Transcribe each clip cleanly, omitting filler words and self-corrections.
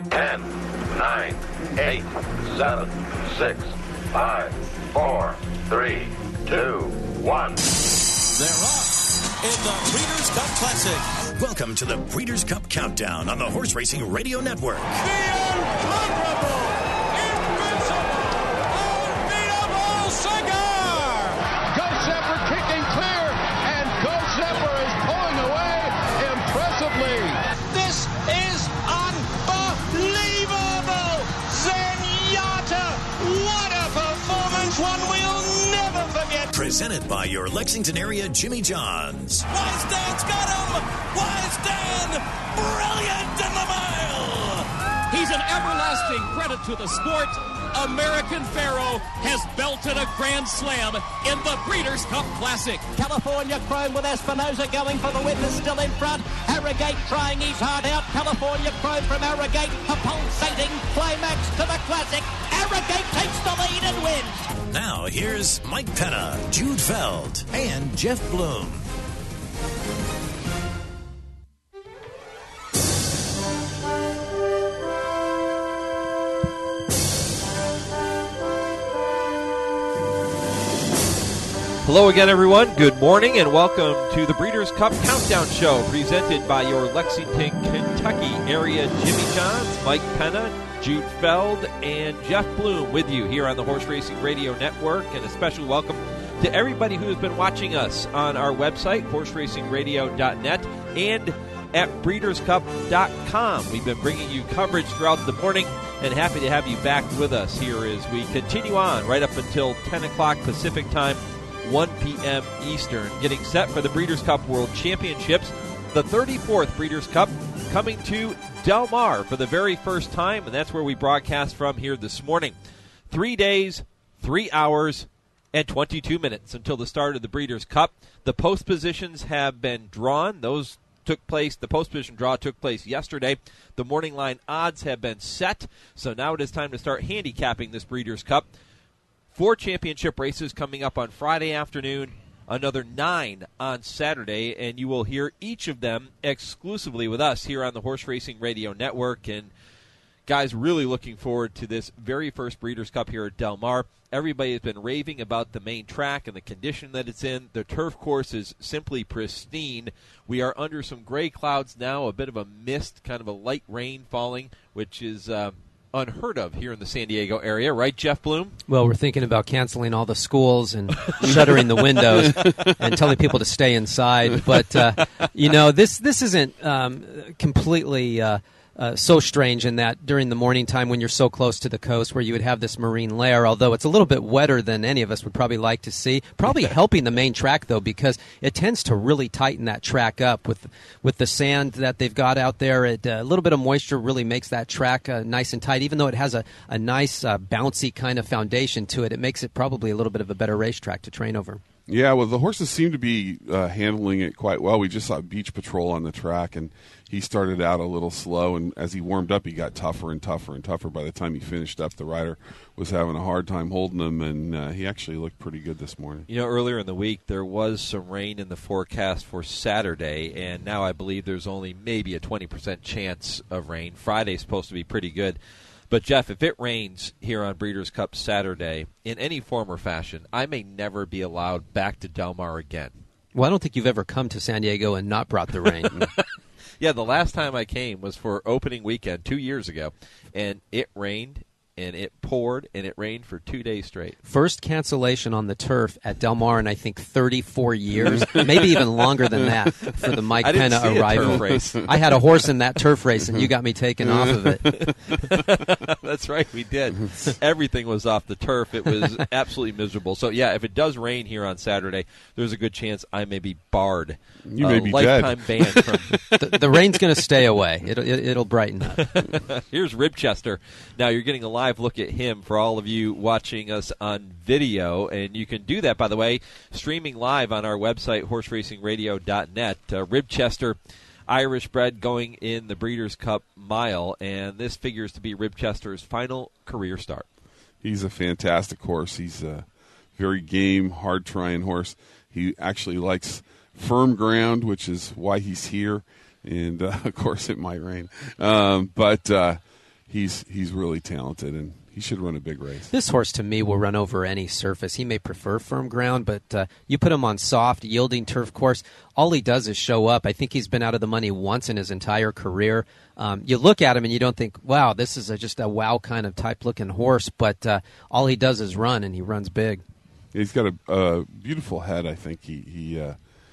10, 9, 8, 7, 6, 5, 4, 3, 2, 1. They're off in the Breeders' Cup Classic. Welcome to the Breeders' Cup Countdown on the Horse Racing Radio Network. The incomparable, invincible, unbeatable Cigar! Ghost Zephyr kicking clear, and Ghost Zephyr is pulling away impressively. This is unbelievable! Zenyatta! What a performance, one we'll never forget! Presented by your Lexington area Jimmy John's. Wise Dan's got him! Wise Dan! Brilliant in the mile! He's an everlasting credit to the sport. American Pharoah has belted a grand slam in the Breeders' Cup Classic. California Chrome with Espinosa going for the win, is still in front. Arrogate trying his heart out. California Chrome from Arrogate, a pulsating climax to the Classic. Arrogate takes the lead and wins. Now here's Mike Penna, Jude Feld, and Jeff Bloom. Hello again, everyone. Good morning, and welcome to the Breeders' Cup Countdown Show, presented by your Lexington, Kentucky area Jimmy John's, Mike Penna, Jude Feld, and Jeff Bloom with you here on the Horse Racing Radio Network, and a special welcome to everybody who has been watching us on our website, horseracingradio.net, and at breederscup.com. We've been bringing you coverage throughout the morning, and happy to have you back with us here as we continue on right up until 10 o'clock Pacific time, 1 p.m. Eastern, getting set for the Breeders' Cup World Championships, the 34th Breeders' Cup coming to Del Mar for the very first time, and that's where we broadcast from here this morning. 3 days, 3 hours, and 22 minutes until the start of the Breeders' Cup. The post positions have been drawn. Those took place. The post position draw took place yesterday. The morning line odds have been set, so now it is time to start handicapping this Breeders' Cup. 4 championship races coming up on Friday afternoon, another 9 on Saturday, and you will hear each of them exclusively with us here on the Horse Racing Radio Network. And guys, really looking forward to this very first Breeders' Cup here at Del Mar. Everybody has been raving about the main track and the condition that it's in. The turf course is simply pristine. We are under some gray clouds now, a bit of a mist, kind of a light rain falling, which is unheard of here in the San Diego area, right, Jeff Bloom? Well, we're thinking about canceling all the schools and shuttering the windows and telling people to stay inside. But this isn't completely so strange in that during the morning time when you're so close to the coast where you would have this marine layer, although it's a little bit wetter than any of us would probably like to see. Probably helping the main track, though, because it tends to really tighten that track up with the sand that they've got out there. A little bit of moisture really makes that track nice and tight. Even though it has a nice bouncy kind of foundation to it, it makes it probably a little bit of a better racetrack to train over. Yeah, well, the horses seem to be handling it quite well. We just saw Beach Patrol on the track, and he started out a little slow, and as he warmed up, he got tougher and tougher and tougher. By the time he finished up, the rider was having a hard time holding him, and he actually looked pretty good this morning. You know, earlier in the week, there was some rain in the forecast for Saturday, and now I believe there's only maybe a 20% chance of rain. Friday's supposed to be pretty good. But, Jeff, if it rains here on Breeders' Cup Saturday in any form or fashion, I may never be allowed back to Del Mar again. Well, I don't think you've ever come to San Diego and not brought the rain. Yeah, the last time I came was for opening weekend 2 years ago, and it rained, and it poured, and it rained for 2 days straight. First cancellation on the turf at Del Mar in, I think, 34 years, maybe even longer than that, for the Mike Penna arrival. Race. I had a horse in that turf race, and you got me taken off of it. That's right, we did. Everything was off the turf. It was absolutely miserable. So, yeah, if it does rain here on Saturday, there's a good chance I may be barred. You may be lifetime ban from the rain's going to stay away. It'll brighten up. Here's Ribchester. Now, you're getting a live look at him for all of you watching us on video, and you can do that, by the way, streaming live on our website, horseracingradio.net. Ribchester, Irish bred, going in the Breeders' Cup Mile, and this figures to be Ribchester's final career start. He's a fantastic horse. He's a very game, hard-trying horse. He actually likes firm ground, which is why he's here, and of course it might rain. But he's really talented, and he should run a big race. This horse, to me, will run over any surface. He may prefer firm ground, but you put him on soft, yielding turf course, all he does is show up. I think he's been out of the money once in his entire career. You look at him and you don't think, wow, this is just a wow kind of type-looking horse, but all he does is run, and he runs big. He's got a beautiful head, I think. He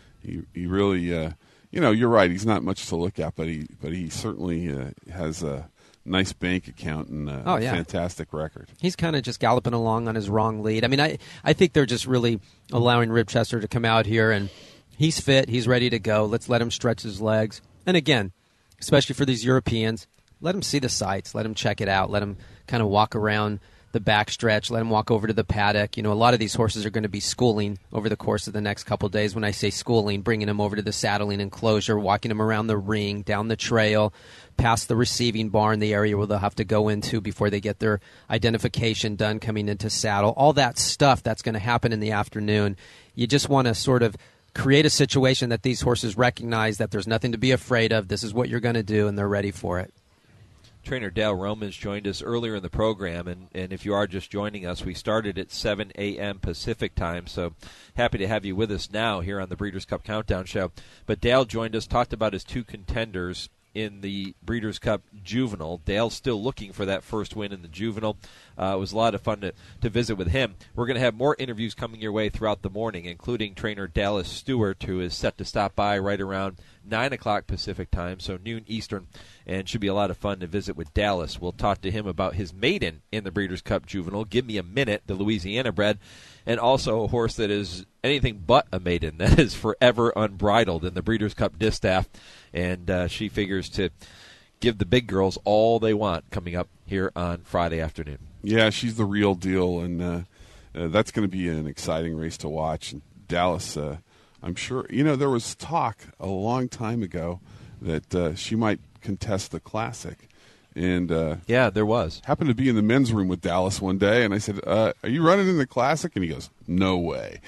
really, you're right, he's not much to look at, but he certainly has a nice bank account and a fantastic record. He's kind of just galloping along on his wrong lead. I mean, I think they're just really allowing Ribchester to come out here, and he's fit, he's ready to go. Let's let him stretch his legs. And again, especially for these Europeans, let him see the sights, let him check it out, let him kind of walk around the backstretch, let him walk over to the paddock. A lot of these horses are going to be schooling over the course of the next couple of days. When I say schooling, bringing them over to the saddling enclosure, walking them around the ring, down the trail, past the receiving barn, the area where they'll have to go into before they get their identification done coming into saddle. All that stuff that's going to happen in the afternoon. You just want to sort of create a situation that these horses recognize that there's nothing to be afraid of. This is what you're going to do, and they're ready for it. Trainer Dale Romans joined us earlier in the program, and if you are just joining us, we started at 7 a.m. Pacific time, so happy to have you with us now here on the Breeders' Cup Countdown Show. But Dale joined us, talked about his two contenders in the Breeders' Cup Juvenile. Dale's still looking for that first win in the Juvenile. It was a lot of fun to visit with him. We're going to have more interviews coming your way throughout the morning, including trainer Dallas Stewart, who is set to stop by right around 9 o'clock Pacific time, so noon Eastern, and should be a lot of fun to visit with Dallas. We'll talk to him about his maiden in the Breeders' Cup Juvenile, Give Me a Minute, the Louisiana bred, and also a horse that is anything but a maiden, that is forever unbridled in the Breeders' Cup Distaff, and she figures to give the big girls all they want coming up here on Friday afternoon. Yeah, she's the real deal, and that's going to be an exciting race to watch. And Dallas, I'm sure, there was talk a long time ago that she might contest the Classic. And yeah, there was. Happened to be in the men's room with Dallas one day, and I said, are you running in the Classic? And he goes, no way.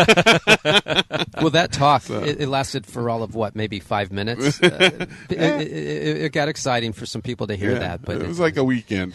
Well, that talk, it lasted for all of, maybe 5 minutes? It got exciting for some people to hear that. But it was like a weekend.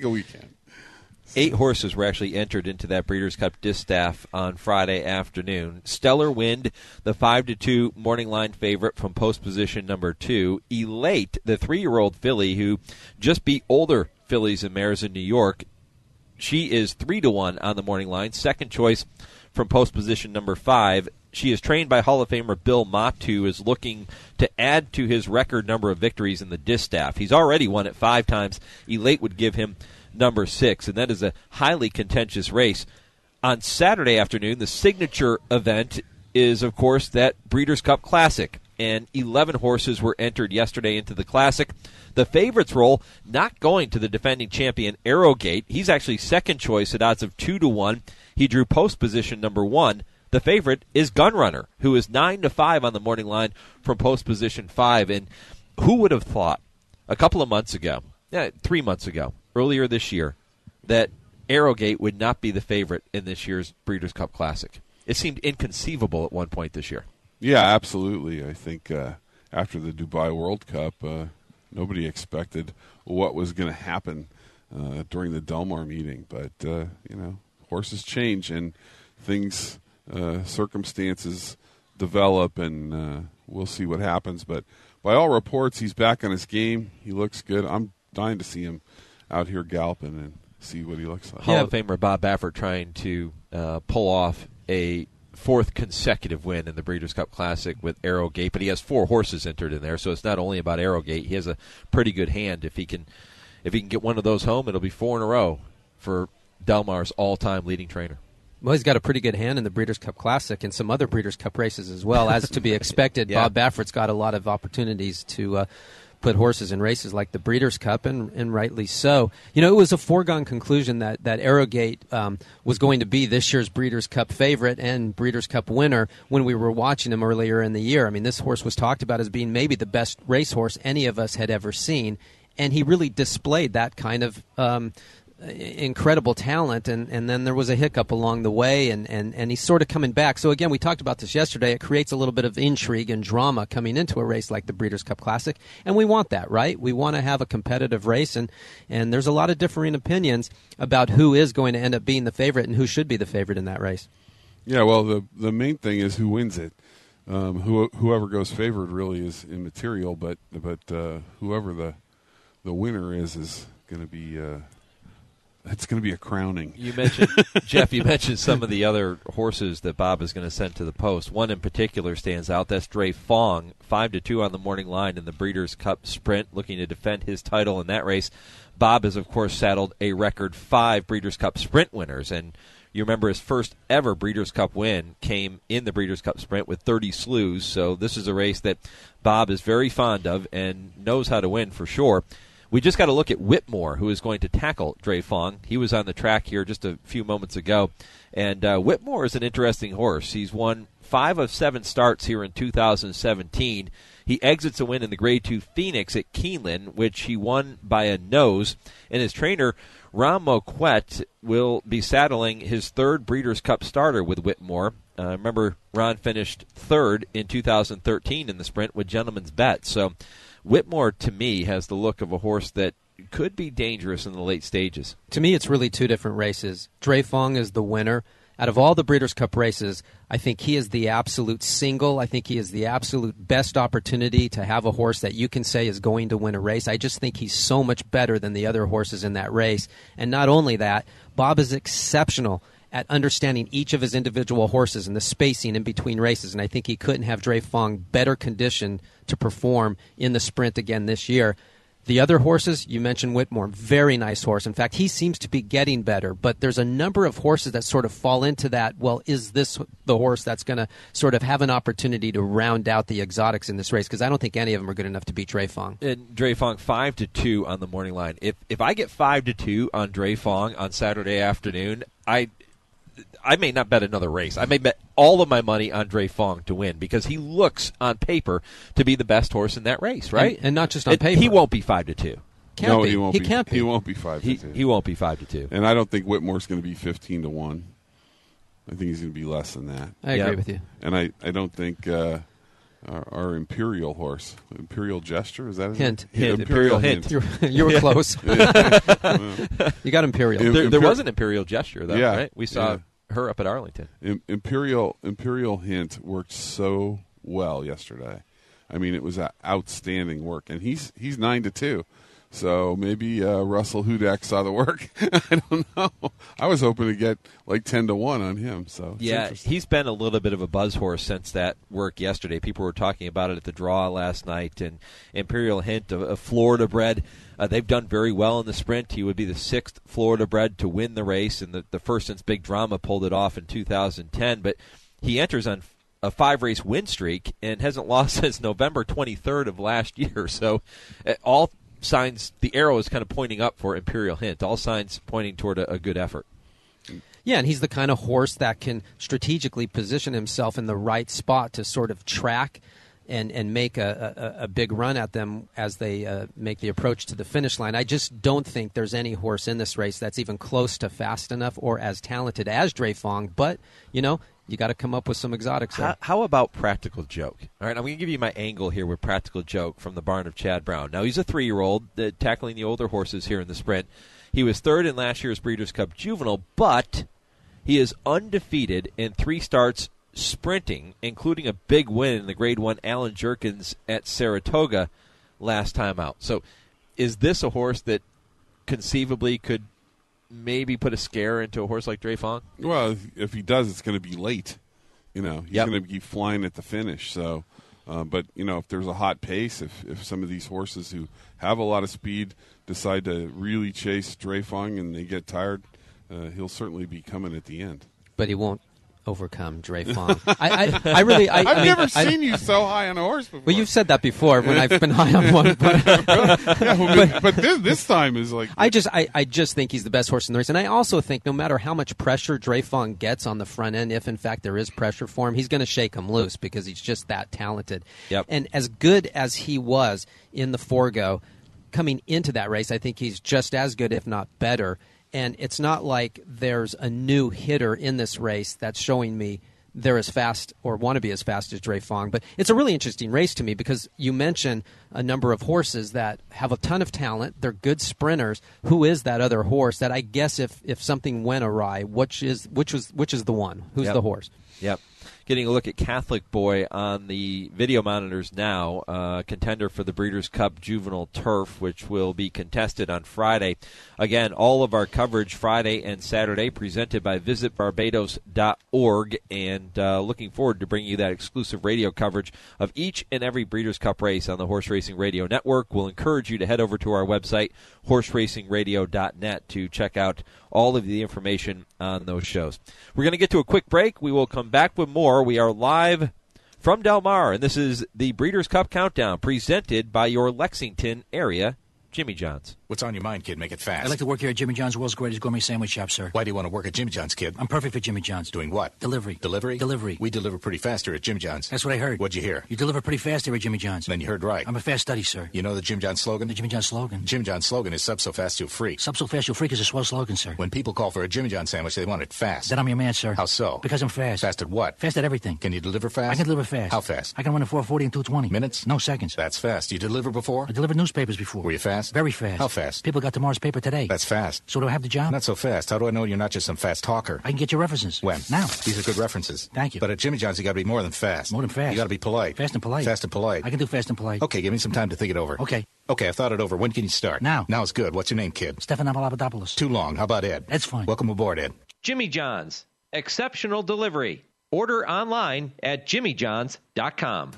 8 horses were actually entered into that Breeders' Cup Distaff on Friday afternoon. Stellar Wind, the 5-2 morning line favorite from post position number 2. Elate, the 3-year-old filly who just beat older fillies and mares in New York. She is 3-1 on the morning line. Second choice from post position number 5. She is trained by Hall of Famer Bill Mott, who is looking to add to his record number of victories in the Distaff. He's already won it 5 times. Elate would give him number 6, and that is a highly contentious race. On Saturday afternoon, the signature event is, of course, that Breeders' Cup Classic, and 11 horses were entered yesterday into the Classic. The favorites roll not going to the defending champion Arrogate. He's actually second choice at odds of 2-1. He drew post position number 1. The favorite is Gunrunner, who is 9-5 on the morning line from post position 5. And who would have thought a couple of months ago, 3 months ago, earlier this year, that Arrogate would not be the favorite in this year's Breeders' Cup Classic? It seemed inconceivable at one point this year. Yeah, absolutely. I think after the Dubai World Cup, nobody expected what was going to happen during the Delmar meeting. But, horses change and things, circumstances develop, and we'll see what happens. But by all reports, he's back on his game. He looks good. I'm dying to see him out here galloping and see what he looks like. Hall of Famer Bob Baffert trying to pull off a 4th consecutive win in the Breeders' Cup Classic with Arrogate, but he has 4 horses entered in there, so it's not only about Arrogate. He has a pretty good hand. If he can get one of those home, it'll be 4 in a row for Delmar's all-time leading trainer. Well, he's got a pretty good hand in the Breeders' Cup Classic and some other Breeders' Cup races as well. As to be expected, yeah. Bob Baffert's got a lot of opportunities to put horses in races like the Breeders' Cup, and rightly so. It was a foregone conclusion that Arrogate was going to be this year's Breeders' Cup favorite and Breeders' Cup winner when we were watching him earlier in the year. I mean, this horse was talked about as being maybe the best racehorse any of us had ever seen, and he really displayed that kind of incredible talent, and then there was a hiccup along the way, and he's sort of coming back. So again, we talked about this yesterday. It creates a little bit of intrigue and drama coming into a race like the Breeders' Cup Classic, and we want that, right? We want to have a competitive race, and there's a lot of differing opinions about who is going to end up being the favorite and who should be the favorite in that race. Yeah, well, the main thing is who wins it. Whoever goes favored really is immaterial, but whoever the winner is going to be. It's going to be a crowning. You mentioned, Jeff, some of the other horses that Bob is going to send to the post. One in particular stands out. That's Dre Fong, 5-2 on the morning line in the Breeders' Cup Sprint, looking to defend his title in that race. Bob has, of course, saddled a record 5 Breeders' Cup Sprint winners, and you remember his first ever Breeders' Cup win came in the Breeders' Cup Sprint with 30 slews, so this is a race that Bob is very fond of and knows how to win for sure. We just got to look at Whitmore, who is going to tackle Dre Fong. He was on the track here just a few moments ago. And Whitmore is an interesting horse. He's won 5 of 7 starts here in 2017. He exits a win in the Grade 2 Phoenix at Keeneland, which he won by a nose. And his trainer, Ron Moquette, will be saddling his 3rd Breeders' Cup starter with Whitmore. Remember, Ron finished 3rd in 2013 in the Sprint with Gentleman's Bet. So Whitmore, to me, has the look of a horse that could be dangerous in the late stages. To me, it's really 2 different races. Dre Fong is the winner. Out of all the Breeders' Cup races, I think he is the absolute single. I think he is the absolute best opportunity to have a horse that you can say is going to win a race. I just think he's so much better than the other horses in that race. And not only that, Bob is exceptional at understanding each of his individual horses and the spacing in between races, and I think he couldn't have Dre Fong better conditioned to perform in the Sprint again this year. The other horses, you mentioned Whitmore, very nice horse. In fact, he seems to be getting better, but there's a number of horses that sort of fall into that, well, is this the horse that's going to sort of have an opportunity to round out the exotics in this race? Because I don't think any of them are good enough to beat Dre Fong. And Dre Fong, 5-2 on the morning line. If I get 5-2 on Dre Fong on Saturday afternoon, I may not bet another race. I may bet all of my money on Dre Fong to win because he looks on paper to be the best horse in that race, right? And not just on paper. He won't be 5-2. Can't be. He won't be. Can't be. He won't be 5-2. He won't be 5-2. And I don't think Whitmore's going to be 15-1. I think he's going to be less than that. I agree with you. And I don't think our Imperial horse, Imperial Gesture, is that his Hint. name? Imperial Hint. You were close. You got Imperial. There was an Imperial Gesture, though, right? We saw her up at Arlington. Imperial Hint worked so well yesterday. I mean, it was outstanding work, and he's 9-2. So maybe Russell Hudak saw the work. I don't know. I was hoping to get like 10-1 on him. So yeah, he's been a little bit of a buzz horse since that work yesterday. People were talking about it at the draw last night. And Imperial Hint, a Florida bred, they've done very well in the Sprint. He would be the 6th Florida bred to win the race, and the first since Big Drama pulled it off in 2010. But he enters on a 5-race win streak and hasn't lost since November 23rd of last year. So all signs, the arrow is kind of pointing up for Imperial Hint. All signs pointing toward a good effort. Yeah, and he's the kind of horse that can strategically position himself in the right spot to sort of track and make a big run at them as they make the approach to the finish line. I just don't think there's any horse in this race that's even close to fast enough or as talented as Dre Fong, but, you know, you got to come up with some exotics there. How about Practical Joke? All right, I'm going to give you my angle here with Practical Joke from the barn of Chad Brown. Now, he's a 3-year-old tackling the older horses here in the Sprint. He was 3rd in last year's Breeders' Cup Juvenile, but he is undefeated in 3 starts sprinting, including a big win in the Grade 1 Alan Jerkins at Saratoga last time out. So is this a horse that conceivably could maybe put a scare into a horse like Dre Fong? Well, if he does, it's going to be late. You know, he's going to be flying at the finish. So, but you know, if there's a hot pace, if some of these horses who have a lot of speed decide to really chase Dre Fong and they get tired, he'll certainly be coming at the end. But he won't overcome Dre Fong. I've never seen you so high on a horse before. Well, you've said that before when I've been high on one. But this time is like... I just think he's the best horse in the race. And I also think no matter how much pressure Dre Fong gets on the front end, if in fact there is pressure for him, he's going to shake him loose because he's just that talented. Yep. And as good as he was in the Forgo, coming into that race, I think he's just as good, if not better. And it's not like there's a new hitter in this race that's showing me they're as fast or want to be as fast as Dre Fong. But it's a really interesting race to me because you mentioned a number of horses that have a ton of talent. They're good sprinters. Who is that other horse that I guess if something went awry, which is the one? Who's the horse? Yep. Getting a look at Catholic Boy on the video monitors now, contender for the Breeders' Cup Juvenile Turf, which will be contested on Friday. Again, all of our coverage Friday and Saturday presented by visitbarbados.org, and looking forward to bringing you that exclusive radio coverage of each and every Breeders' Cup race on the Horse Racing Radio Network. We'll encourage you to head over to our website, horseracingradio.net, to check out all of the information on those shows. We're going to get to a quick break. We will come back with more. We are live from Del Mar, and this is the Breeders' Cup Countdown presented by your Lexington area Jimmy John's. What's on your mind, kid? Make it fast. I'd like to work here at Jimmy John's, world's greatest gourmet sandwich shop, sir. Why do you want to work at Jimmy John's, kid? I'm perfect for Jimmy John's. Doing what? Delivery. Delivery? Delivery. We deliver pretty fast here at Jimmy John's. That's what I heard. What'd you hear? You deliver pretty fast here at Jimmy John's. Then you heard right. I'm a fast study, sir. You know the Jim John's slogan? The Jimmy John's slogan? Jim John's slogan is sub so fast you'll freak. Sub so fast you'll freak is a swell slogan, sir. When people call for a Jimmy John's sandwich, they want it fast. Then I'm your man, sir. How so? Because I'm fast. Fast at what? Fast at everything. Can you deliver fast? I can deliver fast. How fast? I can run in 4:40 and 2:20. Minutes? No, seconds. That's fast. You deliver before? I delivered newspapers before. Were you fast? Very fast. How fast? People got tomorrow's paper today. That's fast. So do I have the job? Not so fast. How do I know you're not just some fast talker? I can get your references. When? Now. These are good references. Thank you. But at Jimmy John's, you got to be more than fast. More than fast. You got to be polite. Fast and polite. Fast and polite. I can do fast and polite. Okay, give me some time to think it over. Okay. Okay, I've thought it over. When can you start? Now. Now's good. What's your name, kid? Stefan Papadopoulos. Too long. How about Ed? Ed's fine. Welcome aboard, Ed. Jimmy John's. Exceptional delivery. Order online at jimmyjohns.com.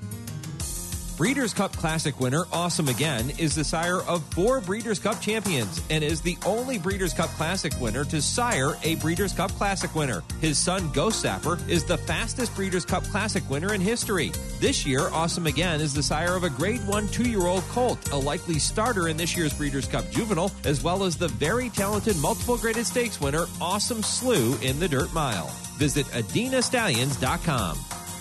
Breeders' Cup Classic winner Awesome Again is the sire of 4 Breeders' Cup champions and is the only Breeders' Cup Classic winner to sire a Breeders' Cup Classic winner. His son, Ghost Sapper, is the fastest Breeders' Cup Classic winner in history. This year, Awesome Again is the sire of a Grade 1 2-year-old colt, a likely starter in this year's Breeders' Cup Juvenile, as well as the very talented multiple graded stakes winner, Awesome Slew, in the Dirt Mile. Visit AdenaStallions.com.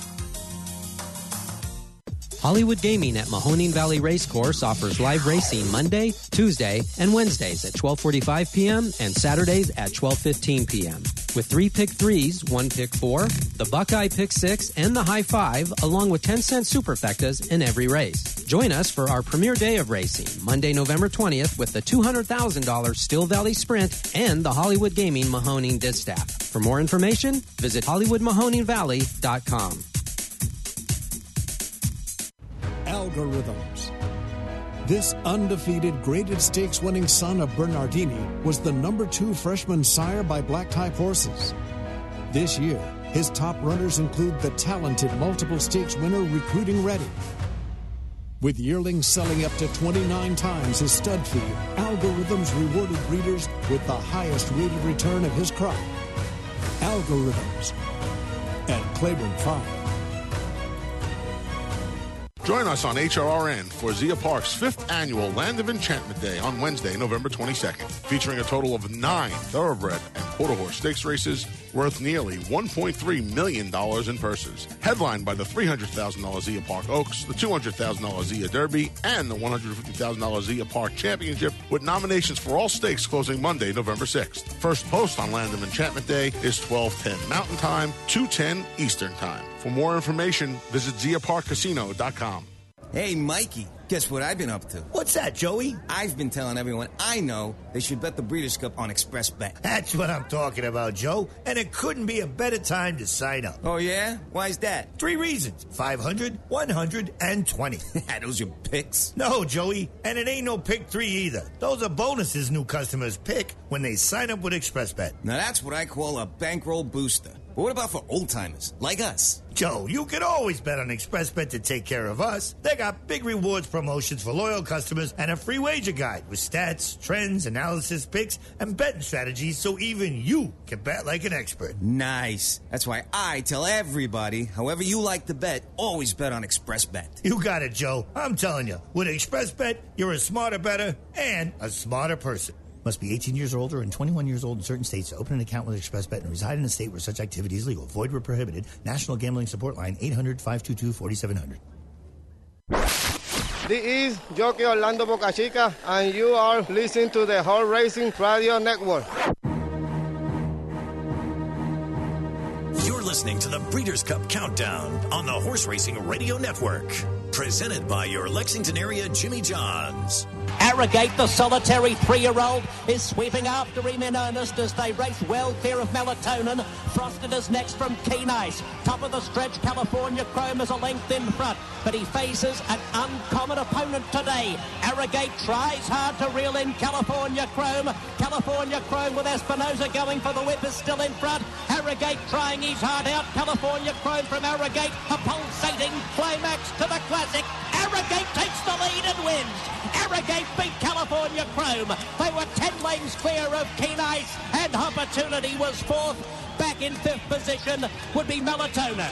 Hollywood Gaming at Mahoning Valley Racecourse offers live racing Monday, Tuesday, and Wednesdays at 12:45 p.m. and Saturdays at 12:15 p.m. With 3 pick 3s, 1 pick 4, the Buckeye pick 6, and the high 5, along with 10-cent superfectas in every race. Join us for our premiere day of racing, Monday, November 20th, with the $200,000 Still Valley Sprint and the Hollywood Gaming Mahoning Distaff. For more information, visit HollywoodMahoningValley.com. Algorithms. This undefeated graded stakes winning son of Bernardini was the number 2 freshman sire by black type horses. This year, his top runners include the talented multiple stakes winner Recruiting Ready. With yearlings selling up to 29 times his stud fee, Algorithms rewarded breeders with the highest rated return of his crop. Algorithms at Claiborne Farm. Join us on HRRN for Zia Park's 5th annual Land of Enchantment Day on Wednesday, November 22nd, featuring a total of 9 thoroughbred and quarter horse stakes races worth nearly $1.3 million in purses. Headlined by the $300,000 Zia Park Oaks, the $200,000 Zia Derby, and the $150,000 Zia Park Championship, with nominations for all stakes closing Monday, November 6th. First post on Land of Enchantment Day is 12:10 Mountain Time, 2:10 Eastern Time. For more information, visit ZiaParkCasino.com. Hey, Mikey, guess what I've been up to? What's that, Joey? I've been telling everyone I know they should bet the Breeders' Cup on Express Bet. That's what I'm talking about, Joe. And it couldn't be a better time to sign up. Oh, yeah? Why's that? 3 reasons. 500, 100, and 20. Those are picks? No, Joey. And it ain't no pick 3 either. Those are bonuses new customers pick when they sign up with Express Bet. Now that's what I call a bankroll booster. But what about for old-timers, like us? Joe, you can always bet on ExpressBet to take care of us. They got big rewards promotions for loyal customers and a free wager guide with stats, trends, analysis, picks, and betting strategies so even you can bet like an expert. Nice. That's why I tell everybody, however you like to bet, always bet on ExpressBet. You got it, Joe. I'm telling you, with ExpressBet, you're a smarter bettor and a smarter person. Must be 18 years or older and 21 years old in certain states to open an account with ExpressBet and reside in a state where such activity is legal. Void where prohibited. National Gambling Support Line 800-522-4700. This is Jockey Orlando Bocachica, and you are listening to the Horse Racing Radio Network. listening to the Breeders' Cup Countdown on the Horse Racing Radio Network. Presented by your Lexington area Jimmy Johns. Arrogate, the solitary 3-year-old, is sweeping after him in earnest as they race well clear of Melatonin. Frosted is next from Keen Ice. Top of the stretch, California Chrome is a length in front, but he faces an uncommon opponent today. Arrogate tries hard to reel in California Chrome. California Chrome with Espinosa going for the whip is still in front. Arrogate trying his heart out. California Chrome from Arrogate, a pulsating climax to the Classic. Arrogate takes the lead and wins. Arrogate beat California Chrome. They were 10 lengths clear of Keen Ice, and Opportunity was fourth. Back in fifth position would be Melatonin.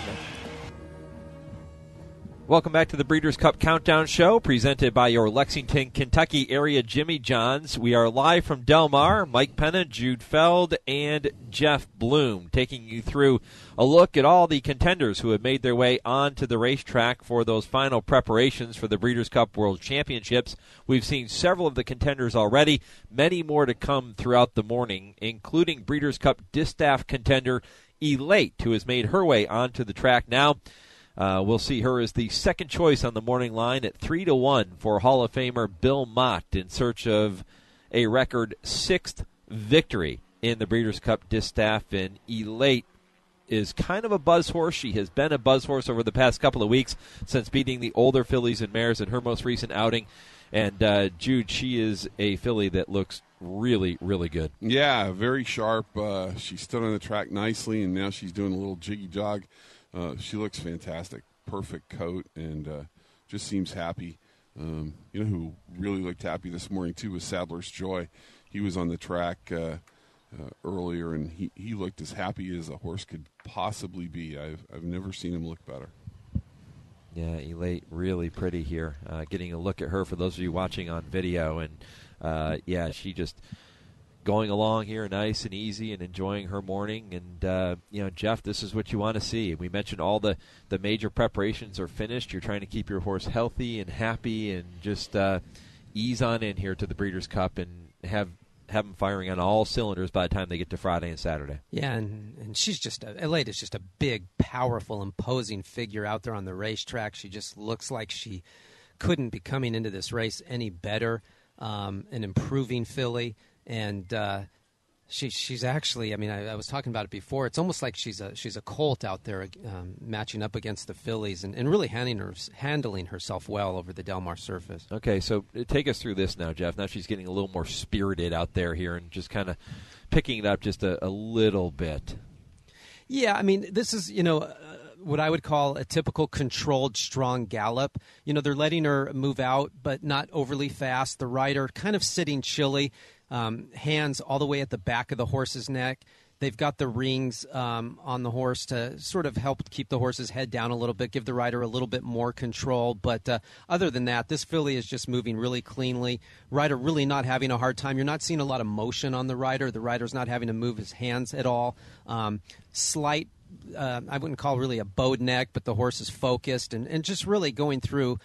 Welcome back to the Breeders' Cup Countdown Show, presented by your Lexington, Kentucky area Jimmy Johns. We are live from Del Mar. Mike Penna, Jude Feld, and Jeff Bloom taking you through a look at all the contenders who have made their way onto the racetrack for those final preparations for the Breeders' Cup World Championships. We've seen several of the contenders already, many more to come throughout the morning, including Breeders' Cup Distaff contender Elate, who has made her way onto the track now. We'll see her as the second choice on the morning line at 3-1 for Hall of Famer Bill Mott in search of a record 6th victory in the Breeders' Cup Distaff. And Elate is kind of a buzz horse. She has been a buzz horse over the past couple of weeks since beating the older fillies and mares in her most recent outing. And Jude, she is a filly that looks really, really good. Yeah, very sharp. She stood on the track nicely, and now she's doing a little jiggy jog. She looks fantastic. Perfect coat, and just seems happy. You know who really looked happy this morning, too, was Sadler's Joy. He was on the track earlier, and he looked as happy as a horse could possibly be. I've never seen him look better. Yeah, Elate, really pretty here. Getting a look at her for those of you watching on video, and yeah, she just going along here nice and easy and enjoying her morning. And, you know, Jeff, this is what you want to see. We mentioned all the major preparations are finished. You're trying to keep your horse healthy and happy and just ease on in here to the Breeders' Cup and have them firing on all cylinders by the time they get to Friday and Saturday. Yeah, and she's just Elate is just a big, powerful, imposing figure out there on the racetrack. She just looks like she couldn't be coming into this race any better. An improving filly. And she's actually, I mean, I was talking about it before. It's almost like she's a colt out there matching up against the fillies and really handling herself well over the Del Mar surface. Okay, so take us through this now, Jeff. Now she's getting a little more spirited out there here and just kind of picking it up just a little bit. Yeah, I mean, this is, you know, what I would call a typical controlled, strong gallop. You know, they're letting her move out, but not overly fast. The rider kind of sitting chilly. Hands all the way at the back of the horse's neck. They've got the rings on the horse to sort of help keep the horse's head down a little bit, give the rider a little bit more control. But other than that, this filly is just moving really cleanly. Rider really not having a hard time. You're not seeing a lot of motion on the rider. The rider's not having to move his hands at all. Slight, I wouldn't call really a bowed neck, but the horse is focused and just really going through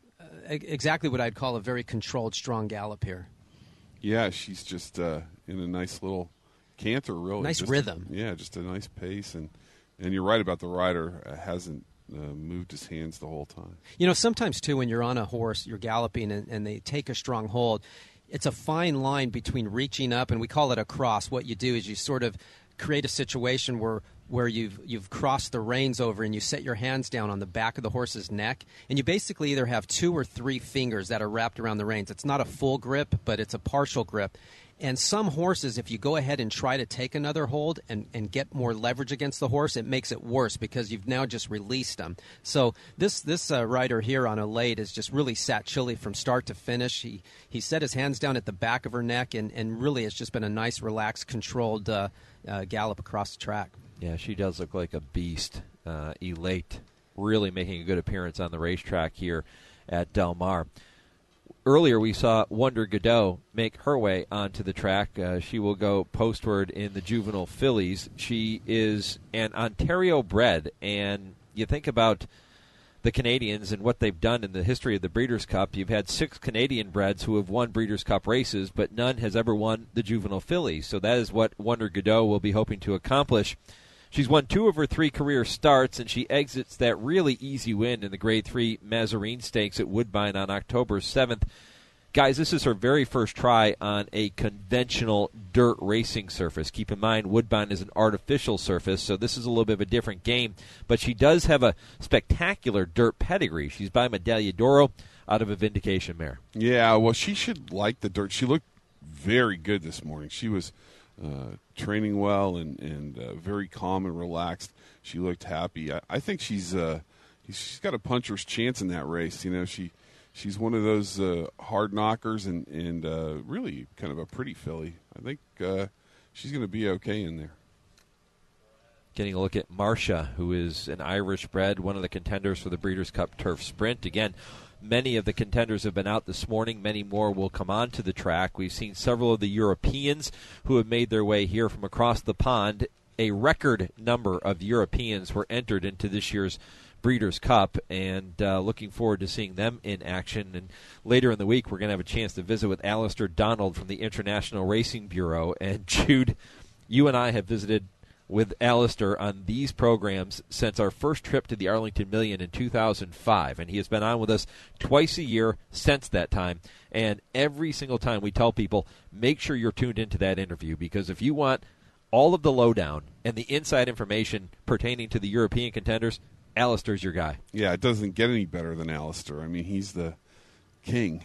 exactly what I'd call a very controlled, strong gallop here. Yeah, she's just in a nice little canter, really. Nice just rhythm. Yeah, just a nice pace. And you're right about the rider. Hasn't moved his hands the whole time. You know, sometimes, too, when you're on a horse, you're galloping, and they take a strong hold, it's a fine line between reaching up, and we call it a cross. What you do is you sort of create a situation where you've crossed the reins over and you set your hands down on the back of the horse's neck, and you basically either have 2 or 3 fingers that are wrapped around the reins. It's not a full grip, but it's a partial grip. And some horses, if you go ahead and try to take another hold and get more leverage against the horse, it makes it worse because you've now just released them. So this rider here on Elate is just really sat chilly from start to finish. He set his hands down at the back of her neck, and really it's just been a nice, relaxed, controlled gallop across the track. Yeah, she does look like a beast. Elate really making a good appearance on the racetrack here at Del Mar. Earlier, we saw Wonder Godot make her way onto the track. She will go postward in the juvenile fillies. She is an Ontario bred, and you think about the Canadians and what they've done in the history of the Breeders' Cup. You've had 6 Canadian breds who have won Breeders' Cup races, but none has ever won the juvenile fillies. So that is what Wonder Godot will be hoping to accomplish. She's won 2 of her 3 career starts, and she exits that really easy win in the Grade 3 Mazarine Stakes at Woodbine on October 7th. Guys, this is her very first try on a conventional dirt racing surface. Keep in mind, Woodbine is an artificial surface, so this is a little bit of a different game. But she does have a spectacular dirt pedigree. She's by Medaglia d'Oro out of a Vindication mare. Yeah, well, she should like the dirt. She looked very good this morning. She was training well and very calm and relaxed. She looked happy. I think she's got a puncher's chance in that race. You know, she's one of those hard knockers and really kind of a pretty filly. I think she's going to be okay in there. Getting a look at Marcia, who is an Irish bred, one of the contenders for the Breeders' Cup Turf Sprint. Again, many of the contenders have been out this morning. Many more will come onto the track. We've seen several of the Europeans who have made their way here from across the pond. A record number of Europeans were entered into this year's Breeders' Cup, and looking forward to seeing them in action. And later in the week, we're going to have a chance to visit with Alistair Donald from the International Racing Bureau. And Jude, you and I have visited with Alistair on these programs since our first trip to the Arlington Million in 2005, and he has been on with us twice a year since that time. And every single time we tell people, make sure you're tuned into that interview, because if you want all of the lowdown and the inside information pertaining to the European contenders, Alistair's your guy. Yeah, it doesn't get any better than Alistair. I mean, he's the king.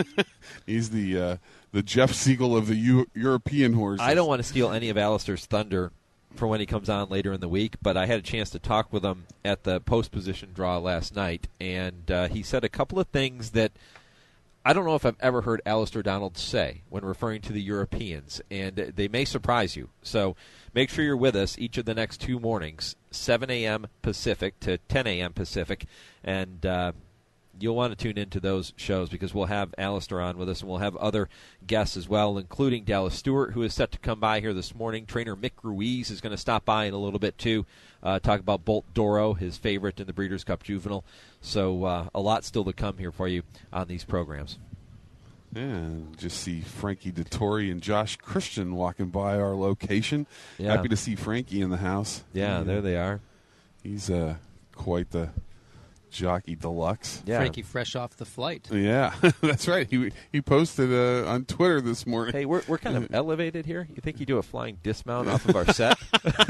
He's the Jeff Siegel of the European horses. I don't want to steal any of Alistair's thunder for when he comes on later in the week, but I had a chance to talk with him at the post-position draw last night, and he said a couple of things that I don't know if I've ever heard Alistair Donald say when referring to the Europeans, and they may surprise you. So make sure you're with us each of the next 2 mornings, 7 a.m. Pacific to 10 a.m. Pacific, and you'll want to tune into those shows because we'll have Alistair on with us, and we'll have other guests as well, including Dallas Stewart, who is set to come by here this morning. Trainer Mick Ruiz is going to stop by in a little bit, too, talk about Bolt Doro, his favorite in the Breeders' Cup Juvenile. So a lot still to come here for you on these programs. Yeah, and just see Frankie Dettori and Josh Christian walking by our location. Yeah. Happy to see Frankie in the house. Yeah, there they are. He's quite the jockey deluxe. Yeah. Frankie fresh off the flight. Yeah, that's right. He posted on Twitter this morning. Hey, we're kind of elevated here. You think you do a flying dismount off of our set?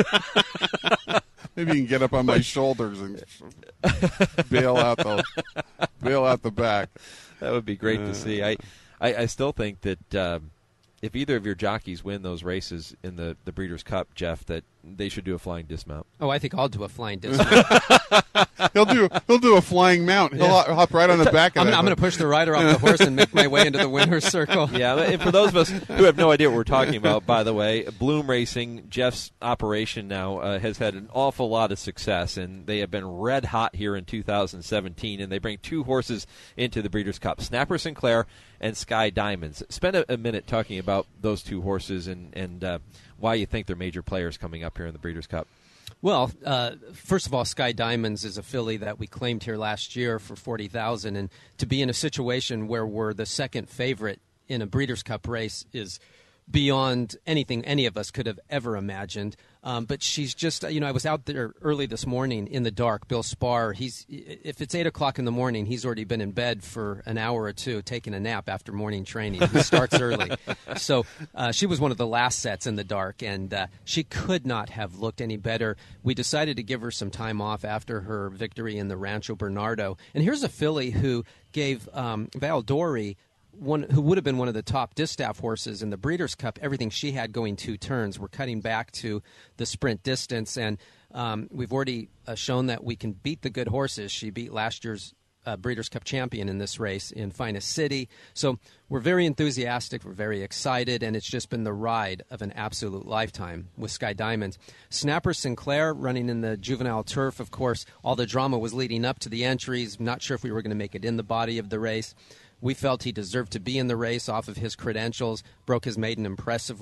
Maybe you can get up on my shoulders and bail out the back. That would be great to see. I still think that if either of your jockeys win those races in the Breeders' Cup, Jeff, that they should do a flying dismount. Oh, I think I'll do a flying dismount. He'll do a flying mount. He'll hop right on the back of I'm going to push the rider off the horse and make my way into the winner's circle. Yeah, and for those of us who have no idea what we're talking about, by the way, Bloom Racing, Jeff's operation now, has had an awful lot of success, and they have been red hot here in 2017, and they bring 2 horses into the Breeders' Cup, Snapper Sinclair and Sky Diamonds. Spend a minute talking about those 2 horses and why you think they're major players coming up here in the Breeders' Cup. Well, first of all, Sky Diamonds is a filly that we claimed here last year for $40,000, and to be in a situation where we're the second favorite in a Breeders' Cup race is beyond anything any of us could have ever imagined. But she's just, I was out there early this morning in the dark. Bill Spar, if it's 8 o'clock in the morning, he's already been in bed for an hour or 2 taking a nap after morning training. He starts early. So she was one of the last sets in the dark, and she could not have looked any better. We decided to give her some time off after her victory in the Rancho Bernardo. And here's a filly who gave Val Dory, who would have been one of the top distaff horses in the Breeders' Cup, everything she had going 2 turns. We're cutting back to the sprint distance, and we've already shown that we can beat the good horses. She beat last year's Breeders' Cup champion in this race in Finest City. So we're very enthusiastic, we're very excited, and it's just been the ride of an absolute lifetime with Sky Diamonds. Snapper Sinclair running in the juvenile turf, of course, all the drama was leading up to the entries. Not sure if we were going to make it in the body of the race. We felt he deserved to be in the race off of his credentials, broke his maiden impressively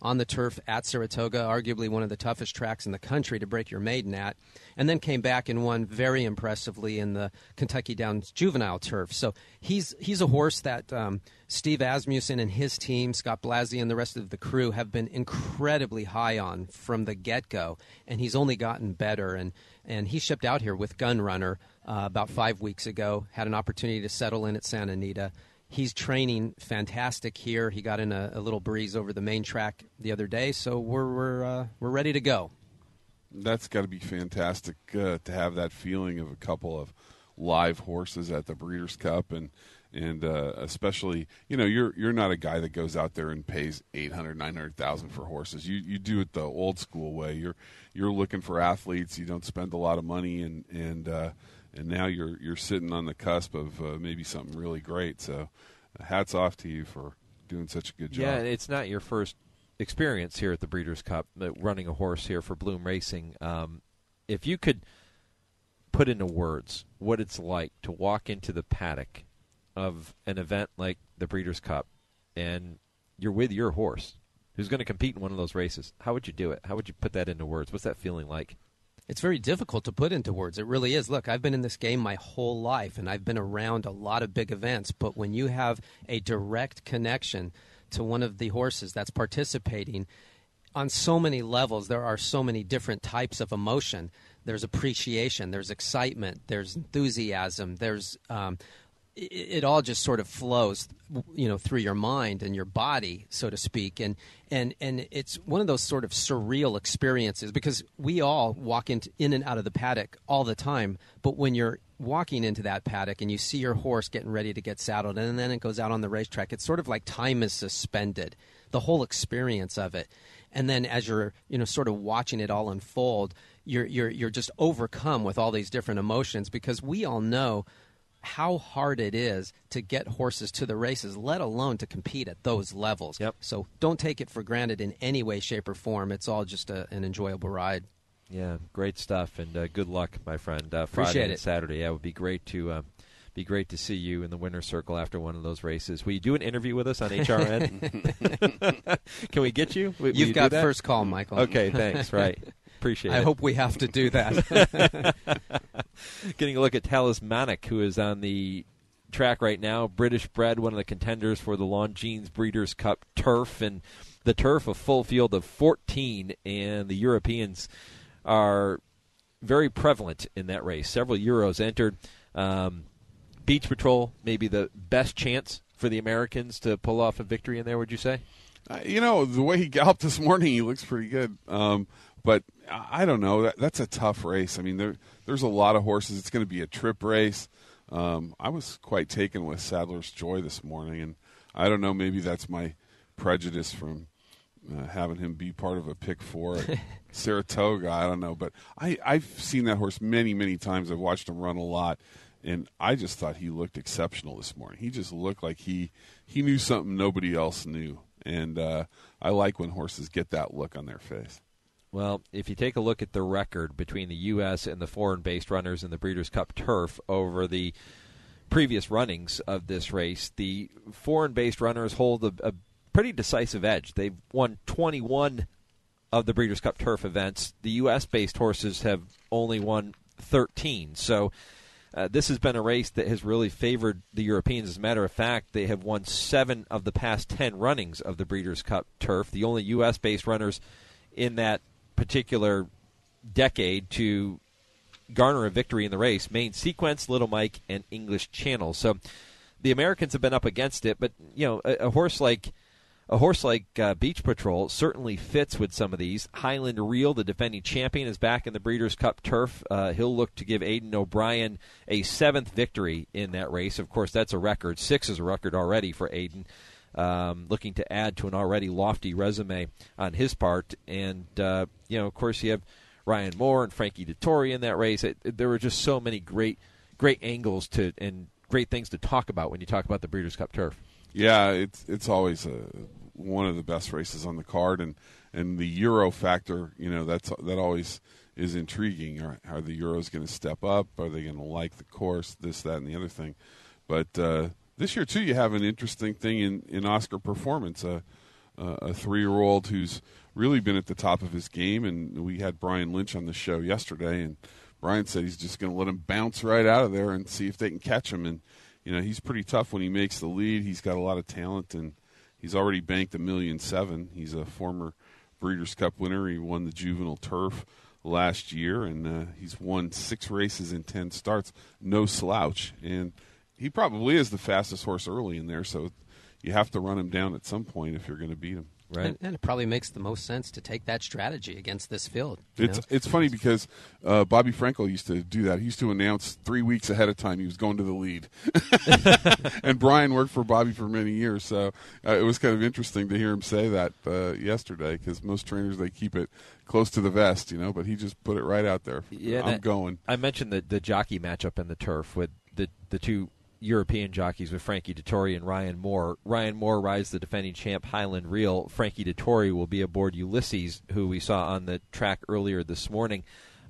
on the turf at Saratoga, arguably one of the toughest tracks in the country to break your maiden at, and then came back and won very impressively in the Kentucky Downs juvenile turf. So he's a horse that Steve Asmussen and his team, Scott Blasey and the rest of the crew, have been incredibly high on from the get-go, and he's only gotten better. And he shipped out here with Gun Runner about 5 weeks ago, had an opportunity to settle in at Santa Anita. He's training fantastic here. He got in a little breeze over the main track the other day, so we're ready to go. That's got to be fantastic to have that feeling of a couple of live horses at the Breeders' Cup, and especially, you're not a guy that goes out there and pays $800,000-$900,000 for horses. You do it the old school way. You're looking for athletes. You don't spend a lot of money, and now you're sitting on the cusp of maybe something really great. So, hats off to you for doing such a good job. Yeah, it's not your first experience here at the Breeders' Cup, running a horse here for Bloom Racing. If you could put into words what it's like to walk into the paddock of an event like the Breeders' Cup, and you're with your horse who's going to compete in one of those races, how would you do it? How would you put that into words? What's that feeling like? It's very difficult to put into words. It really is. Look, I've been in this game my whole life, and I've been around a lot of big events, but when you have a direct connection to one of the horses that's participating on so many levels, there are so many different types of emotion. There's appreciation, there's excitement, there's enthusiasm, there's it all just sort of flows, through your mind and your body, so to speak, and it's one of those sort of surreal experiences, because we all walk in and out of the paddock all the time, but when you're walking into that paddock and you see your horse getting ready to get saddled, and then it goes out on the racetrack, it's sort of like time is suspended, the whole experience of it. And then as you're sort of watching it all unfold, you're just overcome with all these different emotions, because we all know how hard it is to get horses to the races, let alone to compete at those levels. Yep. So don't take it for granted in any way, shape, or form. It's all just an enjoyable ride. Yeah, great stuff, and good luck, my friend. Friday Appreciate and it. Saturday, yeah, it would be great to see you in the winner's circle after one of those races. Will you do an interview with us on HRN? Can we get you? You've got first call, Michael. Okay, thanks. Right. Appreciate it. I hope we have to do that. Getting a look at Talismanic, who is on the track right now. British bred, one of the contenders for the Longines Breeders' Cup turf. And the turf, a full field of 14, and the Europeans are very prevalent in that race. Several Euros entered. Beach Patrol, maybe the best chance for the Americans to pull off a victory in there, would you say? The way he galloped this morning, he looks pretty good. But I don't know. That's a tough race. I mean, there's a lot of horses. It's going to be a trip race. I was quite taken with Sadler's Joy this morning, and I don't know, maybe that's my prejudice from having him be part of a pick four at Saratoga. I don't know. But I've seen that horse many, many times. I've watched him run a lot, and I just thought he looked exceptional this morning. He just looked like he knew something nobody else knew. And I like when horses get that look on their face. Well, if you take a look at the record between the U.S. and the foreign-based runners in the Breeders' Cup turf over the previous runnings of this race, the foreign-based runners hold a pretty decisive edge. They've won 21 of the Breeders' Cup turf events. The U.S.-based horses have only won 13. So this has been a race that has really favored the Europeans. As a matter of fact, they have won 7 of the past 10 runnings of the Breeders' Cup turf. The only U.S.-based runners in that particular decade to garner a victory in the race: Main Sequence, Little Mike, and English Channel. So the Americans have been up against it, but a horse like Beach Patrol certainly fits with some of these. Highland Reel, the defending champion, is back in the Breeders' Cup turf. He'll look to give Aidan O'Brien a 7th victory in that race. Of course, that's a record. 6 is a record already for Aidan. Looking to add to an already lofty resume on his part. And, of course, you have Ryan Moore and Frankie Dettori in that race. There were just so many great angles and great things to talk about when you talk about the Breeders' Cup turf. Yeah, it's always one of the best races on the card. And the Euro factor, that always is intriguing. Are the Euros going to step up? Are they going to like the course, this, that, and the other thing? But this year, too, you have an interesting thing in Oscar Performance. a 3-year-old who's really been at the top of his game. And we had Brian Lynch on the show yesterday, and Brian said he's just going to let him bounce right out of there and see if they can catch him. And he's pretty tough when he makes the lead. He's got a lot of talent, and he's already banked $1.7 million. He's a former Breeders' Cup winner. He won the juvenile turf last year, and he's won 6 races in 10 starts. No slouch. And he probably is the fastest horse early in there, so you have to run him down at some point if you're going to beat him. Right. And it probably makes the most sense to take that strategy against this field. It's funny because Bobby Frankel used to do that. He used to announce 3 weeks ahead of time he was going to the lead. And Brian worked for Bobby for many years, so it was kind of interesting to hear him say that yesterday, because most trainers, they keep it close to the vest, but he just put it right out there. Yeah, I'm going. I mentioned the jockey matchup in the turf with the two European jockeys with Frankie Dettori and Ryan Moore. Ryan Moore rides the defending champ Highland Reel. Frankie Dettori will be aboard Ulysses, who we saw on the track earlier this morning.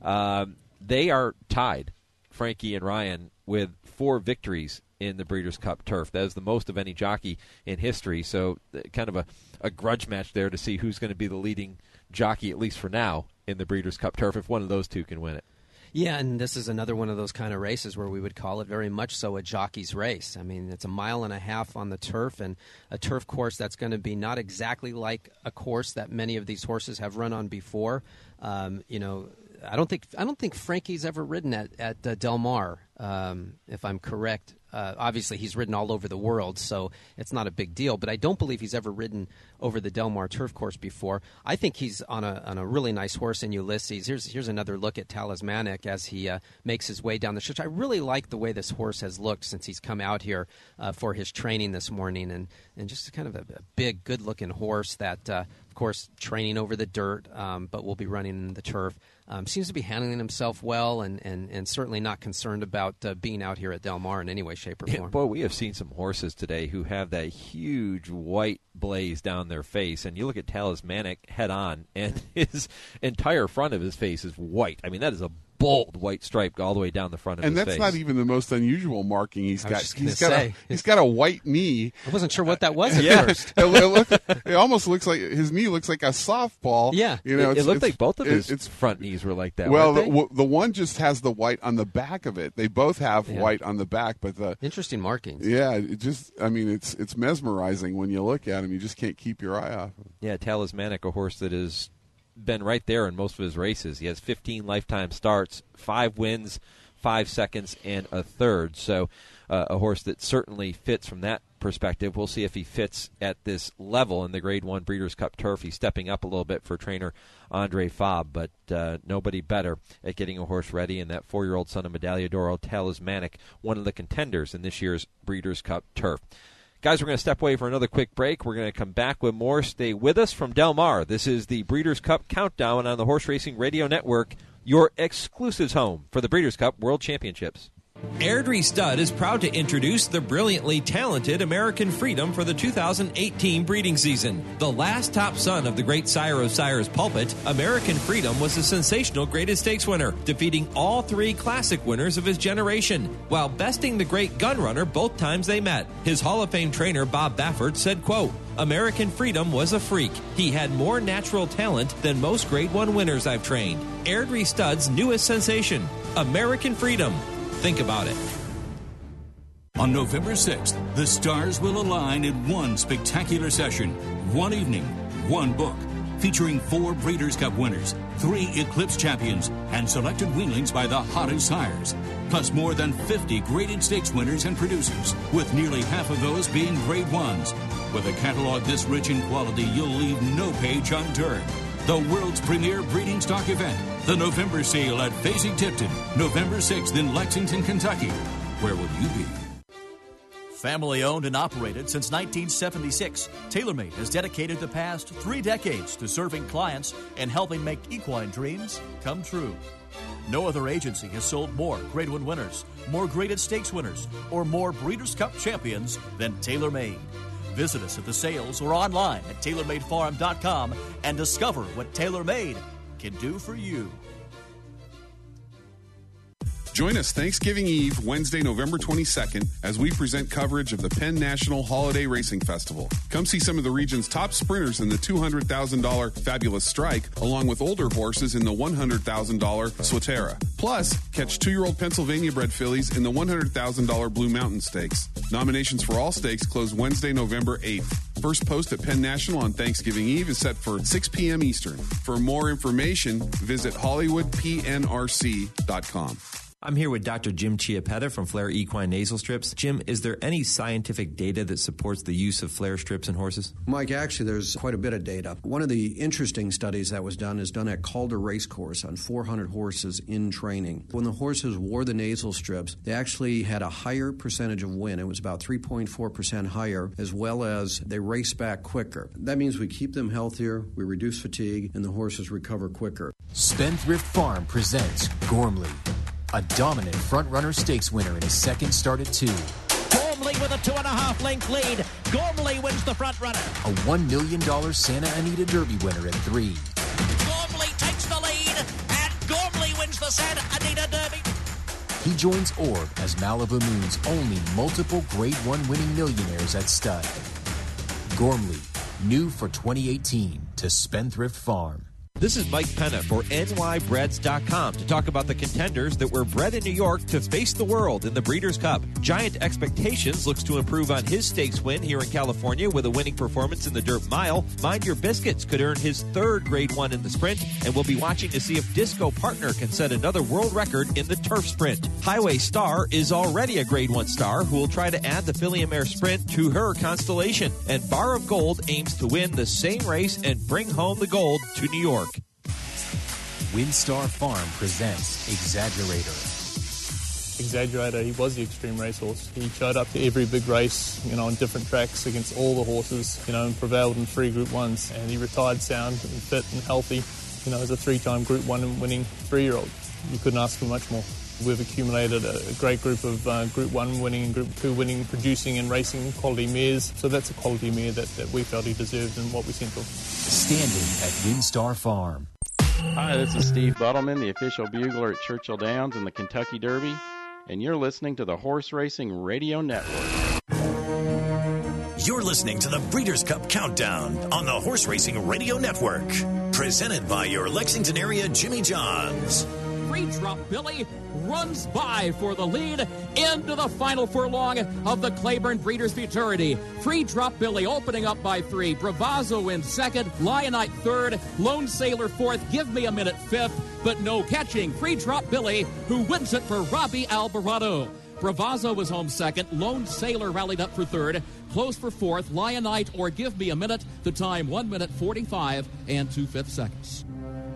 They are tied, Frankie and Ryan, with 4 victories in the Breeders' Cup turf. That is the most of any jockey in history, so kind of a grudge match there to see who's going to be the leading jockey, at least for now, in the Breeders' Cup turf, if one of those two can win it. Yeah, and this is another one of those kind of races where we would call it very much so a jockey's race. I mean, it's 1.5 miles on the turf, and a turf course that's going to be not exactly like a course that many of these horses have run on before. I don't think Frankie's ever ridden at Del Mar, if I'm correct. Obviously, he's ridden all over the world, so it's not a big deal. But I don't believe he's ever ridden over the Del Mar turf course before. I think he's on a really nice horse in Ulysses. Here's another look at Talismanic as he makes his way down the stretch. I really like the way this horse has looked since he's come out here for his training this morning, and just kind of a big, good-looking horse that, of course, training over the dirt, but will be running in the turf. Seems to be handling himself well, and certainly not concerned about being out here at Del Mar in any way, shape, or form. Boy, we have seen some horses today who have that huge white blaze down their face, and you look at Talismanic head on, and his entire front of his face is white. I mean, that is a bold white stripe all the way down the front of his face. And that's not even the most unusual marking he's got. He's got a white knee. I wasn't sure what that was at first. It almost looks like his knee looks like a softball. Yeah, it looked like both of his front knees were like that. Well, the one just has the white on the back of it. They both have white on the back, but the interesting markings. Yeah, it's mesmerizing when you look at him. You just can't keep your eye off him. Yeah, Talismanic, a horse that has been right there in most of his races. He has 15 lifetime starts, 5 wins, 5 seconds, and a third. So a horse that certainly fits from that perspective. We'll see if he fits at this level in the Grade 1 Breeders' Cup turf. He's stepping up a little bit for trainer Andre Fabre, but nobody better at getting a horse ready. And that 4-year-old son of Medaglia d'Oro, Talismanic, one of the contenders in this year's Breeders' Cup turf. Guys, we're going to step away for another quick break. We're going to come back with more. Stay with us from Del Mar. This is the Breeders' Cup Countdown on the Horse Racing Radio Network, your exclusive home for the Breeders' Cup World Championships. Airdrie Stud is proud to introduce the brilliantly talented American Freedom for the 2018 breeding season. The last top son of the great sire of sires Pulpit, American Freedom was a sensational graded stakes winner, defeating all 3 classic winners of his generation, while besting the great gun runner both times they met. His Hall of Fame trainer Bob Baffert said, quote, American Freedom was a freak. He had more natural talent than most Grade 1 winners I've trained. Airdrie Stud's newest sensation, American Freedom. Think about it. On November 6th, the stars will align in one spectacular session, one evening, one book, featuring 4 Breeders' Cup winners, 3 Eclipse champions, and selected weanlings by the hottest sires, plus more than 50 graded stakes winners and producers, with nearly half of those being Grade 1s. With a catalog this rich in quality, you'll leave no page unturned. The world's premier breeding stock event, the November sale at Fasig-Tipton, November 6th in Lexington, Kentucky. Where will you be? Family owned and operated since 1976, TaylorMade has dedicated the past 3 decades to serving clients and helping make equine dreams come true. No other agency has sold more Grade 1 winners, more graded stakes winners, or more Breeders' Cup champions than TaylorMade. Visit us at the sales or online at TaylorMadeFarm.com and discover what TaylorMade can do for you. Join us Thanksgiving Eve, Wednesday, November 22nd, as we present coverage of the Penn National Holiday Racing Festival. Come see some of the region's top sprinters in the $200,000 Fabulous Strike, along with older horses in the $100,000 Swatera. Plus, catch 2-year-old Pennsylvania-bred fillies in the $100,000 Blue Mountain Stakes. Nominations for all stakes close Wednesday, November 8th. First post at Penn National on Thanksgiving Eve is set for 6 p.m. Eastern. For more information, visit HollywoodPNRC.com. I'm here with Dr. Jim Chiappetta from Flair Equine Nasal Strips. Jim, is there any scientific data that supports the use of Flair strips in horses? Mike, actually, there's quite a bit of data. One of the interesting studies that was done is done at Calder Racecourse on 400 horses in training. When the horses wore the nasal strips, they actually had a higher percentage of win. It was about 3.4% higher, as well as they race back quicker. That means we keep them healthier, we reduce fatigue, and the horses recover quicker. Spendthrift Farm presents Gormley, a dominant front-runner stakes winner in his second start at 2. Gormley with a 2.5-length lead. Gormley wins the front runner. A $1 million Santa Anita Derby winner at 3. Gormley takes the lead, and Gormley wins the Santa Anita Derby. He joins Orb as Malibu Moon's only multiple Grade 1 winning millionaires at stud. Gormley, new for 2018 to Spendthrift Farm. This is Mike Penna for NYBreads.com to talk about the contenders that were bred in New York to face the world in the Breeders' Cup. Giant Expectations looks to improve on his stakes win here in California with a winning performance in the Dirt Mile. Mind Your Biscuits could earn his 3rd Grade 1 in the sprint, and we'll be watching to see if Disco Partner can set another world record in the Turf Sprint. Highway Star is already a Grade 1 star who will try to add the Filly and Mare Sprint to her constellation. And Bar of Gold aims to win the same race and bring home the gold to New York. Windstar Farm presents Exaggerator. Exaggerator, he was the extreme racehorse. He showed up to every big race, on different tracks against all the horses, and prevailed in 3 Group 1s. And he retired sound and fit and healthy, as a 3-time Group 1 winning 3-year-old. You couldn't ask for much more. We've accumulated a great group of Group 1 winning and Group 2 winning, producing and racing quality mares. So that's a quality mare that we felt he deserved and what we sent him. Standing at Windstar Farm. Hi, this is Steve Buttleman, the official bugler at Churchill Downs in the Kentucky Derby, and you're listening to the Horse Racing Radio Network. You're listening to the Breeders' Cup Countdown on the Horse Racing Radio Network, presented by your Lexington area Jimmy John's. Free Drop Billy runs by for the lead into the final furlong of the Claiborne Breeders' Futurity. Free Drop Billy opening up by 3. Bravazzo in 2nd. Lionite 3rd. Lone Sailor 4th. Give Me a Minute 5th. But no catching. Free Drop Billy, who wins it for Robbie Alvarado. Bravazzo was home 2nd. Lone Sailor rallied up for 3rd. Close for 4th. Lionite or Give Me a Minute. The time 1 minute 45 and 2/5 seconds.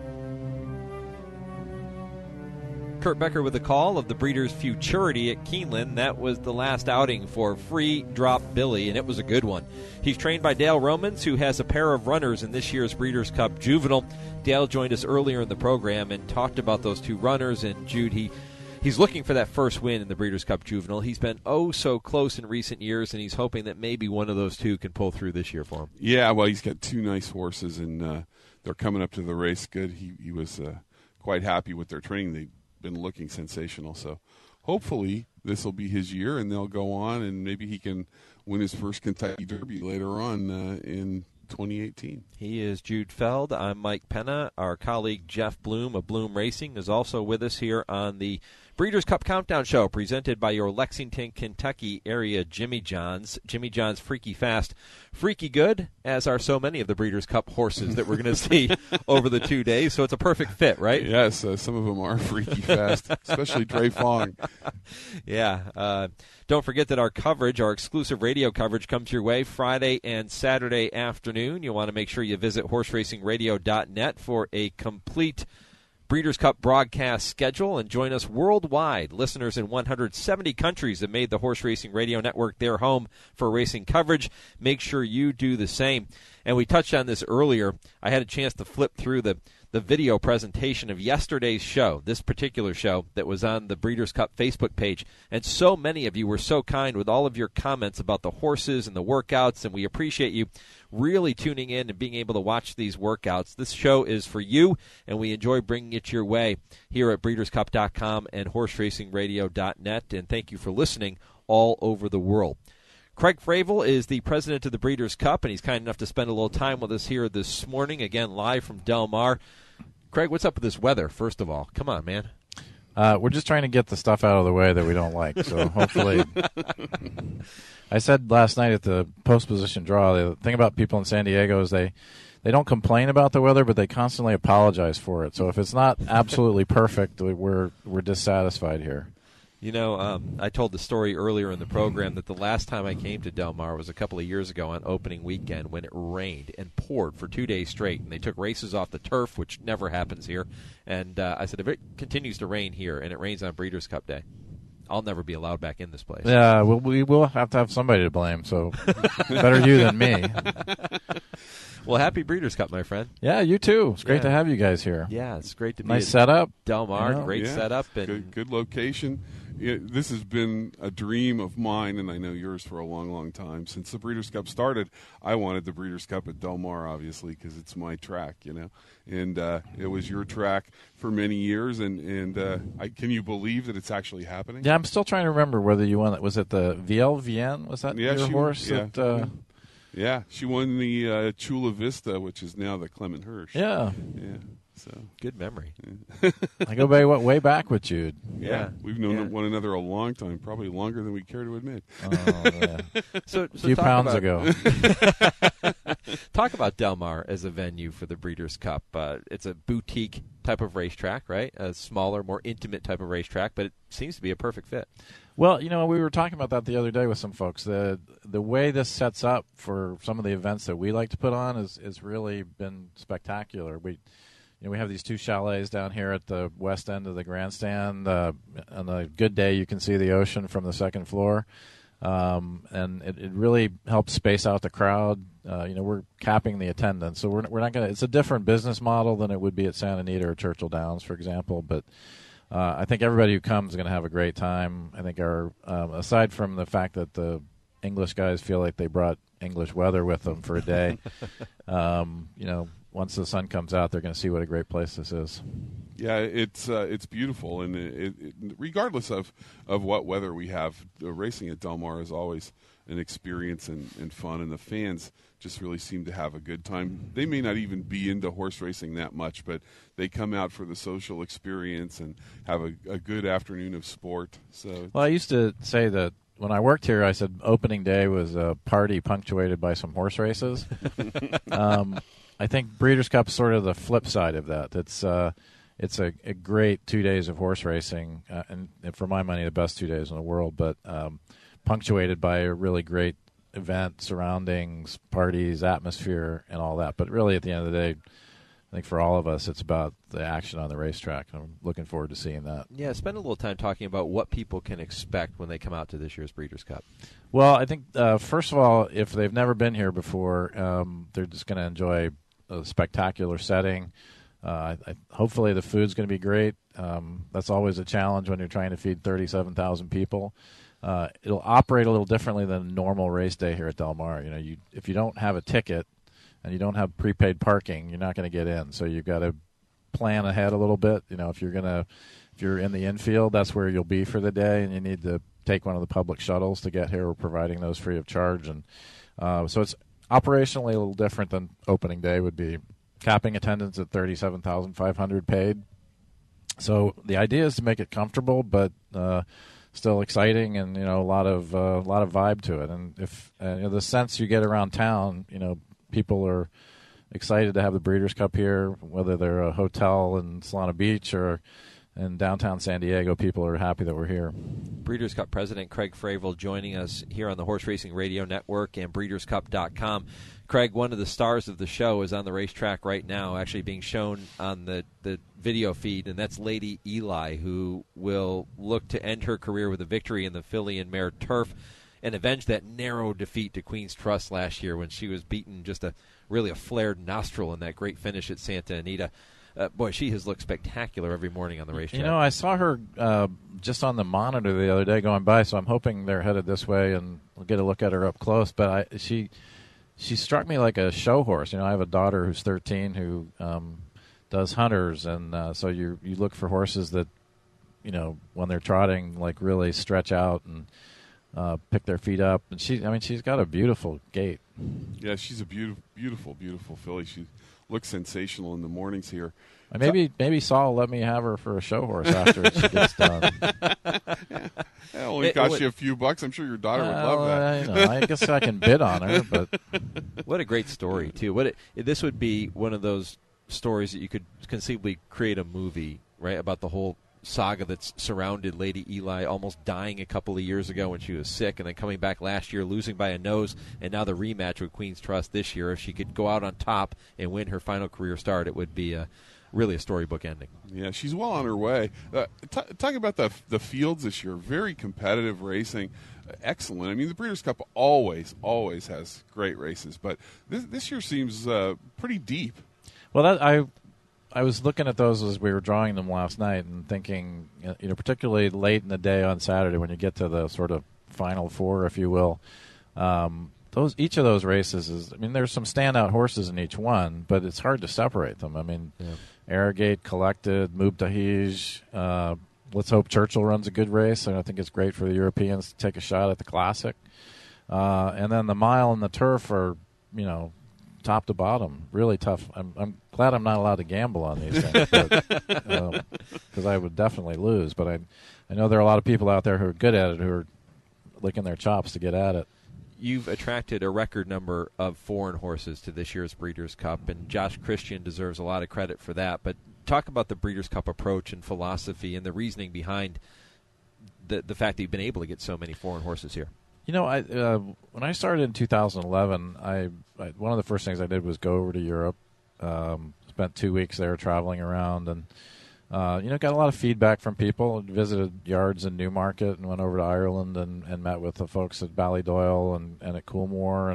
Kurt Becker with the call of the Breeders' Futurity at Keeneland. That was the last outing for Free Drop Billy, and it was a good one. He's trained by Dale Romans, who has a pair of runners in this year's Breeders' Cup Juvenile. Dale joined us earlier in the program and talked about those 2 runners, and Jude, he's looking for that first win in the Breeders' Cup Juvenile. He's been so close in recent years, and he's hoping that maybe one of those 2 can pull through this year for him. Yeah, well, he's got 2 nice horses, and they're coming up to the race good. He was quite happy with their training. They've been looking sensational, so hopefully this will be his year, and they'll go on, and maybe he can win his first Kentucky Derby later on in 2018. He is Jude Feld. I'm Mike Penna. Our colleague Jeff Bloom of Bloom Racing is also with us here on the Breeders' Cup Countdown Show, presented by your Lexington, Kentucky area Jimmy John's. Jimmy John's Freaky Fast, Freaky Good, as are so many of the Breeders' Cup horses that we're going to see over the 2 days. So it's a perfect fit, right? Yes, some of them are freaky fast, especially Dre Fong. Yeah. Don't forget that our coverage, our exclusive radio coverage, comes your way Friday and Saturday afternoon. You'll want to make sure you visit horseracingradio.net for a complete Breeders' Cup broadcast schedule and join us worldwide. Listeners in 170 countries have made the Horse Racing Radio Network their home for racing coverage. Make sure you do the same. And we touched on this earlier. I had a chance to flip through the the video presentation of yesterday's show, this particular show that was on the Breeders' Cup Facebook page. And so many of you were so kind with all of your comments about the horses and the workouts, and we appreciate you really tuning in and being able to watch these workouts. This show is for you, and we enjoy bringing it your way here at BreedersCup.com and HorseRacingRadio.net. And thank you for listening all over the world. Craig Fravel is the president of the Breeders' Cup, and he's kind enough to spend a little time with us here this morning, again, live from Del Mar. Craig, what's up with this weather, first of all? Come on, man. We're just trying to get the stuff out of the way that we don't like, so hopefully. I said last night at the post-position draw, the thing about people in San Diego is they don't complain about the weather, but they constantly apologize for it. So if it's not absolutely perfect, we're dissatisfied here. You know, I told the story earlier in the program that the last time I came to Del Mar was a couple of years ago on opening weekend when it rained and poured for 2 days straight. And they took races off the turf, which never happens here. And I said, if it continues to rain here and it rains on Breeders' Cup Day, I'll never be allowed back in this place. Yeah, we will have to have somebody to blame, so better you than me. Well, happy Breeders' Cup, my friend. Yeah, you too. It's great to have you guys here. Yeah, it's great to be nice setup. Del Mar, great setup. And good location. This has been a dream of mine, and I know yours for a long, long time. Since the Breeders' Cup started, I wanted the Breeders' Cup at Del Mar, obviously, because it's my track, And it was your track for many years, and can you believe that it's actually happening? Yeah, I'm still trying to remember whether you won it. Was it the VLVN? Was that your horse? Yeah, she won the Chula Vista, which is now the Clement Hirsch. Yeah. So good memory. I go way back with Jude. Yeah, we've known one another a long time, probably longer than we care to admit. Oh, yeah. So a few pounds ago. Talk about Del Mar as a venue for the Breeders' Cup. It's a boutique type of racetrack, right? A smaller, more intimate type of racetrack, but it seems to be a perfect fit. Well, we were talking about that the other day with some folks. The way this sets up for some of the events that we like to put on is really been spectacular. We have these two chalets down here at the west end of the grandstand. On a good day, you can see the ocean from the second floor, and it really helps space out the crowd. We're capping the attendance, so we're not going to. It's a different business model than it would be at Santa Anita or Churchill Downs, for example. But I think everybody who comes is going to have a great time. I think aside from the fact that the English guys feel like they brought English weather with them for a day, once the sun comes out, they're going to see what a great place this is. Yeah, it's beautiful, and regardless of what weather we have, racing at Del Mar is always an experience and fun, and the fans just really seem to have a good time. They may not even be into horse racing that much, but they come out for the social experience and have a good afternoon of sport. So, well, I used to say that when I worked here, I said opening day was a party punctuated by some horse races. I think Breeders' Cup is sort of the flip side of that. It's a great 2 days of horse racing, and for my money, the best 2 days in the world, but punctuated by a really great event, surroundings, parties, atmosphere, and all that. But really, at the end of the day, I think for all of us, it's about the action on the racetrack. I'm looking forward to seeing that. Yeah, spend a little time talking about what people can expect when they come out to this year's Breeders' Cup. Well, I think, first of all, if they've never been here before, they're just going to enjoy a spectacular setting. Hopefully the food's going to be great. That's always a challenge when you're trying to feed 37,000 people. It'll operate a little differently than a normal race day here at Del Mar. If you don't have a ticket and you don't have prepaid parking, you're not going to get in. So you've got to plan ahead a little bit. If you're in the infield, that's where you'll be for the day, and you need to take one of the public shuttles to get here. We're providing those free of charge, and so it's operationally a little different than opening day would be. Capping attendance at 37,500 paid. So the idea is to make it comfortable, but still exciting, and a lot of vibe to it. And if the sense you get around town, people are excited to have the Breeders' Cup here, whether they're a hotel in Solana Beach or in downtown San Diego, people are happy that we're here. Breeders' Cup President Craig Fravel joining us here on the Horse Racing Radio Network and BreedersCup.com. Craig, one of the stars of the show is on the racetrack right now, actually being shown on the video feed, and that's Lady Eli, who will look to end her career with a victory in the filly and mare turf and avenge that narrow defeat to Queen's Trust last year when she was beaten just really a flared nostril in that great finish at Santa Anita. boy, she has looked spectacular every morning on the racetrack. You know, I saw her just on the monitor the other day going by, so I'm hoping they're headed this way and we'll get a look at her up close. But she struck me like a show horse. You know, I have a daughter who's 13 who does hunters, and so you look for horses that, you know, when they're trotting, like really stretch out and pick their feet up. And she's got a beautiful gait. Yeah, she's a beautiful filly. She looks sensational in the mornings here. Maybe Saul will let me have her for a show horse after she gets done. Yeah, it only cost you a few bucks. I'm sure your daughter would love that. I guess I can bid on her. But what a great story too. This would be one of those stories that you could conceivably create a movie, right, about the whole saga that's surrounded Lady Eli, almost dying a couple of years ago when she was sick, and then coming back last year, losing by a nose, and now the rematch with Queen's Trust this year. If she could go out on top and win her final career start, it would be really a storybook ending. Yeah, she's well on her way. Talking about the fields this year, very competitive racing, excellent. I mean, the Breeders' Cup always has great races, but this year seems pretty deep. Well, I was looking at those as we were drawing them last night and thinking, you know, particularly late in the day on Saturday when you get to the sort of final four, if you will, each of those races is, I mean, there's some standout horses in each one, but it's hard to separate them. I mean, Arrogate, Collected, Mubtahij, let's hope Churchill runs a good race, and I think it's great for the Europeans to take a shot at the Classic. And then the mile and the turf are, you know, top to bottom, really tough. I'm glad I'm not allowed to gamble on these things, because I would definitely lose. But I know there are a lot of people out there who are good at it, who are licking their chops to get at it. You've attracted a record number of foreign horses to this year's Breeders' Cup, and Josh Christian deserves a lot of credit for that. But talk about the Breeders' Cup approach and philosophy and the reasoning behind the fact that you've been able to get so many foreign horses here. You know, when I started in 2011, one of the first things I did was go over to Europe. Spent 2 weeks there traveling around, and you know, got a lot of feedback from people. Visited yards in Newmarket and went over to Ireland and met with the folks at Ballydoyle and at Coolmore,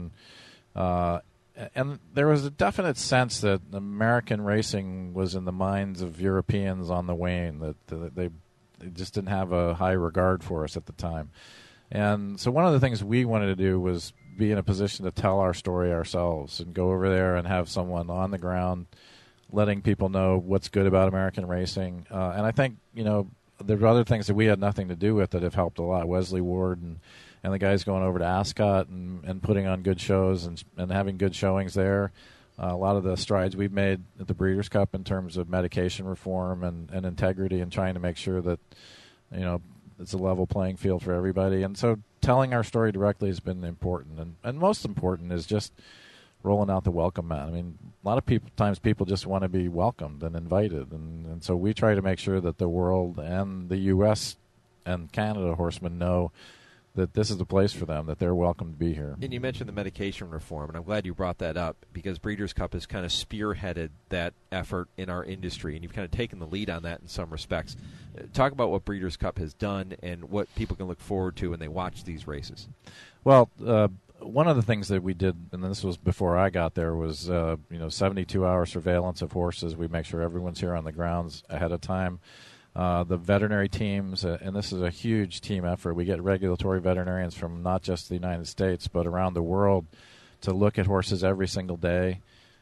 and there was a definite sense that American racing was in the minds of Europeans on the wane. That they just didn't have a high regard for us at the time. And so one of the things we wanted to do was be in a position to tell our story ourselves and go over there and have someone on the ground letting people know what's good about American racing. And I think, you know, there are other things that we had nothing to do with that have helped a lot. Wesley Ward and the guys going over to Ascot and putting on good shows and having good showings there. A lot of the strides we've made at the Breeders' Cup in terms of medication reform and integrity and trying to make sure that, you know, it's a level playing field for everybody. And so telling our story directly has been important. And most important is just rolling out the welcome mat. I mean, a lot of times people just want to be welcomed and invited. And so we try to make sure that the world and the U.S. and Canada horsemen know that this is the place for them, that they're welcome to be here. And you mentioned the medication reform, and I'm glad you brought that up because Breeders' Cup has kind of spearheaded that effort in our industry, and you've kind of taken the lead on that in some respects. Talk about what Breeders' Cup has done and what people can look forward to when they watch these races. Well, one of the things that we did, and this was before I got there, was 72-hour surveillance of horses. We make sure everyone's here on the grounds ahead of time. The veterinary teams, and this is a huge team effort. We get regulatory veterinarians from not just the United States, but around the world to look at horses every single day.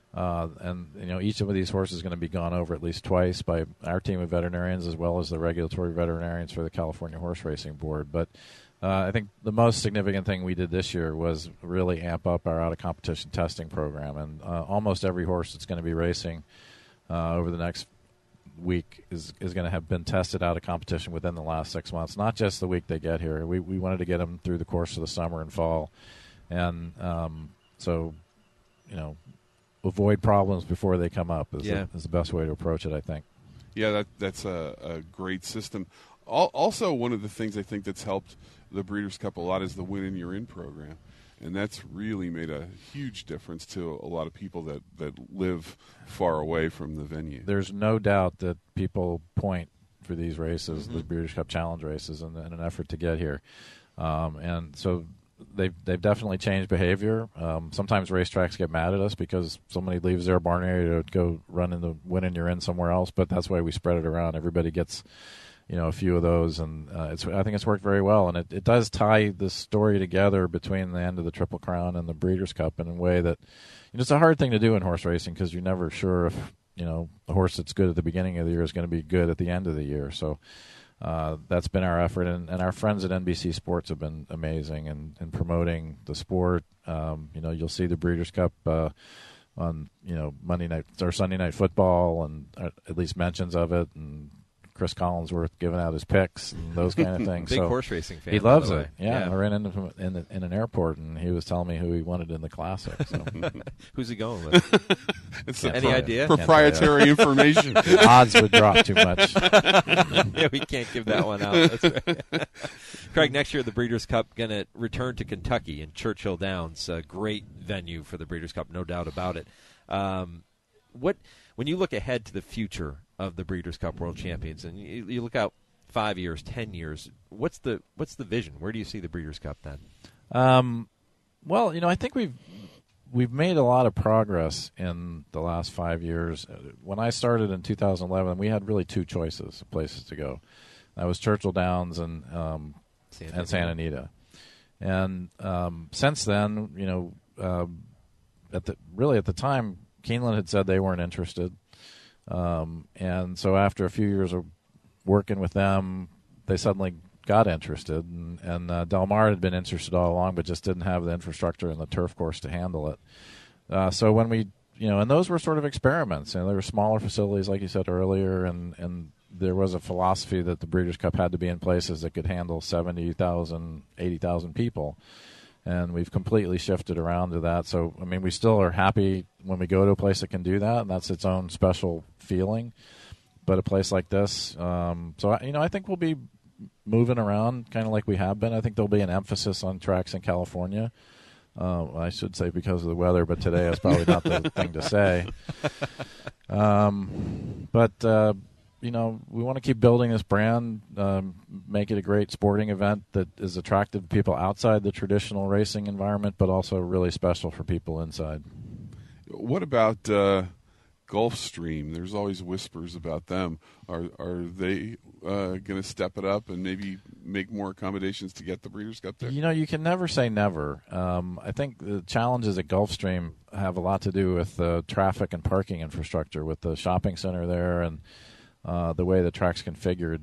And you know, each of these horses is going to be gone over at least twice by our team of veterinarians as well as the regulatory veterinarians for the California Horse Racing Board. But I think the most significant thing we did this year was really amp up our out-of-competition testing program. And almost every horse that's going to be racing over the next week is going to have been tested out of competition within the last 6 months, not just the week they get here. We wanted to get them through the course of the summer and fall. And so, you know, avoid problems before they come up is the best way to approach it, I think. Yeah, that's a great system. Also, one of the things I think that's helped the Breeders' Cup a lot is the Win and You're In program. And that's really made a huge difference to a lot of people that live far away from the venue. There's no doubt that people point for these races, the Breeders' Cup Challenge races, in an effort to get here. And so they've definitely changed behavior. Sometimes racetracks get mad at us because somebody leaves their barn area to go run in the win and you're in somewhere else. But that's why we spread it around. Everybody gets, a few of those, and I think it's worked very well. And it does tie the story together between the end of the Triple Crown and the Breeders' Cup in a way that it's a hard thing to do in horse racing because you're never sure if a horse that's good at the beginning of the year is going to be good at the end of the year. So. That's been our effort, and our friends at NBC Sports have been amazing in promoting the sport. You'll see the Breeders' Cup on Monday night or Sunday Night Football, and at least mentions of it, and Chris Collinsworth giving out his picks and those kind of things. Big so horse racing fan. He loves by the it. way. Yeah, I ran into him in an airport, and he was telling me who he wanted in the Classic. So. Who's he going with? Any idea? Proprietary information. The odds would drop too much. Yeah, we can't give that one out. That's right. Craig, next year the Breeders' Cup going to return to Kentucky in Churchill Downs. A great venue for the Breeders' Cup, no doubt about it. When you look ahead to the future of the Breeders' Cup World Champions, and you look out 5 years, 10 years, what's the vision? Where do you see the Breeders' Cup then? Well, I think we've made a lot of progress in the last 5 years. When I started in 2011, we had really two choices of places to go. That was Churchill Downs and Santa Anita. And since then, at the time, Keeneland had said they weren't interested. And so after a few years of working with them, they suddenly got interested. And Del Mar had been interested all along, but just didn't have the infrastructure and the turf course to handle it. So when we, and those were sort of experiments. There were smaller facilities, like you said earlier, and there was a philosophy that the Breeders' Cup had to be in places that could handle 70,000, 80,000 people. And we've completely shifted around to that. So, we still are happy when we go to a place that can do that, and that's its own special feeling. But a place like this, I think we'll be moving around kind of like we have been. I think there'll be an emphasis on tracks in California. I should say because of the weather, but today is probably not the thing to say. We want to keep building this brand, make it a great sporting event that is attractive to people outside the traditional racing environment, but also really special for people inside. What about Gulfstream? There's always whispers about them. Are they going to step it up and maybe make more accommodations to get the Breeders' Cup there? You can never say never. I think the challenges at Gulfstream have a lot to do with the traffic and parking infrastructure, with the shopping center there and the way the track's configured.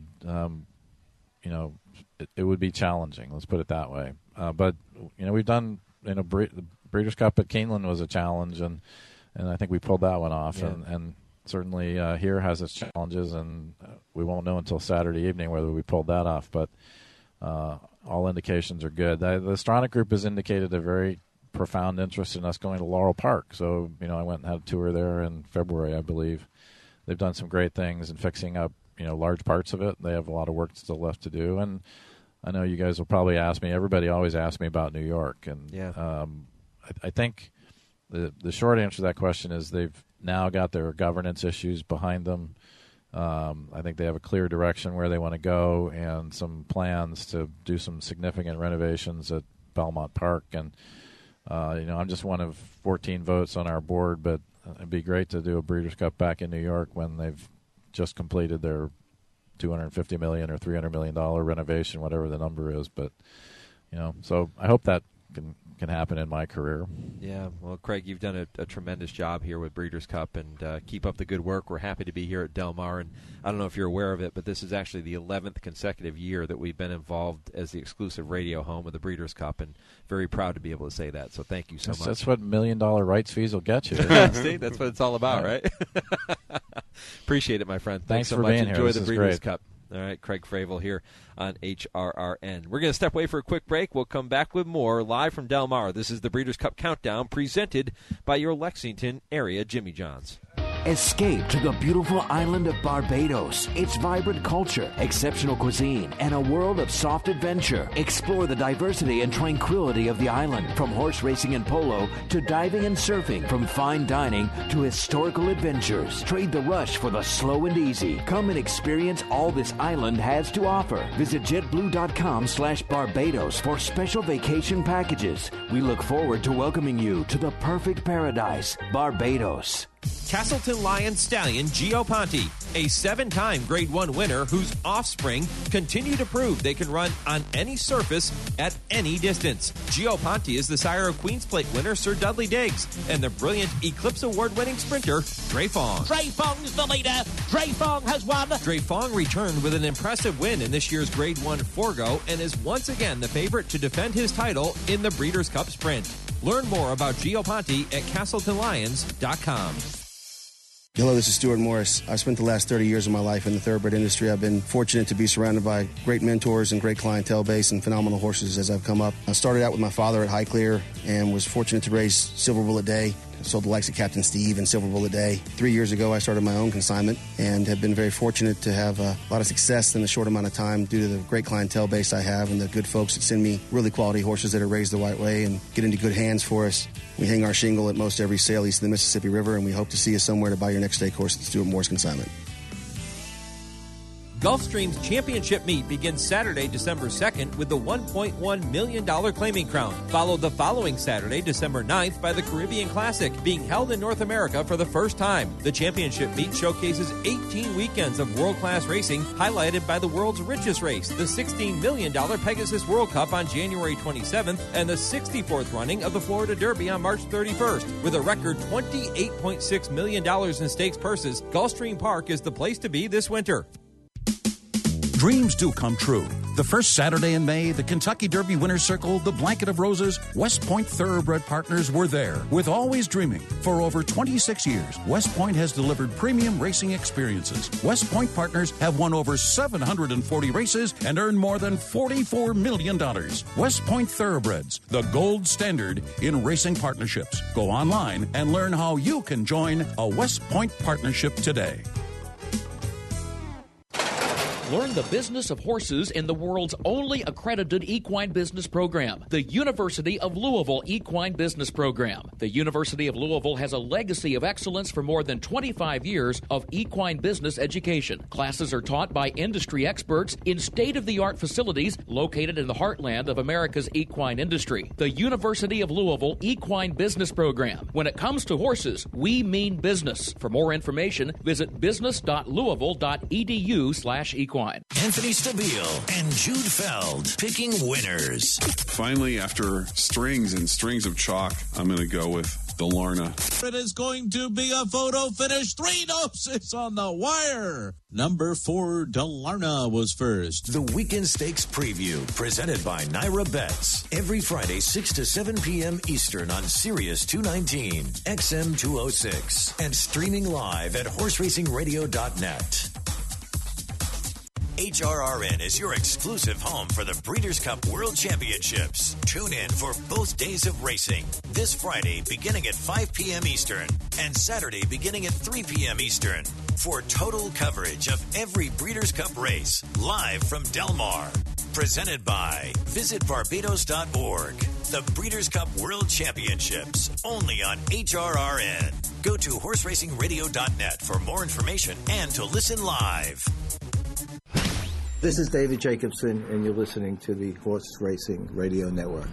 It would be challenging. Let's put it that way. But we've done. The Breeders' Cup at Keeneland was a challenge, and I think we pulled that one off. Yeah. And certainly here has its challenges, and we won't know until Saturday evening whether we pulled that off. But all indications are good. The Stronach Group has indicated a very profound interest in us going to Laurel Park. So I went and had a tour there in February, I believe. They've done some great things in fixing up, large parts of it. They have a lot of work still left to do. And I know you guys will probably ask me, everybody always asks me about New York. And I think the short answer to that question is they've now got their governance issues behind them. I think they have a clear direction where they want to go and some plans to do some significant renovations at Belmont Park. And, I'm just one of 14 votes on our board, but it'd be great to do a Breeders' Cup back in New York when they've just completed their $250 million or $300 million renovation, whatever the number is. But so I hope that can happen in my career. Yeah, well, Craig, you've done a tremendous job here with Breeders' Cup, and keep up the good work. We're happy to be here at Del Mar, and I don't know if you're aware of it, but this is actually the 11th consecutive year that we've been involved as the exclusive radio home of the Breeders' Cup, and very proud to be able to say that. So thank you so much. That's what $1 million rights fees will get you. See, that's what it's all about, right? Appreciate it, my friend. Thanks so for much. Being Enjoy here. the This Breeders' Cup. All right, Craig Fravel here on HRRN. We're going to step away for a quick break. We'll come back with more live from Del Mar. This is the Breeders' Cup Countdown presented by your Lexington area Jimmy John's. Escape to the beautiful island of Barbados. Its vibrant culture, exceptional cuisine, and a world of soft adventure. Explore the diversity and tranquility of the island, from horse racing and polo to diving and surfing, from fine dining to historical adventures. Trade the rush for the slow and easy. Come and experience all this island has to offer. Visit JetBlue.com/Barbados for special vacation packages. We look forward to welcoming you to the perfect paradise, Barbados. Castleton Lion Stallion Gio Ponte, a 7-time Grade 1 winner whose offspring continue to prove they can run on any surface at any distance. Gio Ponte is the sire of Queen's Plate winner Sir Dudley Diggs and the brilliant Eclipse Award-winning sprinter Dre Fong. Dre Fong's the leader. Dre Fong has won. Dre Fong returned with an impressive win in this year's Grade 1 Forgo and is once again the favorite to defend his title in the Breeders' Cup Sprint. Learn more about Gio Ponte at CastletonLions.com. Hello, this is Stuart Morris. I spent the last 30 years of my life in the thoroughbred industry. I've been fortunate to be surrounded by great mentors and great clientele base and phenomenal horses as I've come up. I started out with my father at Highclere and was fortunate to raise Silver Bullet Day. I sold the likes of Captain Steve and Silver Bullet Day. 3 years ago, I started my own consignment and have been very fortunate to have a lot of success in a short amount of time due to the great clientele base I have and the good folks that send me really quality horses that are raised the right way and get into good hands for us. We hang our shingle at most every sale east of the Mississippi River, and we hope to see you somewhere to buy your next stake horse at Stuart Morris Consignment. Gulfstream's championship meet begins Saturday, December 2nd with the $1.1 million Claiming Crown, followed the following Saturday, December 9th by the Caribbean Classic, being held in North America for the first time. The championship meet showcases 18 weekends of world-class racing, highlighted by the world's richest race, the $16 million Pegasus World Cup on January 27th, and the 64th running of the Florida Derby on March 31st. With a record $28.6 million in stakes purses, Gulfstream Park is the place to be this winter. Dreams do come true. The first Saturday in May, the Kentucky Derby Winner's Circle, the Blanket of Roses, West Point Thoroughbred Partners were there with Always Dreaming. For over 26 years, West Point has delivered premium racing experiences. West Point Partners have won over 740 races and earned more than $44 million. West Point Thoroughbreds, the gold standard in racing partnerships. Go online and learn how you can join a West Point partnership today. Learn the business of horses in the world's only accredited equine business program, the University of Louisville Equine Business Program. The University of Louisville has a legacy of excellence for more than 25 years of equine business education. Classes are taught by industry experts in state-of-the-art facilities located in the heartland of America's equine industry. The University of Louisville Equine Business Program. When it comes to horses, we mean business. For more information, visit business.louisville.edu/equine. Anthony Stabile and Jude Feld picking winners. Finally, after strings and strings of chalk, I'm going to go with Delarna. It is going to be a photo finish. 3 notes on the wire. Number 4, Delarna was first. The Weekend Stakes Preview, presented by Naira Bets. Every Friday, 6 to 7 p.m. Eastern on Sirius 219, XM 206, and streaming live at horseracingradio.net. HRRN is your exclusive home for the Breeders' Cup World Championships. Tune in for both days of racing, this Friday beginning at 5 p.m. Eastern and Saturday beginning at 3 p.m. Eastern, for total coverage of every Breeders' Cup race, live from Del Mar. Presented by visitbarbados.org. The Breeders' Cup World Championships, only on HRRN. Go to horseracingradio.net for more information and to listen live. This is David Jacobson, and you're listening to the Horse Racing Radio Network.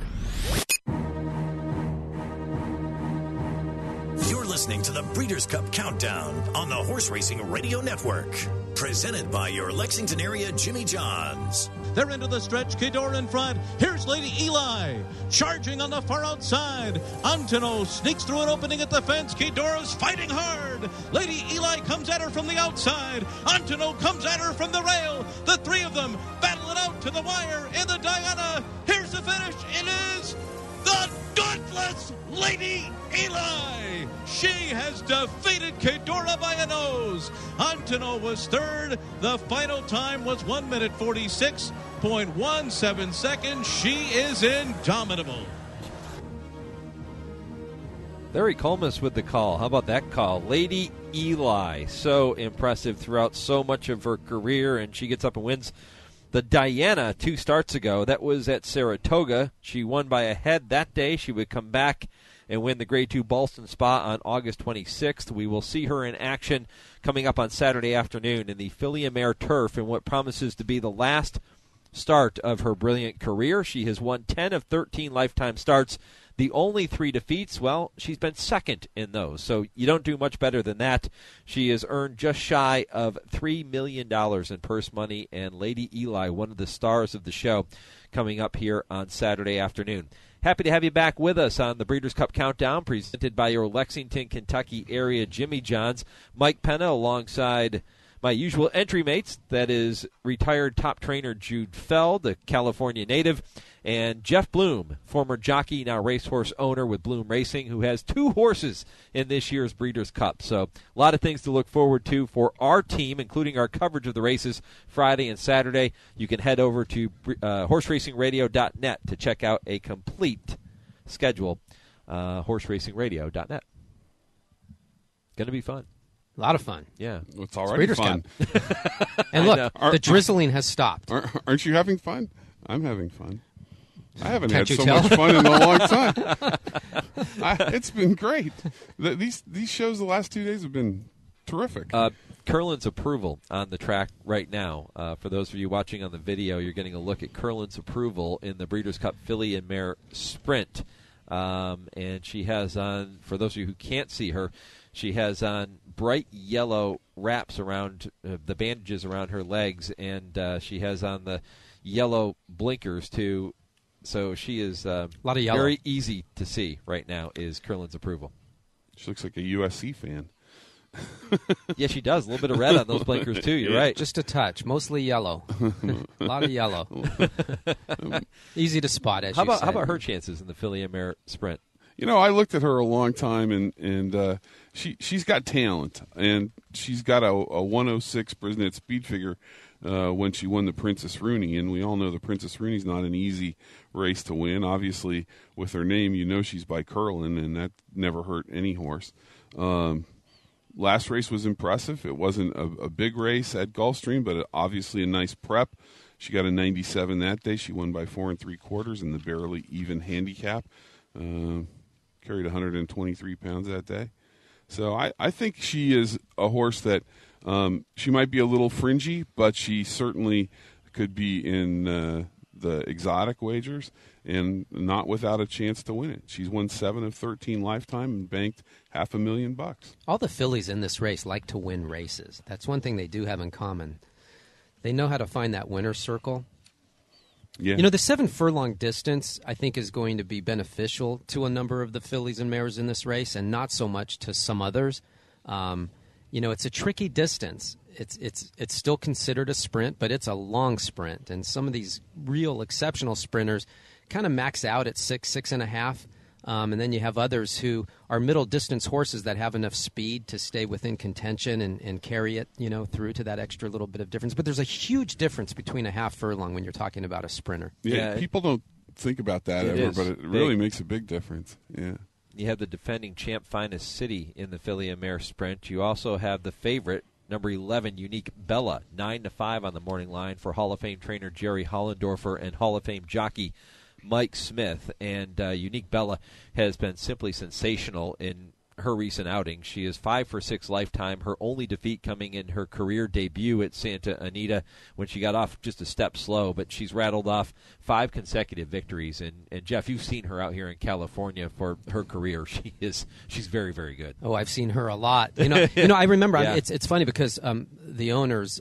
You're listening to the Breeders' Cup Countdown on the Horse Racing Radio Network. Presented by your Lexington area Jimmy Johns. They're into the stretch. Kedor in front. Here's Lady Eli charging on the far outside. Antono sneaks through an opening at the fence. Kedor's fighting hard. Lady Eli comes at her from the outside. Antono comes at her from the rail. The three of them battle it out to the wire in the Diana. Here's the finish. It is the dauntless Lady Eli. She has defeated Kedora by a nose. Antono was third. The final time was 1 minute 46.17 seconds. She is indomitable. Larry Colmus with the call. How about that call? Lady Eli. So impressive throughout so much of her career, and she gets up and wins the Diana 2 starts ago. That was at Saratoga. She won by a head that day. She would come back and win the Grade 2 Ballston Spa on August 26th. We will see her in action coming up on Saturday afternoon in the Filly and Mare Turf in what promises to be the last start of her brilliant career. She has won 10 of 13 lifetime starts. The only 3 defeats, well, she's been second in those, so you don't do much better than that. She has earned just shy of $3 million in purse money, and Lady Eli, one of the stars of the show, coming up here on Saturday afternoon. Happy to have you back with us on the Breeders' Cup Countdown, presented by your Lexington, Kentucky area Jimmy John's. Mike Penna alongside my usual entry mates, that is retired top trainer Jude Feld, a California native, and Jeff Bloom, former jockey, now racehorse owner with Bloom Racing, who has 2 horses in this year's Breeders' Cup. So a lot of things to look forward to for our team, including our coverage of the races Friday and Saturday. You can head over to horseracingradio.net to check out a complete schedule, horseracingradio.net. Going to be fun. A lot of fun. Yeah. It's already fun. And look, the drizzling has stopped. Aren't you having fun? I'm having fun. I haven't Can't had you so tell? much fun in a long time. It's been great. These shows the last 2 days have been terrific. Curlin's Approval on the track right now. For those of you watching on the video, you're getting a look at Curlin's Approval in the Breeders' Cup Filly and Mare Sprint. And she has on, for those of you who can't see her, she has on bright yellow wraps around the bandages around her legs, and she has on the yellow blinkers too. So she is a lot of yellow. Very easy to see right now is Curlin's Approval. She looks like a USC fan. Yeah, she does. A little bit of red on those blinkers too. You're right. Just a touch. Mostly yellow. A lot of yellow. Easy to spot, as how you said. about her chances in the Filly and Mare Sprint? You know, I looked at her a long time, and she's got talent, and she's got a 106 Brisnet speed figure when she won the Princess Rooney, and we all know the Princess Rooney's not an easy race to win. Obviously, with her name, you know she's by Curlin, and that never hurt any horse. Last race was impressive. It wasn't a big race at Gulfstream, but obviously a nice prep. She got a 97 that day. She won by 4 3/4 in the barely even handicap. Carried 123 pounds that day. So I think she is a horse that she might be a little fringy, but she certainly could be in the exotic wagers and not without a chance to win it. She's won 7 of 13 lifetime and banked $500,000. All the fillies in this race like to win races. That's one thing they do have in common. They know how to find that winner's circle. Yeah. You know, the 7 furlong distance, I think, is going to be beneficial to a number of the fillies and mares in this race, and not so much to some others. You know, it's a tricky distance. It's still considered a sprint, but it's a long sprint, and some of these real exceptional sprinters kind of max out at 6.5. And then you have others who are middle distance horses that have enough speed to stay within contention and carry it, you know, through to that extra little bit of difference. But there's a huge difference between a half furlong when you're talking about a sprinter. Yeah, people don't think about that ever, but it really makes a big difference. Yeah. You have the defending champ Finest City in the Filly and Mare Sprint. You also have the favorite, number 11, Unique Bella, 9-5 on the morning line for Hall of Fame trainer Jerry Hollendorfer and Hall of Fame jockey Mike Smith. And Unique Bella has been simply sensational in her recent outing. She is 5 for 6 lifetime, her only defeat coming in her career debut at Santa Anita when she got off just a step slow, but she's rattled off 5 consecutive victories. And Jeff, you've seen her out here in California for her career. She's very, very good. Oh, I've seen her a lot. You know, I remember. Yeah. It's funny because the owners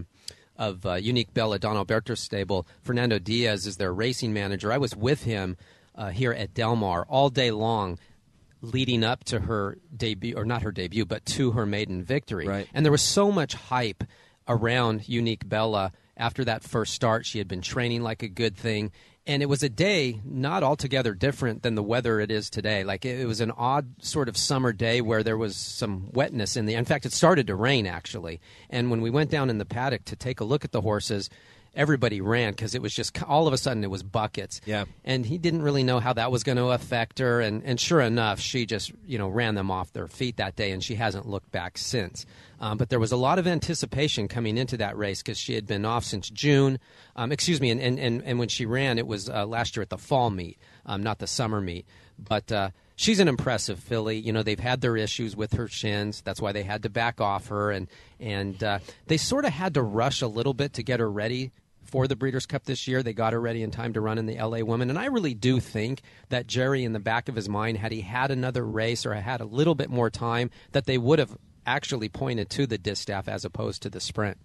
of Unique Bella, Don Alberto's stable, Fernando Diaz is their racing manager. I was with him here at Del Mar all day long, leading up to her debut, or not her debut, but to her maiden victory. Right. And there was so much hype around Unique Bella after that first start. She had been training like a good thing. And it was a day not altogether different than the weather it is today. Like, it was an odd sort of summer day where there was some wetness in the... In fact, it started to rain, actually. And when we went down in the paddock to take a look at the horses, everybody ran because it was just all of a sudden it was buckets. Yeah. And he didn't really know how that was going to affect her. And sure enough, she just, ran them off their feet that day, and she hasn't looked back since. But there was a lot of anticipation coming into that race because she had been off since June. And when she ran, it was last year at the fall meet, not the summer meet. But she's an impressive filly. They've had their issues with her shins. That's why they had to back off her. And they sort of had to rush a little bit to get her ready for the Breeders' Cup this year. They got her ready in time to run in the LA Women. And I really do think that Jerry, in the back of his mind, had he had another race or had a little bit more time, that they would have actually pointed to the distaff as opposed to the sprint.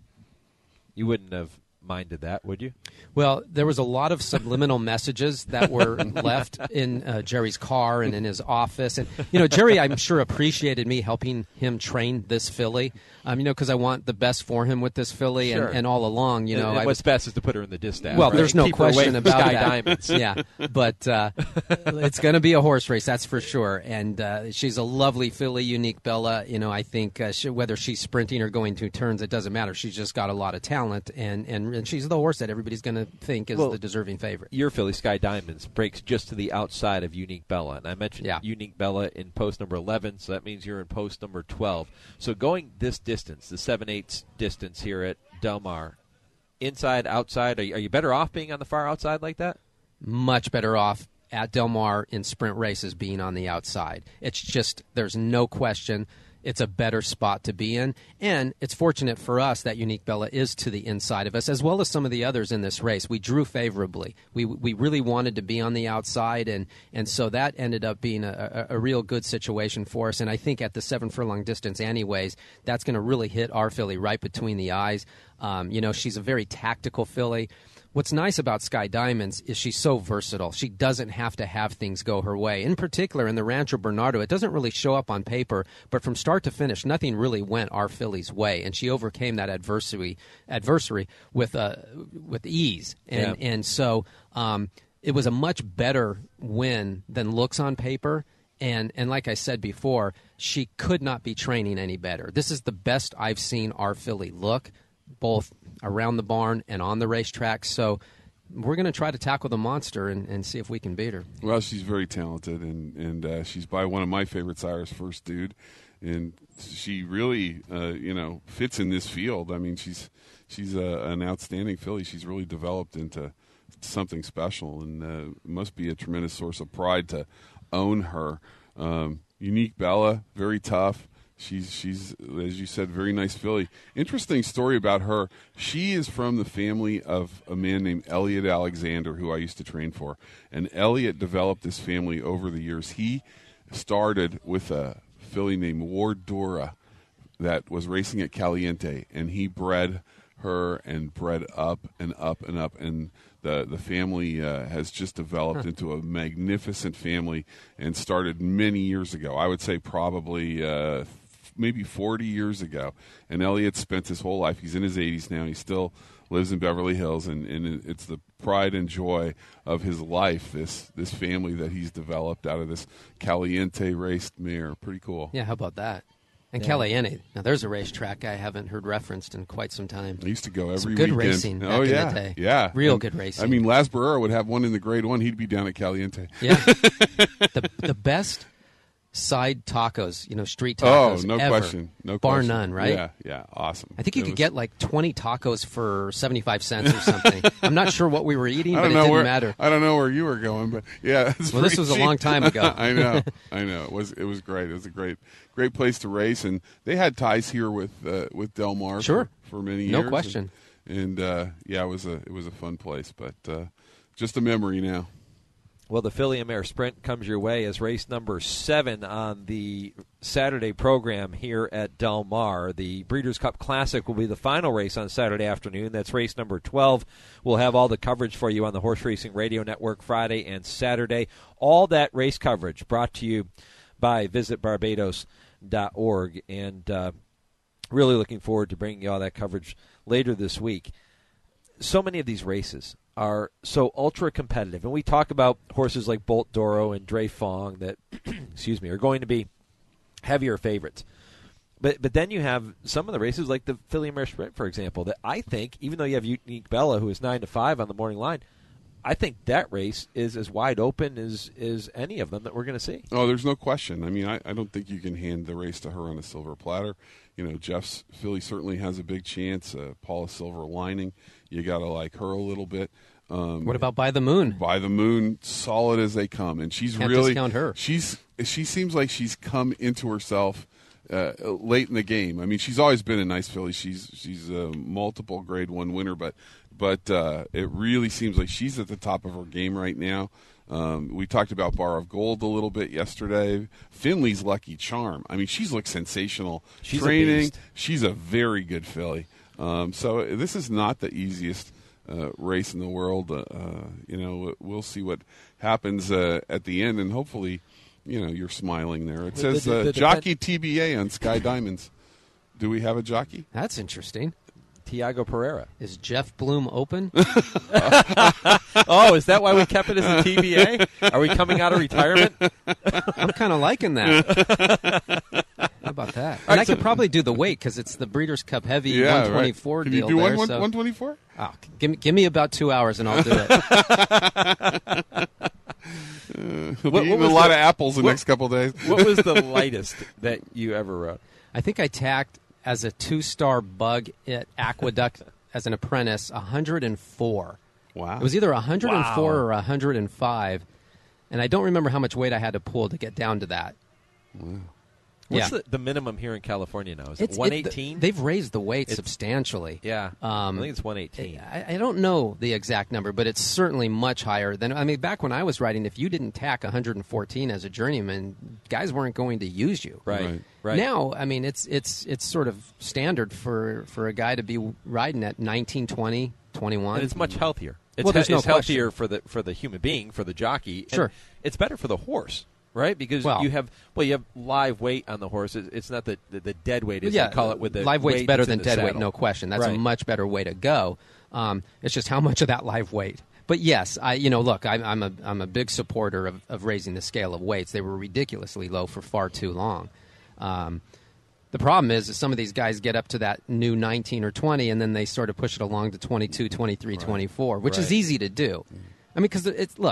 You wouldn't have minded that, would you? Well, there was a lot of subliminal messages that were left in Jerry's car and in his office. And, Jerry, I'm sure, appreciated me helping him train this filly, because I want the best for him with this filly. Sure. And all along, and what's best is to put her in the distaff. Well, right? There's no Keep question her away from about Sky that. Diamonds. Yeah, but it's going to be a horse race, that's for sure. And she's a lovely filly, Unique Bella. I think whether she's sprinting or going 2 turns, it doesn't matter. She's just got a lot of talent, and she's the horse that everybody's going to think is the deserving favorite. Your filly, Sky Diamonds, breaks just to the outside of Unique Bella. And I mentioned Unique Bella in post number 11, so that means you're in post number 12. So going this distance, the 7/8 distance here at Del Mar, inside, outside, are you better off being on the far outside like that? Much better off at Del Mar in sprint races being on the outside. It's just, there's no question. It's a better spot to be in, and it's fortunate for us that Unique Bella is to the inside of us, as well as some of the others in this race. We drew favorably. We really wanted to be on the outside, and so that ended up being a real good situation for us. And I think at the 7 furlong distance anyways, that's going to really hit our filly right between the eyes. She's a very tactical filly. What's nice about Sky Diamonds is she's so versatile. She doesn't have to have things go her way. In particular, in the Rancho Bernardo, it doesn't really show up on paper, but from start to finish, nothing really went our filly's way, and she overcame that adversary with ease. And so it was a much better win than looks on paper. And like I said before, she could not be training any better. This is the best I've seen our filly look, both around the barn and on the racetrack. So we're going to try to tackle the monster and see if we can beat her. Well, she's very talented, and she's by one of my favorite sires, First Dude, and she really fits in this field. I mean, she's an outstanding filly. She's really developed into something special, and must be a tremendous source of pride to own her. Unique Bella, very tough. She's, as you said, very nice filly. Interesting story about her. She is from the family of a man named Elliot Alexander, who I used to train for. And Elliot developed this family over the years. He started with a filly named Ward Dora that was racing at Caliente, and he bred her and bred up and up and up, and the family has just developed into a magnificent family and started many years ago. I would say probably maybe 40 years ago. And Elliot spent his whole life, he's in his 80s now, he still lives in Beverly Hills, and it's the pride and joy of his life, this family that he's developed out of this Caliente raced mare. Pretty cool. Yeah, how about that? And Caliente, now there's a racetrack I haven't heard referenced in quite some time. I used to go every some good weekend. Racing back in the day. Yeah. Real good racing. I mean, Las Barrera would have one in the grade 1. He'd be down at Caliente. Yeah. The best side tacos, street tacos. Oh, no ever. question. No Bar question. none, right? Yeah, awesome. I think you could get like 20 tacos for 75 cents or something. I'm not sure what we were eating, but it didn't matter. I don't know where you were going, but yeah. Well, this was cheap. a long time ago. I know. It was great. It was a great place to race, and they had ties here with Del Mar for many years. No question. And it was a fun place, but just a memory now. Well, the Filly and Mare Sprint comes your way as race number 7 on the Saturday program here at Del Mar. The Breeders' Cup Classic will be the final race on Saturday afternoon. That's race number 12. We'll have all the coverage for you on the Horse Racing Radio Network Friday and Saturday. All that race coverage brought to you by visitbarbados.org. And really looking forward to bringing you all that coverage later this week. So many of these races are so ultra competitive, and we talk about horses like Bolt Doro and Dre Fong that, are going to be heavier favorites. But then you have some of the races like the Philly Mare Sprint, for example, that I think, even though you have Unique Bella, who is 9-5 on the morning line, I think that race is as wide open as any of them that we're going to see. Oh, there's no question. I mean, I don't think you can hand the race to her on a silver platter. Jeff's Philly certainly has a big chance. Paula Silver lining, you got to like her a little bit. What about By the Moon? By the Moon, solid as they come, and she's Can't really discount her. She seems like she's come into herself late in the game. I mean, she's always been a nice filly. She's a multiple Grade 1 winner, but it really seems like she's at the top of her game right now. We talked about Bar of Gold a little bit yesterday. Finley's Lucky Charm. I mean, she's looked sensational. She's training. a beast. She's a very good filly. So this is not the easiest race in the world. We'll see what happens at the end, and hopefully, you're smiling there. It says jockey TBA on Sky Diamonds. Do we have a jockey? That's interesting. Tiago Pereira. Is Jeff Bloom open? Oh, is that why we kept it as a TBA? Are we coming out of retirement? I'm kind of liking that. How about that? And I could probably do the weight because it's the Breeders' Cup Heavy 124 right. Can deal you do there. 124? Oh, give me about 2 hours and I'll do it. He'll be eating a lot of apples the next couple of days. What was the lightest that you ever rode? I think I tacked as a 2-star bug at Aqueduct as an apprentice 104. Wow. It was either 104 or 105, and I don't remember how much weight I had to pull to get down to that. Wow. What's the minimum here in California now? Is it 118? They've raised the weight substantially. Yeah, I think it's 118. I don't know the exact number, but it's certainly much higher than. I mean, back when I was riding, if you didn't tack 114 as a journeyman, guys weren't going to use you. Right. Now, I mean, it's sort of standard for a guy to be riding at 19, 20, 21. And it's much healthier. There's no healthier for the human being, for the jockey. Sure. And it's better for the horse. Right, because you have live weight on the horse. It's not the dead weight, as they call it. With the live weight's better than dead weight, saddle. no question. That's right. a much better way to go. It's just how much of that live weight. But yes, I'm a big supporter of raising the scale of weights. They were ridiculously low for far too long. The problem is some of these guys get up to that new 19 or 20, and then they sort of push it along to 22, 23, 24, which is easy to do. I mean, because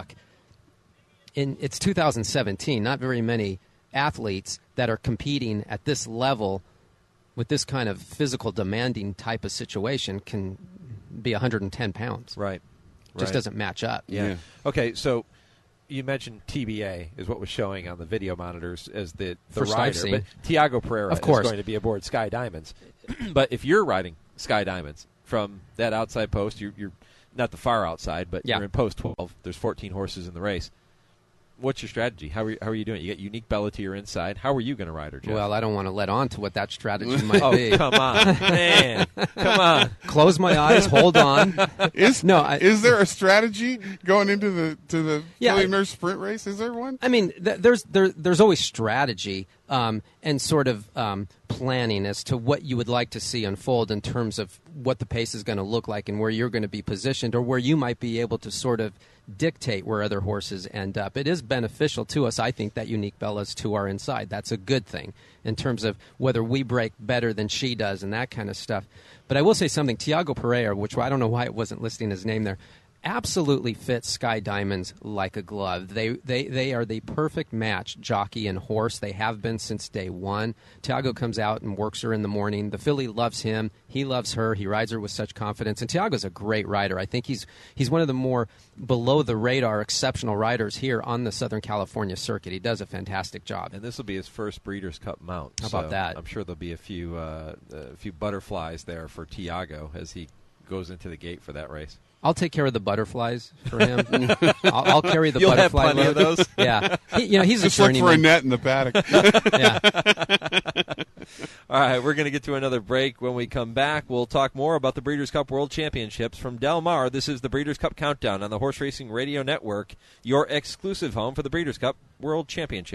it's 2017. Not very many athletes that are competing at this level with this kind of physical demanding type of situation can be 110 pounds. Right. Just doesn't match up. Yeah. Okay, so you mentioned TBA is what was showing on the video monitors as the rider. But Tiago Pereira is going to be aboard Sky Diamonds. But if you're riding Sky Diamonds from that outside post, you're not the far outside, but you're in post 12. There's 14 horses in the race. What's your strategy? How are you doing? You got Unique Bella to your inside. How are you going to ride her, Jeff? Well, I don't want to let on to what that strategy might be. Oh, come on, man. Come on. Close my eyes, hold on. Is there a strategy going into the Philly Mare Sprint race? Is there one? I mean, there's always strategy and sort of planning as to what you would like to see unfold in terms of what the pace is going to look like and where you're going to be positioned or where you might be able to sort of dictate where other horses end up. It is beneficial to us, I think, that Unique Bella's to our inside. That's a good thing in terms of whether we break better than she does and that kind of stuff. But I will say something. Tiago Pereira, which I don't know why it wasn't listing his name there, absolutely fits Sky Diamonds like a glove. They are the perfect match, jockey and horse. They have been since day one. Tiago comes out and works her in the morning. The filly loves him. He loves her. He rides her with such confidence. And Tiago's a great rider. I think he's one of the more below-the-radar exceptional riders here on the Southern California circuit. He does a fantastic job. And this will be his first Breeders' Cup mount. How about that? I'm sure there'll be a few butterflies there for Tiago as he goes into the gate for that race. I'll take care of the butterflies for him. I'll carry the You'll butterfly have plenty load. of those. Yeah, he's just a journeyman. look for a net in the paddock. Yeah. All right, we're going to get to another break. When we come back, we'll talk more about the Breeders' Cup World Championships from Del Mar. This is the Breeders' Cup Countdown on the Horse Racing Radio Network, your exclusive home for the Breeders' Cup World Championships.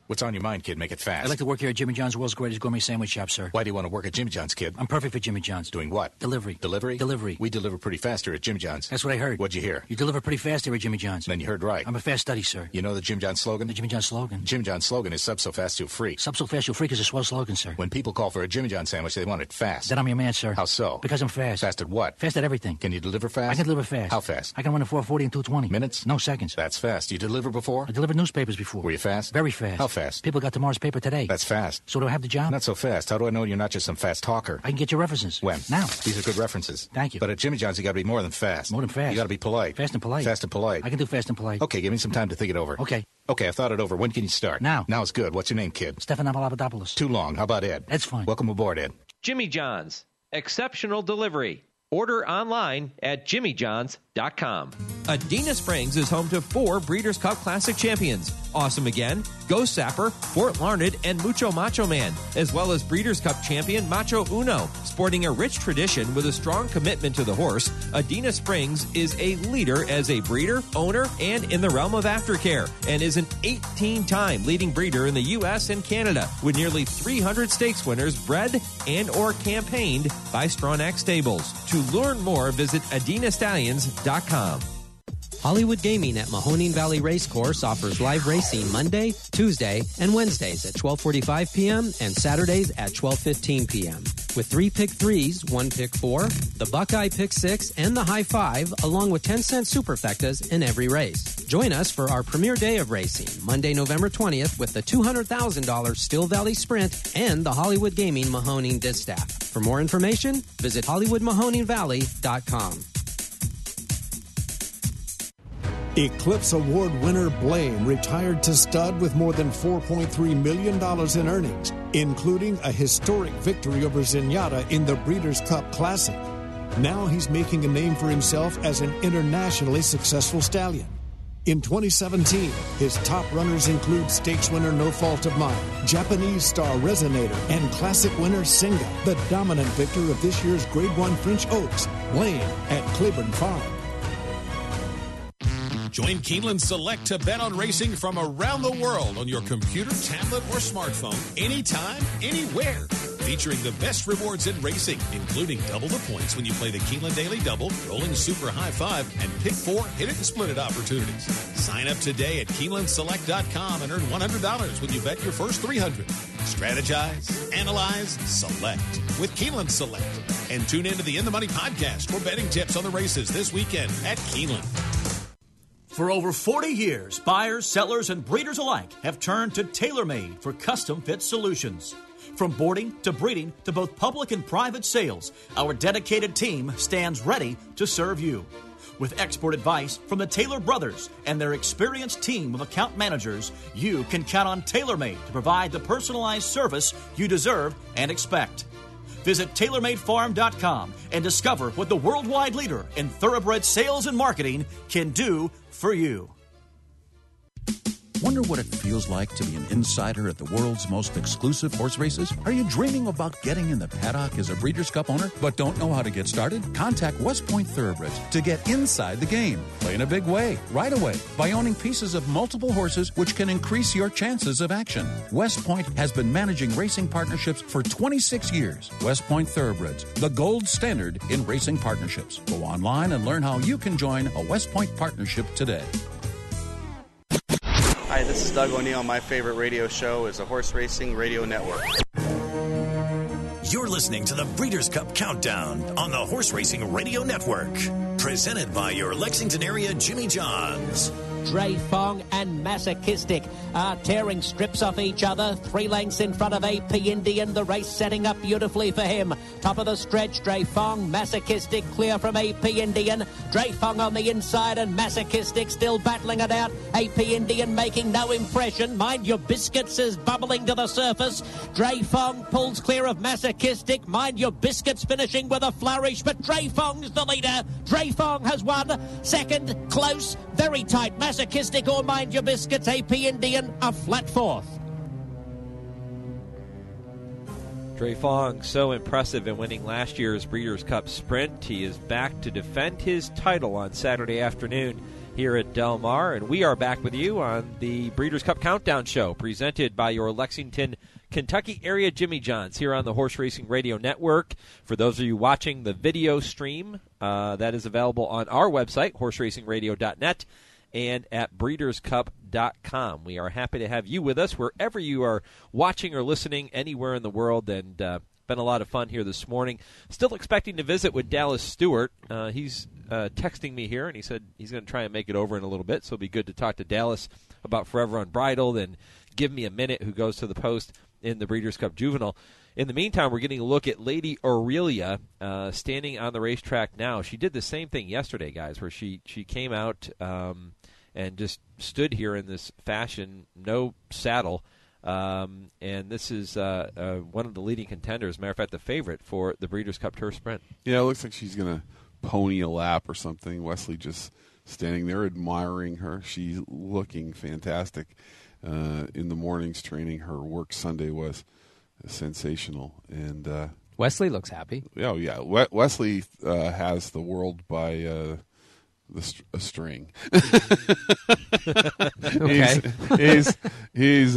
What's on your mind, kid? Make it fast. I'd like to work here at Jimmy John's, world's greatest gourmet sandwich shop, sir. Why do you want to work at Jimmy John's, kid? I'm perfect for Jimmy John's. Doing what? Delivery. Delivery? Delivery. We deliver pretty fast here at Jimmy John's. That's what I heard. What'd you hear? You deliver pretty fast here at Jimmy John's. Then you heard right. I'm a fast study, sir. You know the Jim John's slogan? The Jimmy John's slogan? Jimmy John's slogan is sub so fast you'll freak. Sub so fast you'll freak is a swell slogan, sir. When people call for a Jimmy John's sandwich, they want it fast. Then I'm your man, sir. How so? Because I'm fast. Fast at what? Fast at everything. Can you deliver fast? I can deliver fast. How fast? I can run a 440 and 220. Minutes? No, seconds. That's fast. You deliver before? I delivered newspapers before. Were you fast? Very fast. How fast? People got tomorrow's paper today. That's fast. So do I have the job? Not so fast. How do I know you're not just some fast talker? I can get your references. When? Now. These are good references. Thank you. But at Jimmy John's, you got to be more than fast. More than fast. You got to be polite. Fast and polite. Fast and polite. I can do fast and polite. Okay, give me some time to think it over. Okay. Okay, I've thought it over. When can you start? Now. Now's good. What's your name, kid? Stefan Papadopoulos. Too long. How about Ed? Ed's fine. Welcome aboard, Ed. Jimmy John's. Exceptional delivery. Order online at jimmyjohns.com. Adena Springs is home to 4 Breeders' Cup Classic champions. Awesome Again, Ghost Sapper, Fort Larned, and Mucho Macho Man, as well as Breeders' Cup champion Macho Uno. Sporting a rich tradition with a strong commitment to the horse, Adena Springs is a leader as a breeder, owner, and in the realm of aftercare, and is an 18-time leading breeder in the U.S. and Canada, with nearly 300 stakes winners bred and or campaigned by Stronach Stables. To learn more, visit adenastallions.com. Hollywood Gaming at Mahoning Valley Racecourse offers live racing Monday, Tuesday, and Wednesdays at 12:45 p.m. and Saturdays at 12:15 p.m. With 3 pick 3s, 1 pick 4, the Buckeye pick 6, and the high 5, along with 10-cent superfectas in every race. Join us for our premiere day of racing, Monday, November 20th, with the $200,000 Still Valley Sprint and the Hollywood Gaming Mahoning Distaff. For more information, visit HollywoodMahoningValley.com. Eclipse Award winner Blame retired to stud with more than $4.3 million in earnings, including a historic victory over Zenyatta in the Breeders' Cup Classic. Now he's making a name for himself as an internationally successful stallion. In 2017, his top runners include stakes winner No Fault of Mine, Japanese star Resonator, and classic winner Singa, the dominant victor of this year's Grade 1 French Oaks, Blame at Claiborne Farm. Join Keeneland Select to bet on racing from around the world on your computer, tablet, or smartphone, anytime, anywhere. Featuring the best rewards in racing, including double the points when you play the Keeneland Daily Double, Rolling Super High Five, and Pick 4 Hit It and Split It opportunities. Sign up today at KeenelandSelect.com and earn $100 when you bet your first 300. Strategize, analyze, select with Keeneland Select. And tune in to the In the Money podcast for betting tips on the races this weekend at Keeneland. For over 40 years, buyers, sellers, and breeders alike have turned to TaylorMade for custom-fit solutions. From boarding to breeding to both public and private sales, our dedicated team stands ready to serve you. With expert advice from the Taylor brothers and their experienced team of account managers, you can count on TaylorMade to provide the personalized service you deserve and expect. Visit TaylorMadeFarm.com and discover what the worldwide leader in thoroughbred sales and marketing can do for you. Wonder what it feels like to be an insider at the world's most exclusive horse races? Are you dreaming about getting in the paddock as a Breeders' Cup owner, but don't know how to get started? Contact West Point Thoroughbreds to get inside the game. Play in a big way, right away, by owning pieces of multiple horses, which can increase your chances of action. West Point has been managing racing partnerships for 26 years. West Point Thoroughbreds, the gold standard in racing partnerships. Go online and learn how you can join a West Point partnership today. Hi, this is Doug O'Neill. My favorite radio show is the Horse Racing Radio Network. You're listening to the Breeders' Cup Countdown on the Horse Racing Radio Network. Presented by your Lexington area Jimmy John's. Dre Fong and Masochistic are tearing strips off each other. 3 lengths in front of AP Indian. The race setting up beautifully for him. Top of the stretch, Dre Fong. Masochistic clear from AP Indian. Dre Fong on the inside and Masochistic still battling it out. AP Indian making no impression. Mind Your Biscuits is bubbling to the surface. Dre Fong pulls clear of Masochistic. Mind Your Biscuits finishing with a flourish, but Dre Fong's the leader. Dre Fong has won. Second, close, very tight. Masochistic or Mind Your Biscuits, AP Indian, a flat fourth. Dre Fong, so impressive in winning last year's Breeders' Cup Sprint. He is back to defend his title on Saturday afternoon here at Del Mar, and we are back with you on the Breeders' Cup Countdown Show, presented by your Lexington, Kentucky area Jimmy Johns here on the Horse Racing Radio Network. For those of you watching the video stream, that is available on our website, horseracingradio.net, and at breederscup.com. We are happy to have you with us wherever you are watching or listening anywhere in the world, and been a lot of fun here this morning. Still expecting to visit with Dallas Stewart. He's texting me here, and he said he's going to try and make it over in a little bit, so it'll be good to talk to Dallas about Forever Unbridled and Give Me a Minute, who goes to the post in the Breeders' Cup Juvenile. In the meantime, we're getting a look at Lady Aurelia standing on the racetrack now. She did the same thing yesterday, guys, where she came out and just stood here in this fashion, no saddle. And this is one of the leading contenders, matter of fact, the favorite for the Breeders' Cup Turf Sprint. Yeah, it looks like she's going to pony a lap or something. Wesley just standing there admiring her. She's looking fantastic. In the morning's training, her work Sunday was sensational. And Wesley looks happy. Oh, yeah. Wesley has the world by a string. Okay. He's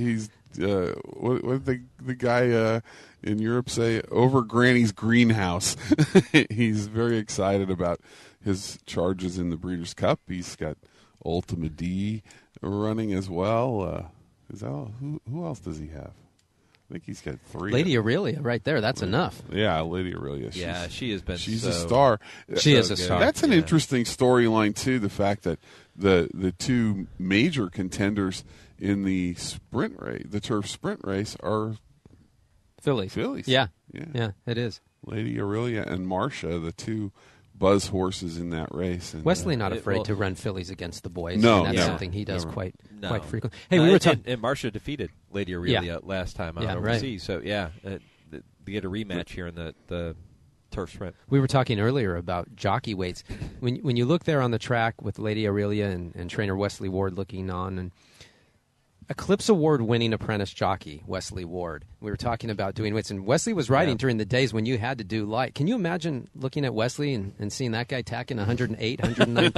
what did the guy in Europe say? Over Granny's greenhouse. He's very excited about his charges in the Breeders' Cup. He's got Ultima D running as well. Is that all? Who else does he have? I think he's got 3. Lady Aurelia, right there. That's enough. Yeah, Lady Aurelia. She has been. She's a star. She is a star. That's an interesting storyline too. The fact that the two major contenders in the sprint race, the turf sprint race, are fillies. Yeah, it is. Lady Aurelia and Marcia, the two buzz horses in that race. And, Wesley not afraid to run fillies against the boys. No, that's never, something he does never. quite frequently. Hey, we were talking. And Marcia defeated Lady Aurelia last time out overseas. Right. So they get a rematch here in the turf sprint. We were talking earlier about jockey weights. When you look there on the track with Lady Aurelia and trainer Wesley Ward looking on, and Eclipse Award-winning apprentice jockey Wesley Ward. We were talking about doing weights, and Wesley was riding during the days when you had to do light. Can you imagine looking at Wesley and seeing that guy tacking 108, 109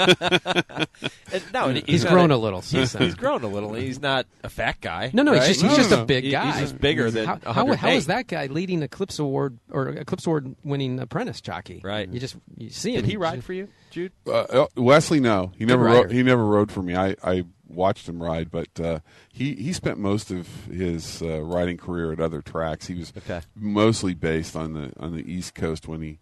pounds? No, he's grown a little. He's grown a little. He's not a fat guy. No, right? he's just a big guy. He's just bigger than 108. How is that guy leading Eclipse Award-winning apprentice jockey? Right. You see him. Did he ride for you, Jude? Wesley, no. He never rode for me. I watched him ride, but he spent most of his riding career at other tracks. He was mostly based on the East Coast when he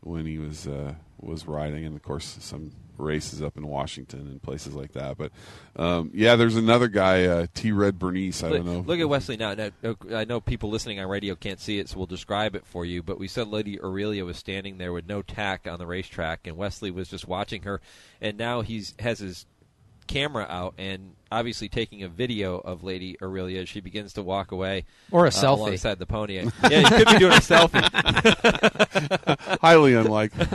was riding, and of course some races up in Washington and places like that. But there's another guy, T. Red Bernice. I don't know. Look at Wesley now. I know people listening on radio can't see it, so we'll describe it for you. But we said Lady Aurelia was standing there with no tack on the racetrack, and Wesley was just watching her. And now has his camera out and obviously taking a video of Lady Aurelia as she begins to walk away, or a selfie alongside the pony. Yeah, he could be doing a selfie. Highly unlikely.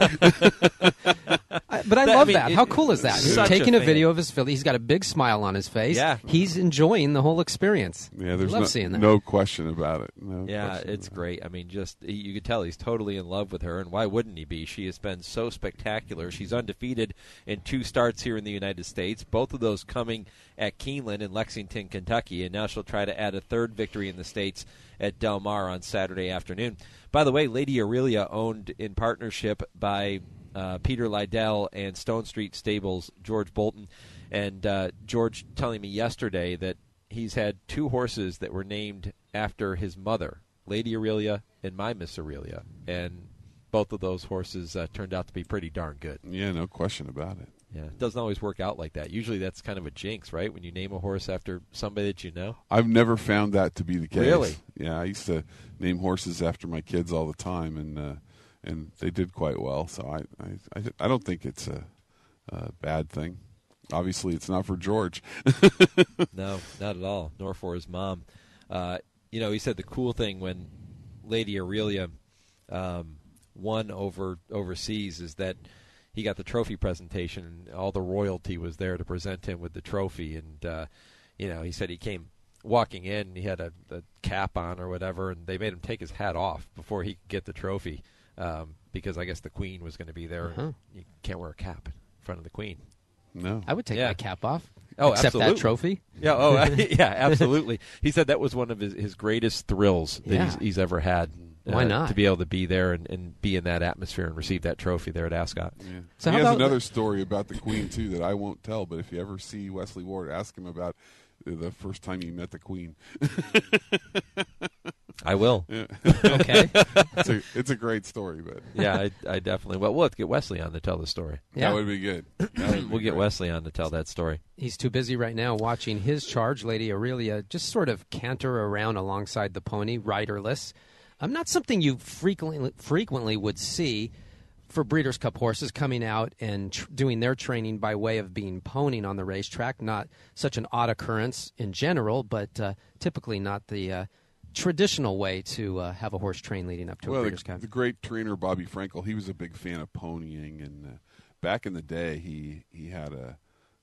But I love that. How cool is that? He's taking a fan. video of his filly. He's got a big smile on his face. Yeah. He's enjoying the whole experience. Yeah, there's love seeing that. No question about it. It's great. I mean, just you could tell he's totally in love with her, and why wouldn't he be? She has been so spectacular. She's undefeated in 2 starts here in the United States, both of those coming at Keeneland in Lexington, Kentucky, and now she'll try to add a 3rd victory in the States at Del Mar on Saturday afternoon. By the way, Lady Aurelia, owned in partnership by Peter Lydell and Stone Street Stables, George Bolton, and George telling me yesterday that he's had 2 horses that were named after his mother, Lady Aurelia and My Miss Aurelia, and both of those horses turned out to be pretty darn good. Yeah, no question about it. Yeah, it doesn't always work out like that. Usually that's kind of a jinx, right, when you name a horse after somebody that you know? I've never found that to be the case. Really? Yeah, I used to name horses after my kids all the time, and they did quite well. So I don't think it's a bad thing. Obviously, it's not for George. No, not at all, nor for his mom. He said the cool thing when Lady Aurelia won overseas is that he got the trophy presentation, and all the royalty was there to present him with the trophy. And he said he came walking in, he had a cap on or whatever, and they made him take his hat off before he could get the trophy because I guess the Queen was going to be there. And you can't wear a cap in front of the Queen. No. I would take my cap off. Oh, except absolutely. that trophy. Yeah. Yeah. Absolutely. He said that was one of his greatest thrills that he's ever had. Why not? To be able to be there and be in that atmosphere and receive that trophy there at Ascot. Yeah. So he how has about another story about the Queen too that I won't tell. But if you ever see Wesley Ward, ask him about the first time you met the Queen. I will. Yeah. Okay. It's a great story, but yeah, I definitely. Well, we'll have to get Wesley on to tell the story. That would be good. We'll get Wesley on to tell that story. He's too busy right now watching his charge, Lady Aurelia, just sort of canter around alongside the pony, riderless. Not something you frequently would see for Breeders' Cup horses coming out and doing their training by way of being ponying on the racetrack. Not such an odd occurrence in general, but typically not the traditional way to have a horse train leading up to a Breeders' Cup. The great trainer Bobby Frankel, he was a big fan of ponying, and back in the day, he had a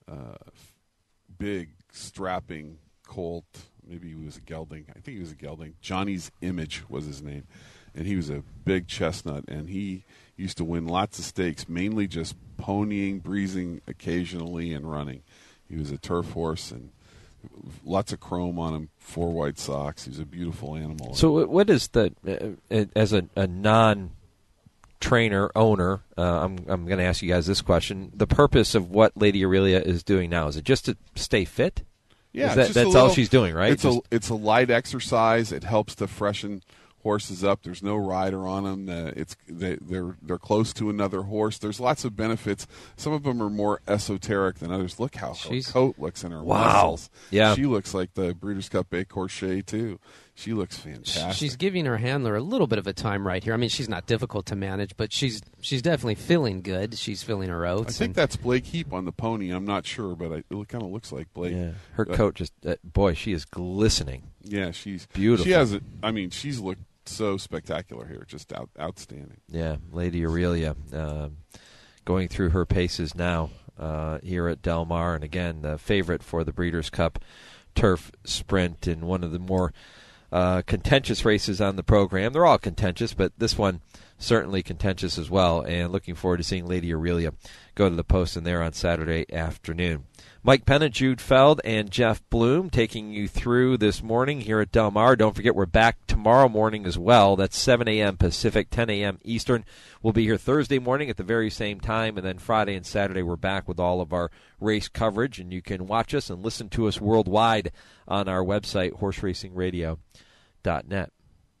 big strapping colt. Maybe he was a gelding. I think he was a gelding. Johnny's Image was his name, and he was a big chestnut, and he used to win lots of stakes, mainly just ponying, breezing occasionally, and running. He was a turf horse, and lots of chrome on him, 4 white socks. He was a beautiful animal. So what is as a non-trainer, owner, I'm going to ask you guys this question, the purpose of what Lady Aurelia is doing now? Is it just to stay fit? Yeah, that's all she's doing, right? It's a light exercise. It helps to freshen horses up. There's no rider on them. They're close to another horse. There's lots of benefits. Some of them are more esoteric than others. Look how her coat looks in her muscles. Yeah, she looks like the Breeders' Cup Bay Corchet too. She looks fantastic. She's giving her handler a little bit of a time right here. I mean, she's not difficult to manage, but she's definitely feeling good. She's filling her oats. I think that's Blake Heap on the pony. I'm not sure, but it kind of looks like Blake. Yeah. Her coat just, boy, she is glistening. Yeah, she's beautiful. She has, she's looked so spectacular here, just outstanding. Yeah, Lady Aurelia going through her paces now here at Del Mar, and again, the favorite for the Breeders' Cup Turf Sprint in one of the more contentious races on the program. They're all contentious, but this one certainly contentious as well, and looking forward to seeing Lady Aurelia go to the post in there on Saturday afternoon. Mike Penna, Jude Feld, and Jeff Bloom taking you through this morning here at Del Mar. Don't forget, we're back tomorrow morning as well. That's 7 a.m. Pacific, 10 a.m. Eastern. We'll be here Thursday morning at the very same time, and then Friday and Saturday we're back with all of our race coverage, and you can watch us and listen to us worldwide on our website, horseracingradio.net.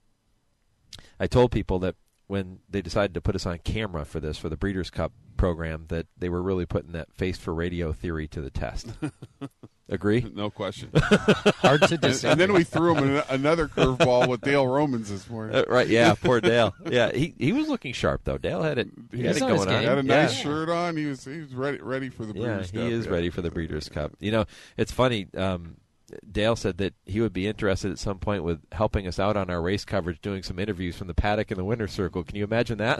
I told people that when they decided to put us on camera for the Breeders' Cup program, that they were really putting that face for radio theory to the test. Agree? No question. Hard to disagree. And then we threw him another curveball with Dale Romans this morning. Right, yeah, poor Dale. Yeah, he was looking sharp though. Dale had it. He had it going on. He had a nice shirt on. He was ready for the Breeders' Cup. Yeah, he is ready for the Breeders' Cup. You know, it's funny. Dale said that he would be interested at some point with helping us out on our race coverage, doing some interviews from the paddock and the winner's circle. Can you imagine that?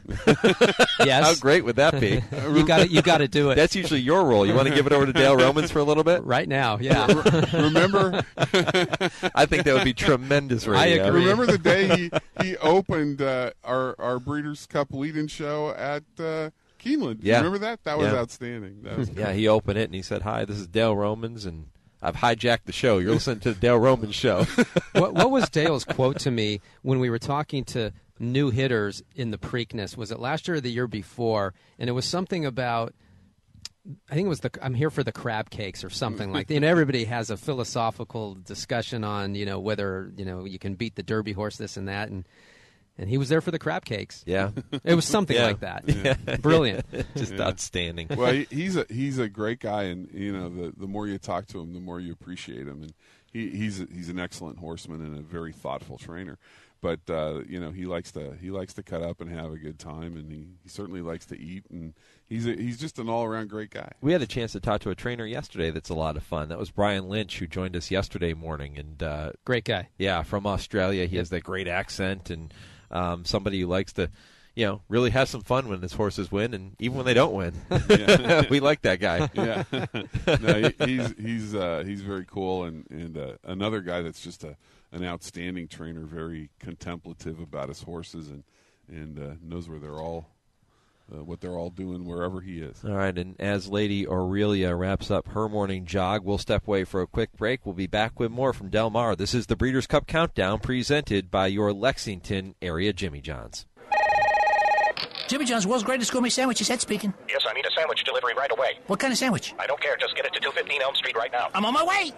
Yes. How great would that be? You got to do it. That's usually your role. You want to give it over to Dale Romans for a little bit? Right now, yeah. Remember? I think that would be tremendous radio. I agree. Remember the day he opened our Breeders' Cup lead-in show at Keeneland? Yeah. Remember that? That was outstanding. That was yeah, he opened it and he said, "Hi, this is Dale Romans, and I've hijacked the show. You're listening to the Dale Romans show." What was Dale's quote to me when we were talking to new hitters in the Preakness? Was it last year or the year before? And it was something about, I think it was I'm here for the crab cakes or something like that. You know, everybody has a philosophical discussion on, whether, you can beat the Derby horse, this and that. And he was there for the crab cakes. Yeah. It was something like that. Yeah. Brilliant. Just outstanding. Well, he's a great guy, and the more you talk to him, the more you appreciate him, and he's an excellent horseman and a very thoughtful trainer. But he likes to cut up and have a good time, and he certainly likes to eat, and he's just an all around great guy. We had a chance to talk to a trainer yesterday that's a lot of fun. That was Brian Lynch, who joined us yesterday morning, and great guy. Yeah, from Australia. He has that great accent, and somebody who likes to, really has some fun when his horses win, and even when they don't win. We like that guy. Yeah, no, he's very cool, and another guy that's just an outstanding trainer, very contemplative about his horses, and knows where they're all. What they're all doing wherever he is. All right, and as Lady Aurelia wraps up her morning jog, we'll step away for a quick break. We'll be back with more from Del Mar. This is the Breeders' Cup Countdown, presented by your Lexington area Jimmy John's. Jimmy John's, world's greatest gourmet sandwiches. Ed speaking. Yes, I need a sandwich delivery right away. What kind of sandwich? I don't care. Just get it to 215 Elm Street right now. I'm on my way.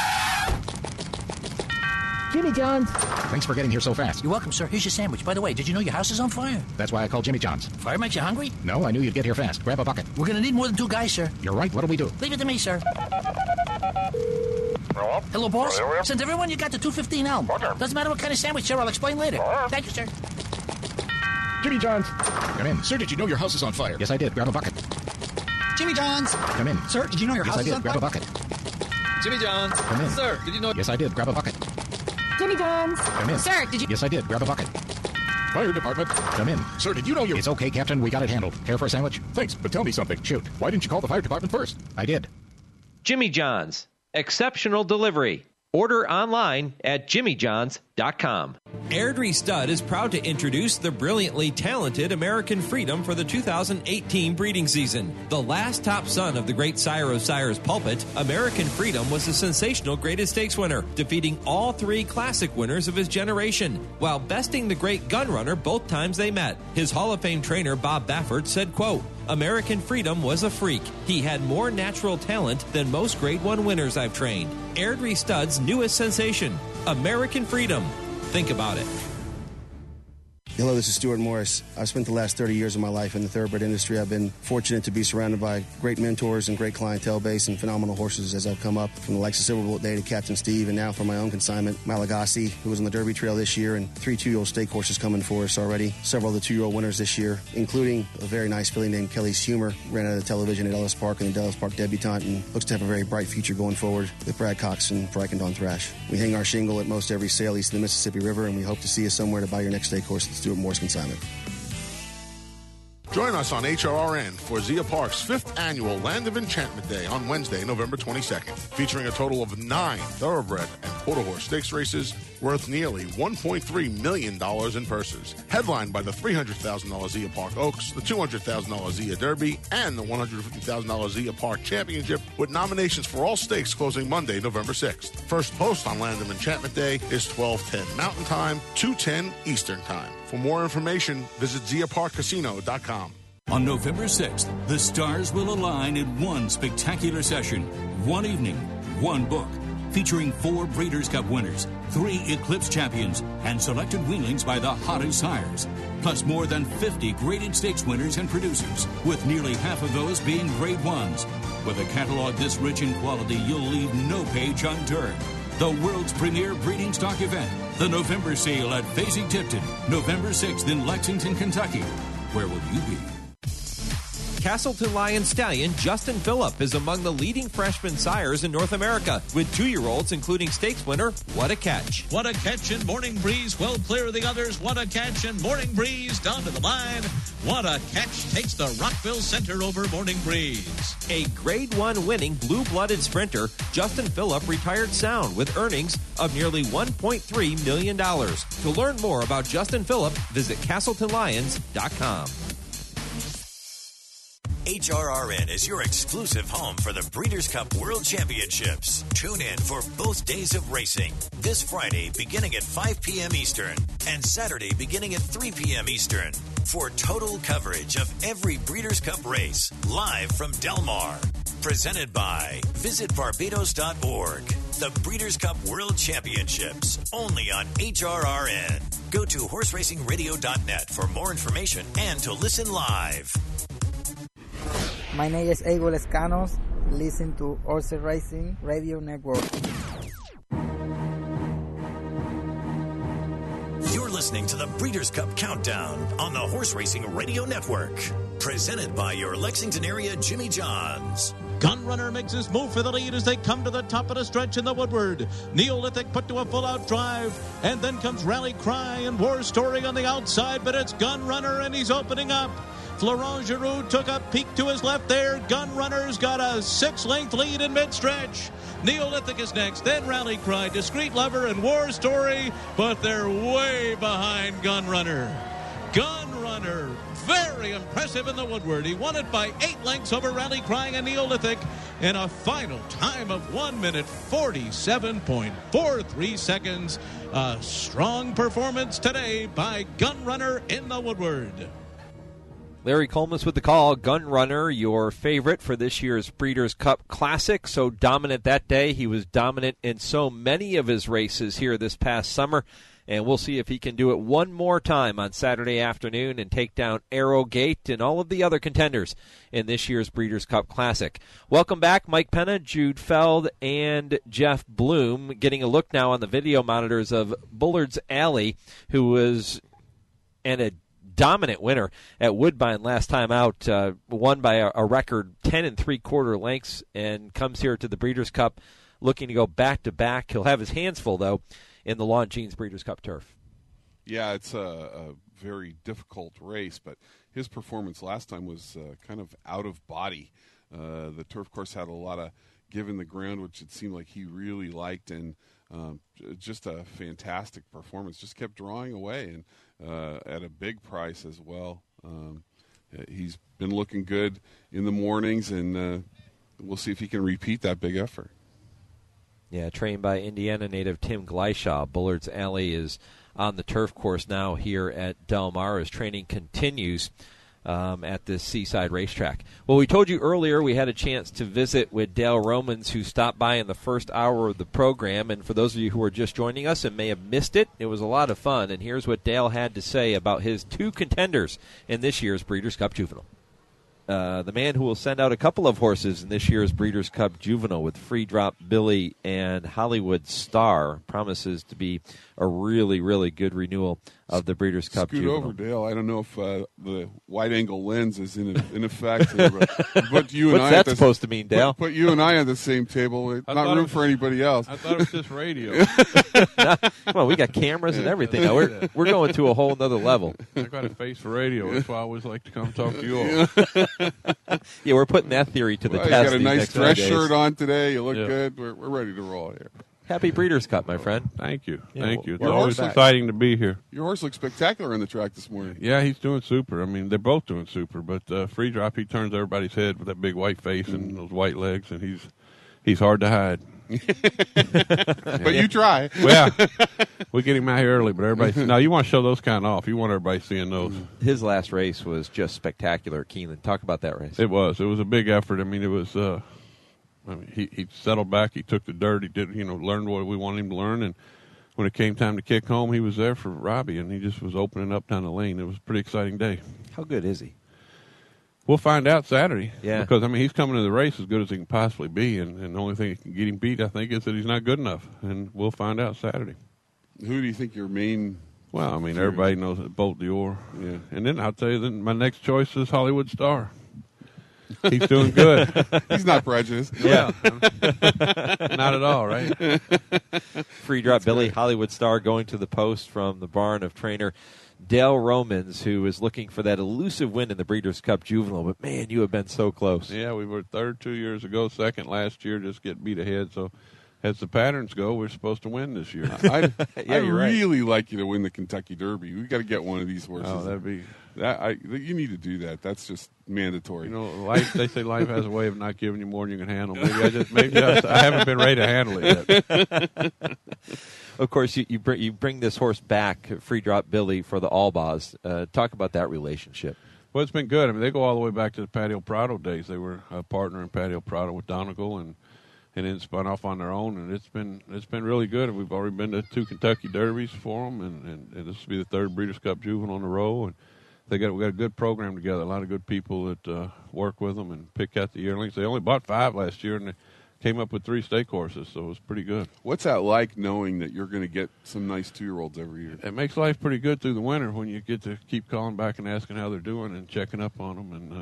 Jimmy John's. Thanks for getting here so fast. You're welcome, sir. Here's your sandwich. By the way, did you know your house is on fire? That's why I called Jimmy John's. Fire makes you hungry? No, I knew you'd get here fast. Grab a bucket. We're going to need more than 2 guys, sir. You're right. What'll we do? Leave it to me, sir. Hello, boss. Send everyone you got to 215 Elm. Doesn't matter what kind of sandwich, sir. I'll explain later. Thank you, sir. Jimmy John's. Come in. Sir, did you know your house is on fire? Yes, I did. Grab a bucket. Jimmy John's. Come in. Sir, did you know your yes, house I did. is on Grab fire? a bucket. Jimmy John's. Come in. Sir, did you know... Yes, I did. Grab a bucket. Jimmy John's. Come in. Sir, did you... Yes, I did. Grab a bucket. Fire department. Come in. Sir, did you know It's okay, Captain. We got it handled. Care for a sandwich? Thanks, but tell me something. Shoot. Why didn't you call the fire department first? I did. Jimmy John's. Exceptional delivery. Order online at jimmyjohns.com. Airdrie Stud is proud to introduce the brilliantly talented American Freedom for the 2018 breeding season. The last top son of the great sire of sires Pulpit, American Freedom was a sensational Graded Stakes winner, defeating all 3 classic winners of his generation, while besting the great Gunrunner both times they met. His Hall of Fame trainer Bob Baffert said, quote, American Freedom was a freak. He had more natural talent than most Grade 1 winners I've trained. Airdrie Stud's newest sensation, American Freedom. Think about it. Hello, this is Stuart Morris. I've spent the last 30 years of my life in the thoroughbred industry. I've been fortunate to be surrounded by great mentors and great clientele base and phenomenal horses as I've come up, from the likes of Silver Bullet Day to Captain Steve, and now for my own consignment, Malagasy, who was on the Derby Trail this year, and 3 2-year-old stake horses coming for us already. Several of the 2-year-old winners this year, including a very nice filly named Kelly's Humor, ran out of the television at Ellis Park and the Ellis Park debutante, and looks to have a very bright future going forward with Brad Cox and Don Thrash. We hang our shingle at most every sale east of the Mississippi River, and we hope to see you somewhere to buy your next stake horse at Stuart Morris Consignment. Join us on HRRN for Zia Park's 5th annual Land of Enchantment Day on Wednesday, November 22nd, featuring a total of 9 thoroughbred and quarter horse stakes races worth nearly $1.3 million in purses. Headlined by the $300,000 Zia Park Oaks, the $200,000 Zia Derby, and the $150,000 Zia Park Championship, with nominations for all stakes closing Monday, November 6th. First post on Land of Enchantment Day is 12:10 Mountain Time, 2:10 Eastern Time. For more information, visit ZiaParkCasino.com. On November 6th, the stars will align in one spectacular session, one evening, one book, featuring 4 Breeders' Cup winners, 3 Eclipse champions, and selected weanlings by the hottest sires, plus more than 50 graded stakes winners and producers, with nearly half of those being Grade 1s. With a catalog this rich in quality, you'll leave no page unturned. The world's premier breeding stock event, the November sale at Fasig-Tipton, November 6th in Lexington, Kentucky. Where will you be? Castleton Lion stallion Justin Phillip is among the leading freshman sires in North America, with 2-year-olds including stakes winner What a Catch. What a Catch and Morning Breeze, well clear of the others. What a Catch and Morning Breeze down to the line. What a Catch takes the Rockville Center over Morning Breeze. A Grade 1 winning blue-blooded sprinter, Justin Phillip retired sound with earnings of nearly $1.3 million. To learn more about Justin Phillip, visit CastletonLions.com. HRRN is your exclusive home for the Breeders' Cup World Championships. Tune in for both days of racing, this Friday beginning at 5 p.m. Eastern and Saturday beginning at 3 p.m. Eastern, for total coverage of every Breeders' Cup race, live from Del Mar. Presented by visitbarbados.org. The Breeders' Cup World Championships, only on HRRN. Go to horseracingradio.net for more information and to listen live. My name is Abel Escanos. Listen to Horse Racing Radio Network. You're listening to the Breeders' Cup Countdown on the Horse Racing Radio Network. Presented by your Lexington area Jimmy John's. Gunrunner makes his move for the lead as they come to the top of the stretch in the Woodward. Neolithic put to a full-out drive, and then comes Rally Cry and War Story on the outside, but it's Gunrunner, and he's opening up. Florent Giroux took a peek to his left there. Gunrunner's got a 6-length lead in mid-stretch. Neolithic is next, then Rally Cry, Discreet Lover, and War Story, but they're way behind Gunrunner. Gunrunner, very impressive in the Woodward. He won it by 8 lengths over Rally Crying and Neolithic in a final time of 1 minute 47.43 seconds. A strong performance today by Gunrunner in the Woodward. Larry Colmus with the call. Gunrunner, your favorite for this year's Breeders' Cup Classic. So dominant that day. He was dominant in so many of his races here this past summer. And we'll see if he can do it one more time on Saturday afternoon and take down Arrogate and all of the other contenders in this year's Breeders' Cup Classic. Welcome back, Mike Penna, Jude Feld, and Jeff Bloom. Getting a look now on the video monitors of Bullard's Alley, who was a dominant winner at Woodbine last time out, won by a record 10 3/4 lengths, and comes here to the Breeders' Cup looking to go back-to-back. He'll have his hands full, though, in the Longines Breeders' Cup turf. Yeah, it's a very difficult race, but his performance last time was kind of out of body. The turf course had a lot of give in the ground, which it seemed like he really liked, and just a fantastic performance. Just kept drawing away, and at a big price as well. He's been looking good in the mornings, and we'll see if he can repeat that big effort. Yeah, trained by Indiana native Tim Gleishaw. Bullard's Alley is on the turf course now here at Del Mar as training continues at this seaside racetrack. Well, we told you earlier we had a chance to visit with Dale Romans, who stopped by in the first hour of the program. And for those of you who are just joining us and may have missed it, it was a lot of fun. And here's what Dale had to say about his 2 contenders in this year's Breeders' Cup Juvenile. The man who will send out a couple of horses in this year's Breeders' Cup Juvenile with Free Drop Billy and Hollywood Star promises to be a really, really good renewal of the Breeders' Cup Juvenile. Scoot over, Dale. I don't know if the wide-angle lens is in effect here, but you and What's that supposed to mean, Dale? Put you and I on the same table. Not room for anybody else. I thought it was just radio. Come on, we got cameras and everything now. We're going to a whole nother level. I got a face for radio. That's why I always like to come talk to you all. Yeah, we're putting that theory to the test. You got a nice dress shirt on today. You look good. We're ready to roll here. Happy Breeders' Cup, my friend. Thank you. Yeah, Thank you. It's your always horse exciting to be here. Your horse looks spectacular on the track this morning. Yeah, he's doing super. I mean, they're both doing super, but Free Drop, he turns everybody's head with that big white face and those white legs, and he's hard to hide. But you try. Well, we get him out here early, but everybody. Now, you want to show those kind off. You want everybody seeing those. His last race was just spectacular. Keeneland, talk about that race. It was. It was a big effort. I mean, it was. He settled back. He took the dirt. He did, learned what we wanted him to learn. And when it came time to kick home, he was there for Robbie, and he just was opening up down the lane. It was a pretty exciting day. How good is he? We'll find out Saturday. Yeah. Because, he's coming to the race as good as he can possibly be, and the only thing that can get him beat, I think, is that he's not good enough. And we'll find out Saturday. Who do you think your main... Well, everybody knows that Bolt Dior. Yeah. And then I'll tell you, my next choice is Hollywood Star. He's doing good. He's not prejudiced. Yeah. Not at all, right? Free Drop Billy, Hollywood Star going to the post from the barn of trainer Dale Romans, who is looking for that elusive win in the Breeders' Cup Juvenile. But, man, you have been so close. Yeah, we were third 2 years ago, second last year, just get beat ahead. So as the patterns go, we're supposed to win this year. I'd really like you to win the Kentucky Derby. We've got to get one of these horses. Oh, that'd be... you need to do that. That's just mandatory. Life. They say life has a way of not giving you more than you can handle. Maybe I haven't been ready to handle it yet. Of course, you bring this horse back, Free Drop Billy, for the Allbahs. Talk about that relationship. Well, it's been good. They go all the way back to the Patio Prado days. They were a partner in Patio Prado with Donegal, and then spun off on their own, and it's been really good. We've already been to 2 Kentucky Derbies for them, and this will be the 3rd Breeders' Cup Juvenile on the row, and we got a good program together. A lot of good people that work with them and pick out the yearlings. They only bought 5 last year, and they came up with 3 stake horses, so it was pretty good. What's that like, knowing that you're going to get some nice 2-year-olds every year? It makes life pretty good through the winter when you get to keep calling back and asking how they're doing and checking up on them,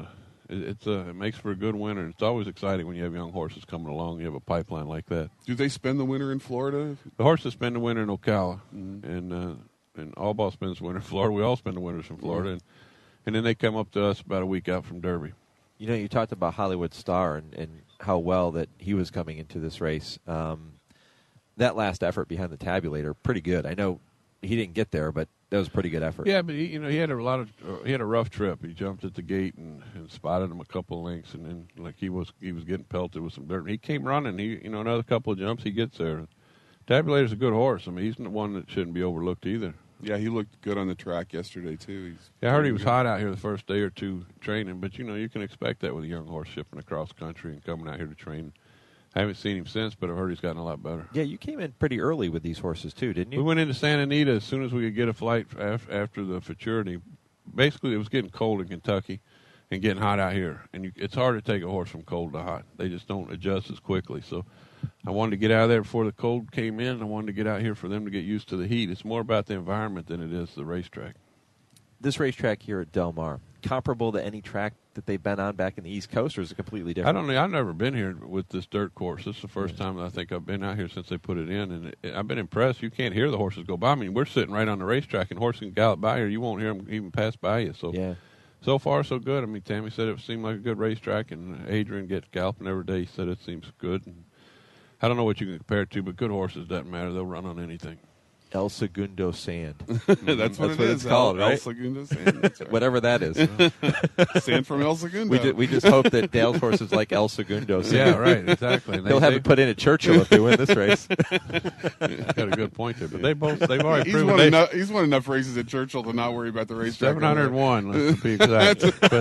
it makes for a good winter. It's always exciting when you have young horses coming along. You have a pipeline like that. Do they spend the winter in Florida? The horses spend the winter in Ocala, and Allball spends the winter in Florida. We all spend the winters in Florida, and then they come up to us about a week out from Derby. You know, you talked about Hollywood Star and how well that he was coming into this race. That last effort behind the tabulator, pretty good. I know he didn't get there, but that was a pretty good effort. Yeah, but he had a rough trip. He jumped at the gate and spotted him a couple of lengths, and then like he was getting pelted with some dirt. He came running. Another couple of jumps, he gets there. Tabulator's a good horse. I mean, he's the one that shouldn't be overlooked either. Yeah, he looked good on the track yesterday too. I heard he was hot out here the first day or two training, but you can expect that with a young horse shipping across country and coming out here to train. I haven't seen him since, but I've heard he's gotten a lot better. Yeah, you came in pretty early with these horses too, didn't you? We went into Santa Anita as soon as we could get a flight after the futurity. Basically, it was getting cold in Kentucky and getting hot out here, and it's hard to take a horse from cold to hot. They just don't adjust as quickly. So I wanted to get out of there before the cold came in. I wanted to get out here for them to get used to the heat. It's more about the environment than it is the racetrack. This racetrack here at Del Mar, comparable to any track that they've been on back in the East Coast, or is it completely different? I don't know. I've never been here with this dirt course. This is the first time that I think I've been out here since they put it in, and I've been impressed. You can't hear the horses go by. I mean, we're sitting right on the racetrack, and horses can gallop by here. You won't hear them even pass by you. So, so far, so good. I mean, Tammy said it seemed like a good racetrack, and Adrian gets galloping every day. He said it seems good. And I don't know what you can compare it to, but good horses doesn't matter. They'll run on anything. El Segundo Sand. That's what it's called, right? El Segundo Sand. That's right. Whatever that is. Sand from El Segundo. We just hope that Dale's horses like El Segundo Sand. Yeah, right, exactly. They'll have it put in at Churchill if they win this race. Got a good point there. But they've already proven he's won enough races at Churchill to not worry about the racetrack. 701, let's be exact.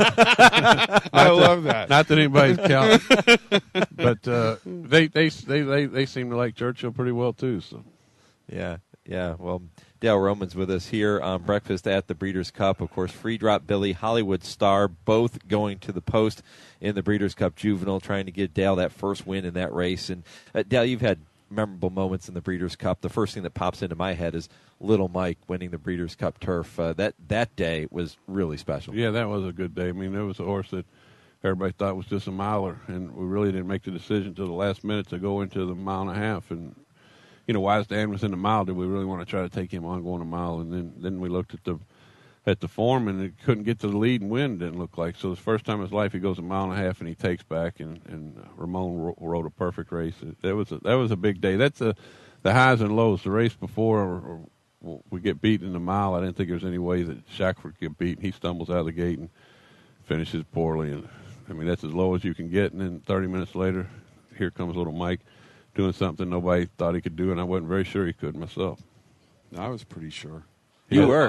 I love that. Not that anybody's counting. But they seem to like Churchill pretty well, too. So, Yeah, well, Dale Roman's with us here on Breakfast at the Breeders' Cup. Of course, Free Drop Billy, Hollywood Star, both going to the post in the Breeders' Cup Juvenile, trying to get Dale that first win in that race. And, Dale, you've had memorable moments in the Breeders' Cup. The first thing that pops into my head is Little Mike winning the Breeders' Cup Turf. That day was really special. Yeah, that was a good day. I mean, there was a horse that everybody thought was just a miler, and we really didn't make the decision until the last minute to go into the mile and a half. And Wise Dan was in the mile. Did we really want to try to take him on going a mile? And then we looked at the form, and it couldn't get to the lead and win. Didn't look like. So it's the first time in his life he goes a mile and a half and he takes back. And Ramon rode a perfect race. That was a big day. That's the highs and lows. The race before we get beat in the mile. I didn't think there was any way that Shackford could get beat. He stumbles out of the gate and finishes poorly. And I mean, that's as low as you can get. And then 30 minutes later, here comes Little Mike, doing something nobody thought he could do, and I wasn't very sure he could myself. I was pretty sure. You were.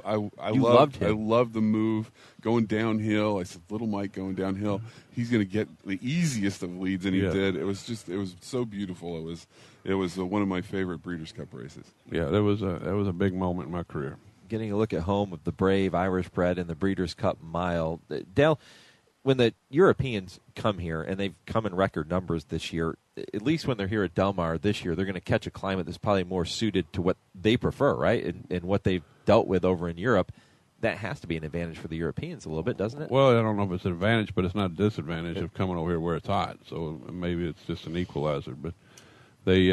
I loved him. I loved the move going downhill. I said, Little Mike going downhill. He's going to get the easiest of leads, and he did. It was so beautiful. It was one of my favorite Breeders' Cup races. Yeah, that was a big moment in my career. Getting a look at home of the Brave, Irish bred, and the Breeders' Cup Mile. Dale, when the Europeans come here, and they've come in record numbers this year, at least when they're here at Del Mar this year, they're going to catch a climate that's probably more suited to what they prefer, right, and what they've dealt with over in Europe. That has to be an advantage for the Europeans a little bit, doesn't it? Well, I don't know if it's an advantage, but it's not a disadvantage of coming over here where it's hot. So maybe it's just an equalizer. But they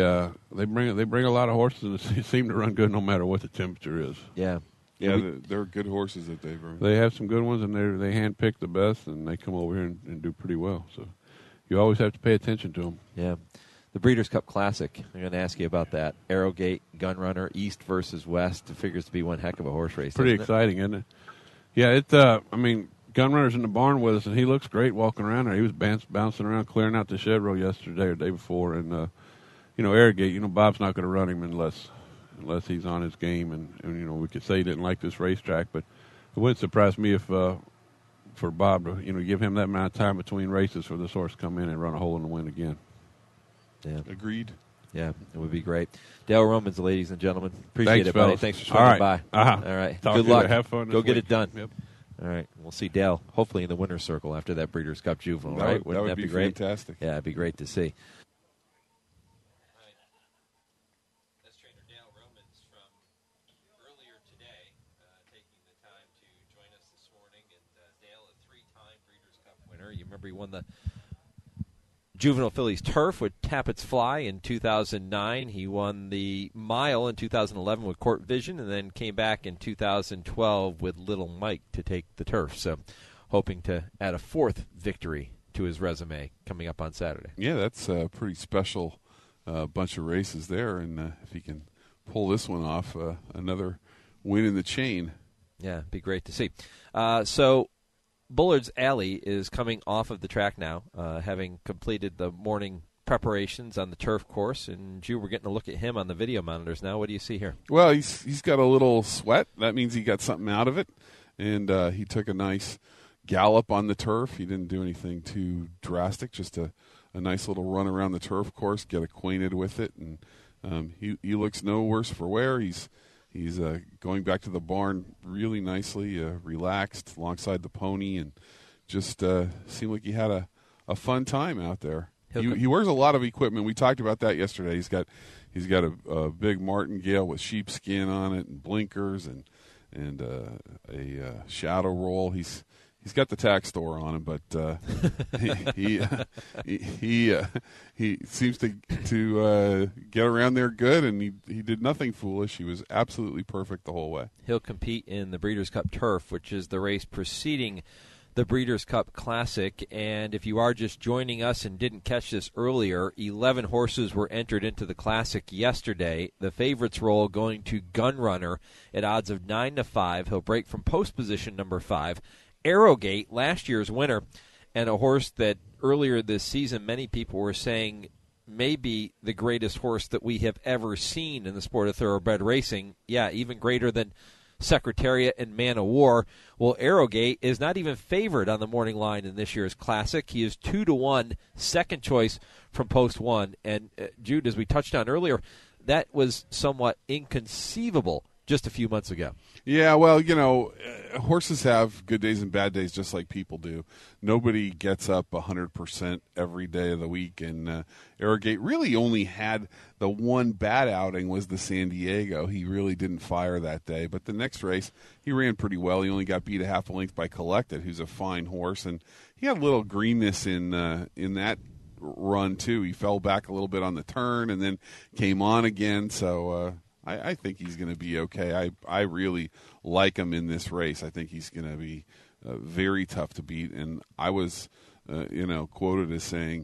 bring a lot of horses, and they seem to run good no matter what the temperature is. Yeah. Yeah, they're good horses that they bring. They have some good ones, and they handpick the best, and they come over here and do pretty well. So you always have to pay attention to them. Yeah. The Breeders' Cup Classic, I'm going to ask you about that. Arrowgate, Gunrunner, East versus West. It figures to be one heck of a horse race. Pretty exciting, isn't it? Yeah, Gunrunner's in the barn with us, and he looks great walking around there. He was bouncing around, clearing out the shed row yesterday or the day before. And, Arrowgate, Bob's not going to run him unless he's on his game. And we could say he didn't like this racetrack, but it wouldn't surprise me if for Bob to, give him that amount of time between races for this horse to come in and run a hole in the wind again. Yeah. Agreed. Yeah, it would be great. Dale Romans, ladies and gentlemen. Appreciate Thanks, it, buddy. fellas. Thanks for swinging by. Uh-huh. All right. Talk Good to you luck. later. Have fun. Go get week. it done. Yep. All right. We'll see Dale, hopefully, in the winner's circle after that Breeders' Cup Juvenile, right? That would be great? Fantastic. Yeah, it'd be great to see. winner. You remember he won the Juvenile Fillies Turf with Tappett's Fly in 2009. He won the Mile in 2011 with Court Vision, and then came back in 2012 with Little Mike to take the Turf. So hoping to add a fourth victory to his resume coming up on Saturday. Yeah, that's a pretty special bunch of races there, and if he can pull this one off, another win in the chain. Yeah, it'd be great to see. So Bullard's Alley is coming off of the track now, having completed the morning preparations on the turf course. And, Drew, we're getting a look at him on the video monitors now. What do you see here? Well, he's got a little sweat. That means he got something out of it. And he took a nice gallop on the turf. He didn't do anything too drastic, just a nice little run around the turf course, get acquainted with it. And he looks no worse for wear. He's going back to the barn really nicely, relaxed alongside the pony, and just seemed like he had a fun time out there. He wears a lot of equipment. We talked about that yesterday. He's got a big martingale with sheepskin on it and blinkers and a shadow roll. He's got the tack store on him, but he seems to get around there good, and he did nothing foolish. He was absolutely perfect the whole way. He'll compete in the Breeders' Cup Turf, which is the race preceding the Breeders' Cup Classic. And if you are just joining us and didn't catch this earlier, 11 horses were entered into the Classic yesterday. The favorites roll going to Gunrunner at odds of 9-5. He'll break from post position number 5. Arrowgate, last year's winner, and a horse that earlier this season many people were saying may be the greatest horse that we have ever seen in the sport of thoroughbred racing. Yeah, even greater than Secretariat and Man of War. Well, Arrowgate is not even favored on the morning line in this year's Classic. He is 2-1, second choice from post 1. And, Jude, as we touched on earlier, that was somewhat inconceivable just a few months ago. Yeah, well, horses have good days and bad days just like people do. Nobody gets up 100% every day of the week, and Arrowgate really only had the one bad outing was the San Diego. He really didn't fire that day, but the next race he ran pretty well. He only got beat a half a length by Collected, who's a fine horse, and he had a little greenness in that run too. He fell back a little bit on the turn and then came on again, so I think he's going to be okay. I really like him in this race. I think he's going to be very tough to beat. And I was, quoted as saying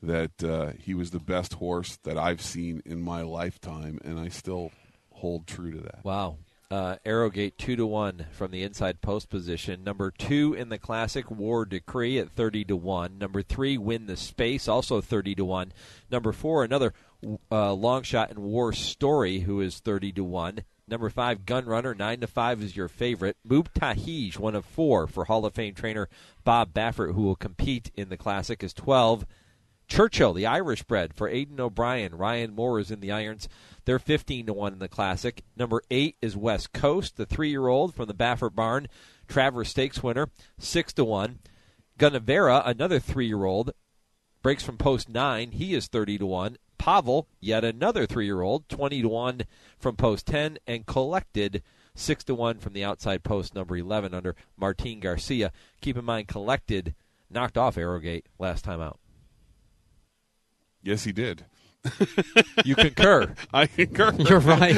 that he was the best horse that I've seen in my lifetime, and I still hold true to that. Wow. Arrowgate 2-1 from the inside post position. Number 2 in the Classic, War Decree at 30-1. Number 3, Win the Space, also 30-1. Number 4, another long shot in War Story, who is 30-1. Number 5, Gunrunner, 9-5 is your favorite. Mubtahij, one of 4 for Hall of Fame trainer Bob Baffert, who will compete in the Classic, is 12. Churchill, the Irish bred for Aidan O'Brien. Ryan Moore is in the irons. They're 15-1 in the Classic. Number 8 is West Coast, the 3-year-old from the Baffert barn. Travers Stakes winner, 6-1. Gunnevera, another 3-year-old, breaks from post 9. He is 30-1. Pavel, yet another 3-year-old, 20-1 from post 10, and Collected, 6-1 from the outside post number 11 under Martin Garcia. Keep in mind, Collected knocked off Arrowgate last time out. Yes, he did. You concur. I concur. You're right.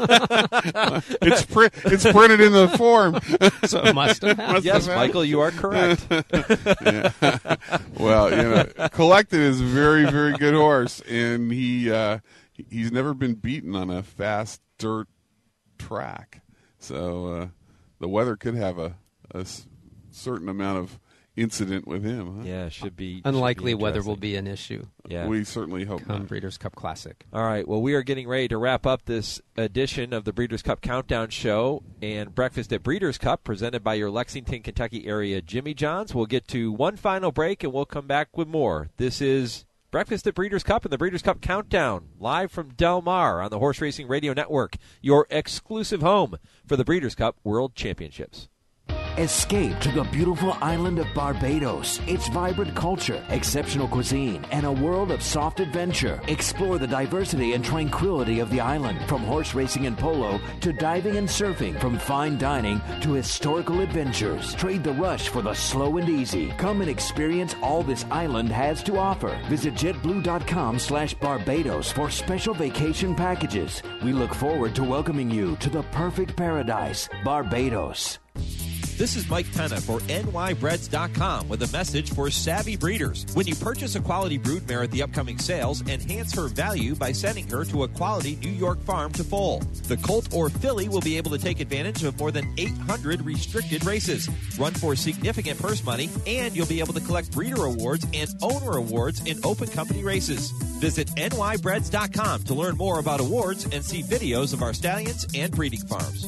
It's printed in the form. So it must have happened. Yes, Michael, you are correct. Yeah. Well, Collected is a very, very good horse, and he's never been beaten on a fast dirt track. So the weather could have a certain amount of incident with him. Huh? Yeah, should be. Unlikely weather will be an issue. Yeah. We certainly hope not. Breeders' Cup Classic. All right, well, we are getting ready to wrap up this edition of the Breeders' Cup Countdown Show and Breakfast at Breeders' Cup, presented by your Lexington, Kentucky area Jimmy John's. We'll get to one final break, and we'll come back with more. This is Breakfast at Breeders' Cup and the Breeders' Cup Countdown, live from Del Mar on the Horse Racing Radio Network, your exclusive home for the Breeders' Cup World Championships. Escape to the beautiful island of Barbados. Its vibrant culture, exceptional cuisine, and a world of soft adventure. Explore the diversity and tranquility of the island, from horse racing and polo to diving and surfing, from fine dining to historical adventures. Trade the rush for the slow and easy. Come and experience all this island has to offer. Visit JetBlue.com/Barbados for special vacation packages. We look forward to welcoming you to the perfect paradise, Barbados. This is Mike Penna for nybreads.com with a message for savvy breeders. When you purchase a quality broodmare at the upcoming sales, enhance her value by sending her to a quality New York farm to foal. The colt or filly will be able to take advantage of more than 800 restricted races, run for significant purse money, and you'll be able to collect breeder awards and owner awards in open company races. Visit nybreads.com to learn more about awards and see videos of our stallions and breeding farms.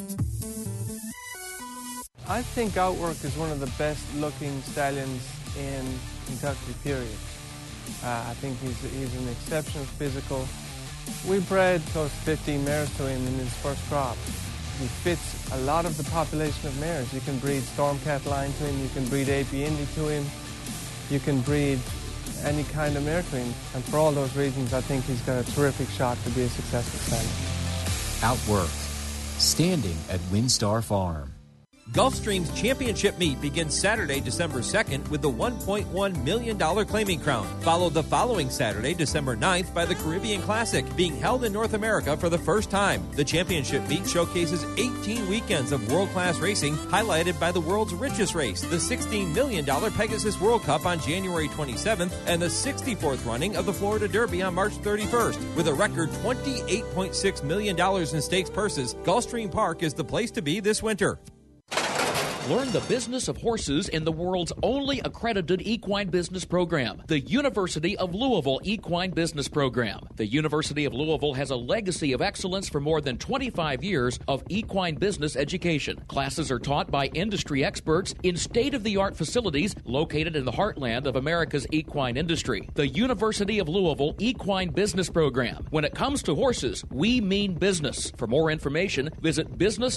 I think Outwork is one of the best looking stallions in Kentucky, period. I think he's an exceptional physical. We bred close to 15 mares to him in his first crop. He fits a lot of the population of mares. You can breed Stormcat line to him, you can breed AP Indy to him, you can breed any kind of mare to him. And for all those reasons, I think he's got a terrific shot to be a successful stallion. Outwork, standing at WinStar Farm. Gulfstream's championship meet begins Saturday, December 2nd with the $1.1 million Claiming Crown, followed the following Saturday, December 9th by the Caribbean Classic, being held in North America for the first time. The championship meet showcases 18 weekends of world-class racing, highlighted by the world's richest race, the $16 million Pegasus World Cup on January 27th, and the 64th running of the Florida Derby on March 31st. With a record $28.6 million in stakes purses, Gulfstream Park is the place to be this winter. Learn the business of horses in the world's only accredited equine business program, the University of Louisville Equine Business Program. The University of Louisville has a legacy of excellence for more than 25 years of equine business education. Classes are taught by industry experts in state-of-the-art facilities located in the heartland of America's equine industry. The University of Louisville Equine Business Program. When it comes to horses, we mean business. For more information, visit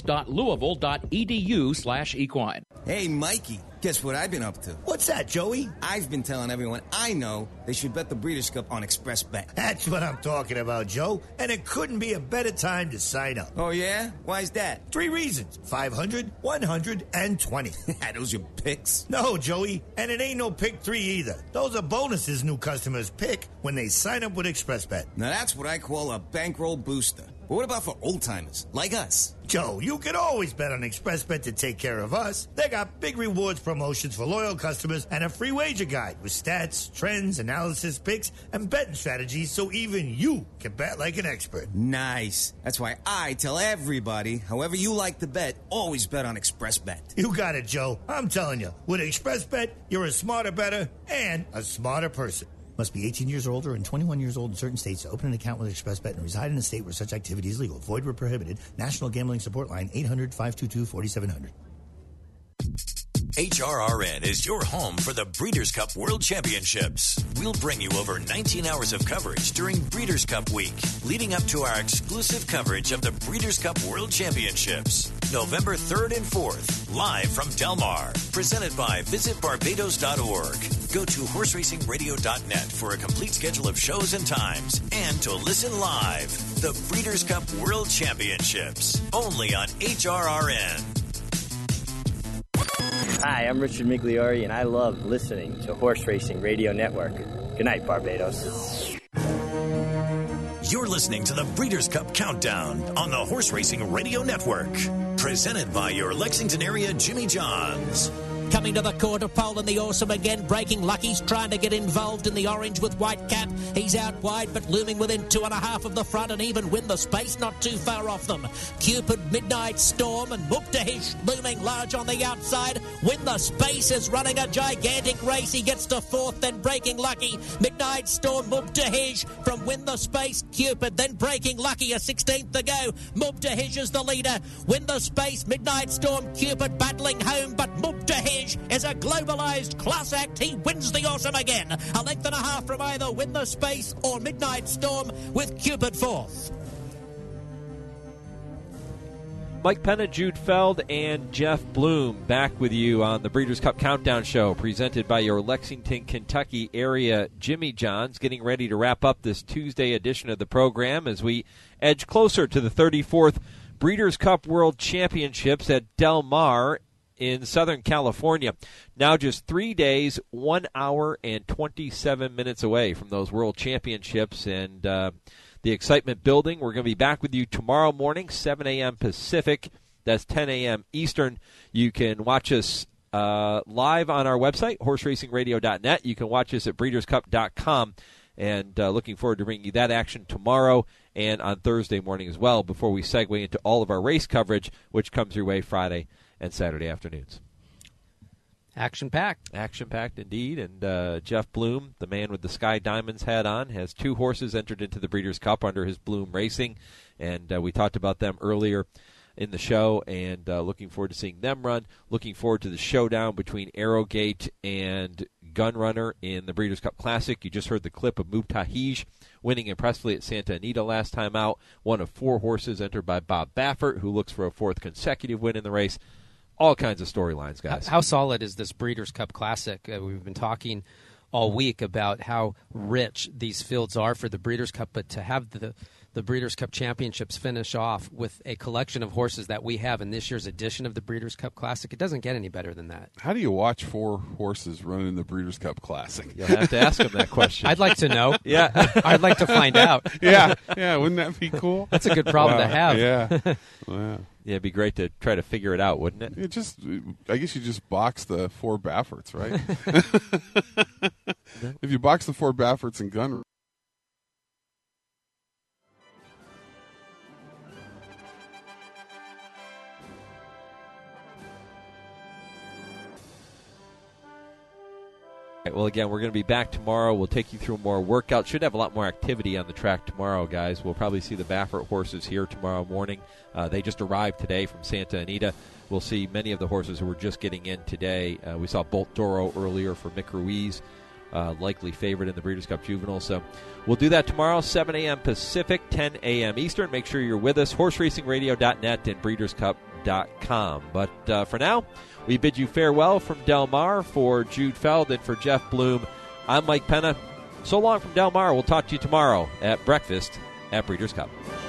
business.louisville.edu/equine. Hey, Mikey, guess what I've been up to? What's that, Joey? I've been telling everyone I know they should bet the Breeders' Cup on ExpressBet. That's what I'm talking about, Joe. And it couldn't be a better time to sign up. Oh, yeah? Why's that? 3 reasons. 500, 100, and 20. Those are picks? No, Joey. And it ain't no pick 3 either. Those are bonuses new customers pick when they sign up with ExpressBet. Now that's what I call a bankroll booster. But what about for old-timers like us? Joe, you can always bet on ExpressBet to take care of us. They got big rewards promotions for loyal customers and a free wager guide with stats, trends, analysis, picks, and betting strategies so even you can bet like an expert. Nice. That's why I tell everybody, however you like to bet, always bet on ExpressBet. You got it, Joe. I'm telling you, with ExpressBet, you're a smarter bettor and a smarter person. Must be 18 years or older and 21 years old in certain states to open an account with ExpressBet and reside in a state where such activity is legal. Void where prohibited. National Gambling Support Line 800-522-4700. HRRN is your home for the Breeders' Cup World Championships. We'll bring you over 19 hours of coverage during Breeders' Cup week, leading up to our exclusive coverage of the Breeders' Cup World Championships, November 3rd and 4th, live from Del Mar. Presented by visitbarbados.org. Go to horseracingradio.net for a complete schedule of shows and times, and to listen live. The Breeders' Cup World Championships, only on HRRN. Hi, I'm Richard Migliori, and I love listening to Horse Racing Radio Network. Good night, Barbados. You're listening to the Breeders' Cup Countdown on the Horse Racing Radio Network. Presented by your Lexington area Jimmy Johns. Coming to the quarter pole and the Awesome again, breaking Lucky's trying to get involved in the orange with White Cap. He's out wide but looming within 2.5 of the front and even win the space, not too far off them. Cupid, Midnight Storm and Mubtahish looming large on the outside. Win the space is running a gigantic race. He gets to 4th, then breaking Lucky. Midnight Storm, Mubtahish from Win the Space, Cupid, then breaking Lucky, a 16th to go. Mubtahish is the leader. Win the Space, Midnight Storm, Cupid battling home, but Mubtahish is a globalized class act. He wins the Awesome again. 1.5 lengths from either Win the Space or Midnight Storm with Cupid 4th. Mike Penna, Jude Feld, and Jeff Bloom back with you on the Breeders' Cup Countdown Show, presented by your Lexington, Kentucky area Jimmy John's, getting ready to wrap up this Tuesday edition of the program as we edge closer to the 34th Breeders' Cup World Championships at Del Mar in Southern California. Now just 3 days, 1 hour, and 27 minutes away from those World Championships, and the excitement building. We're going to be back with you tomorrow morning, 7 a.m. Pacific. That's 10 a.m. Eastern. You can watch us live on our website, horseracingradio.net. You can watch us at breederscup.com. And looking forward to bringing you that action tomorrow and on Thursday morning as well, before we segue into all of our race coverage, which comes your way Friday and Saturday afternoons. Action-packed. Action-packed indeed. And Jeff Bloom, the man with the Sky Diamonds hat on, has 2 horses entered into the Breeders' Cup under his Bloom Racing. And we talked about them earlier in the show, and looking forward to seeing them run. Looking forward to the showdown between Arrogate and Gunrunner in the Breeders' Cup Classic. You just heard the clip of Mubtahij winning impressively at Santa Anita last time out. One of 4 horses entered by Bob Baffert, who looks for a 4th consecutive win in the race. All kinds of storylines, guys. How solid is this Breeders' Cup Classic? We've been talking all week about how rich these fields are for the Breeders' Cup, but to have the Breeders' Cup Championships finish off with a collection of horses that we have in this year's edition of the Breeders' Cup Classic, it doesn't get any better than that. How do you watch 4 horses running in the Breeders' Cup Classic? You'll have to ask them that question. I'd like to know. Yeah. I'd like to find out. Yeah, wouldn't that be cool? That's a good problem to have. Yeah. Wow. Yeah, it'd be great to try to figure it out, wouldn't it? I guess you just box the 4 Bafferts, right? If you box the 4 Bafferts and Gun. Well, again, we're going to be back tomorrow. We'll take you through more workouts. Should have a lot more activity on the track tomorrow, guys. We'll probably see the Baffert horses here tomorrow morning. They just arrived today from Santa Anita. We'll see many of the horses who were just getting in today. We saw Bolt Doro earlier for Mick Ruiz, likely favorite in the Breeders' Cup Juvenile. So we'll do that tomorrow, 7 a.m. Pacific, 10 a.m. Eastern. Make sure you're with us, horseracingradio.net and breederscup.com. But for now, we bid you farewell from Del Mar. For Jude Feld and for Jeff Bloom, I'm Mike Penna. So long from Del Mar. We'll talk to you tomorrow at breakfast at Breeders' Cup.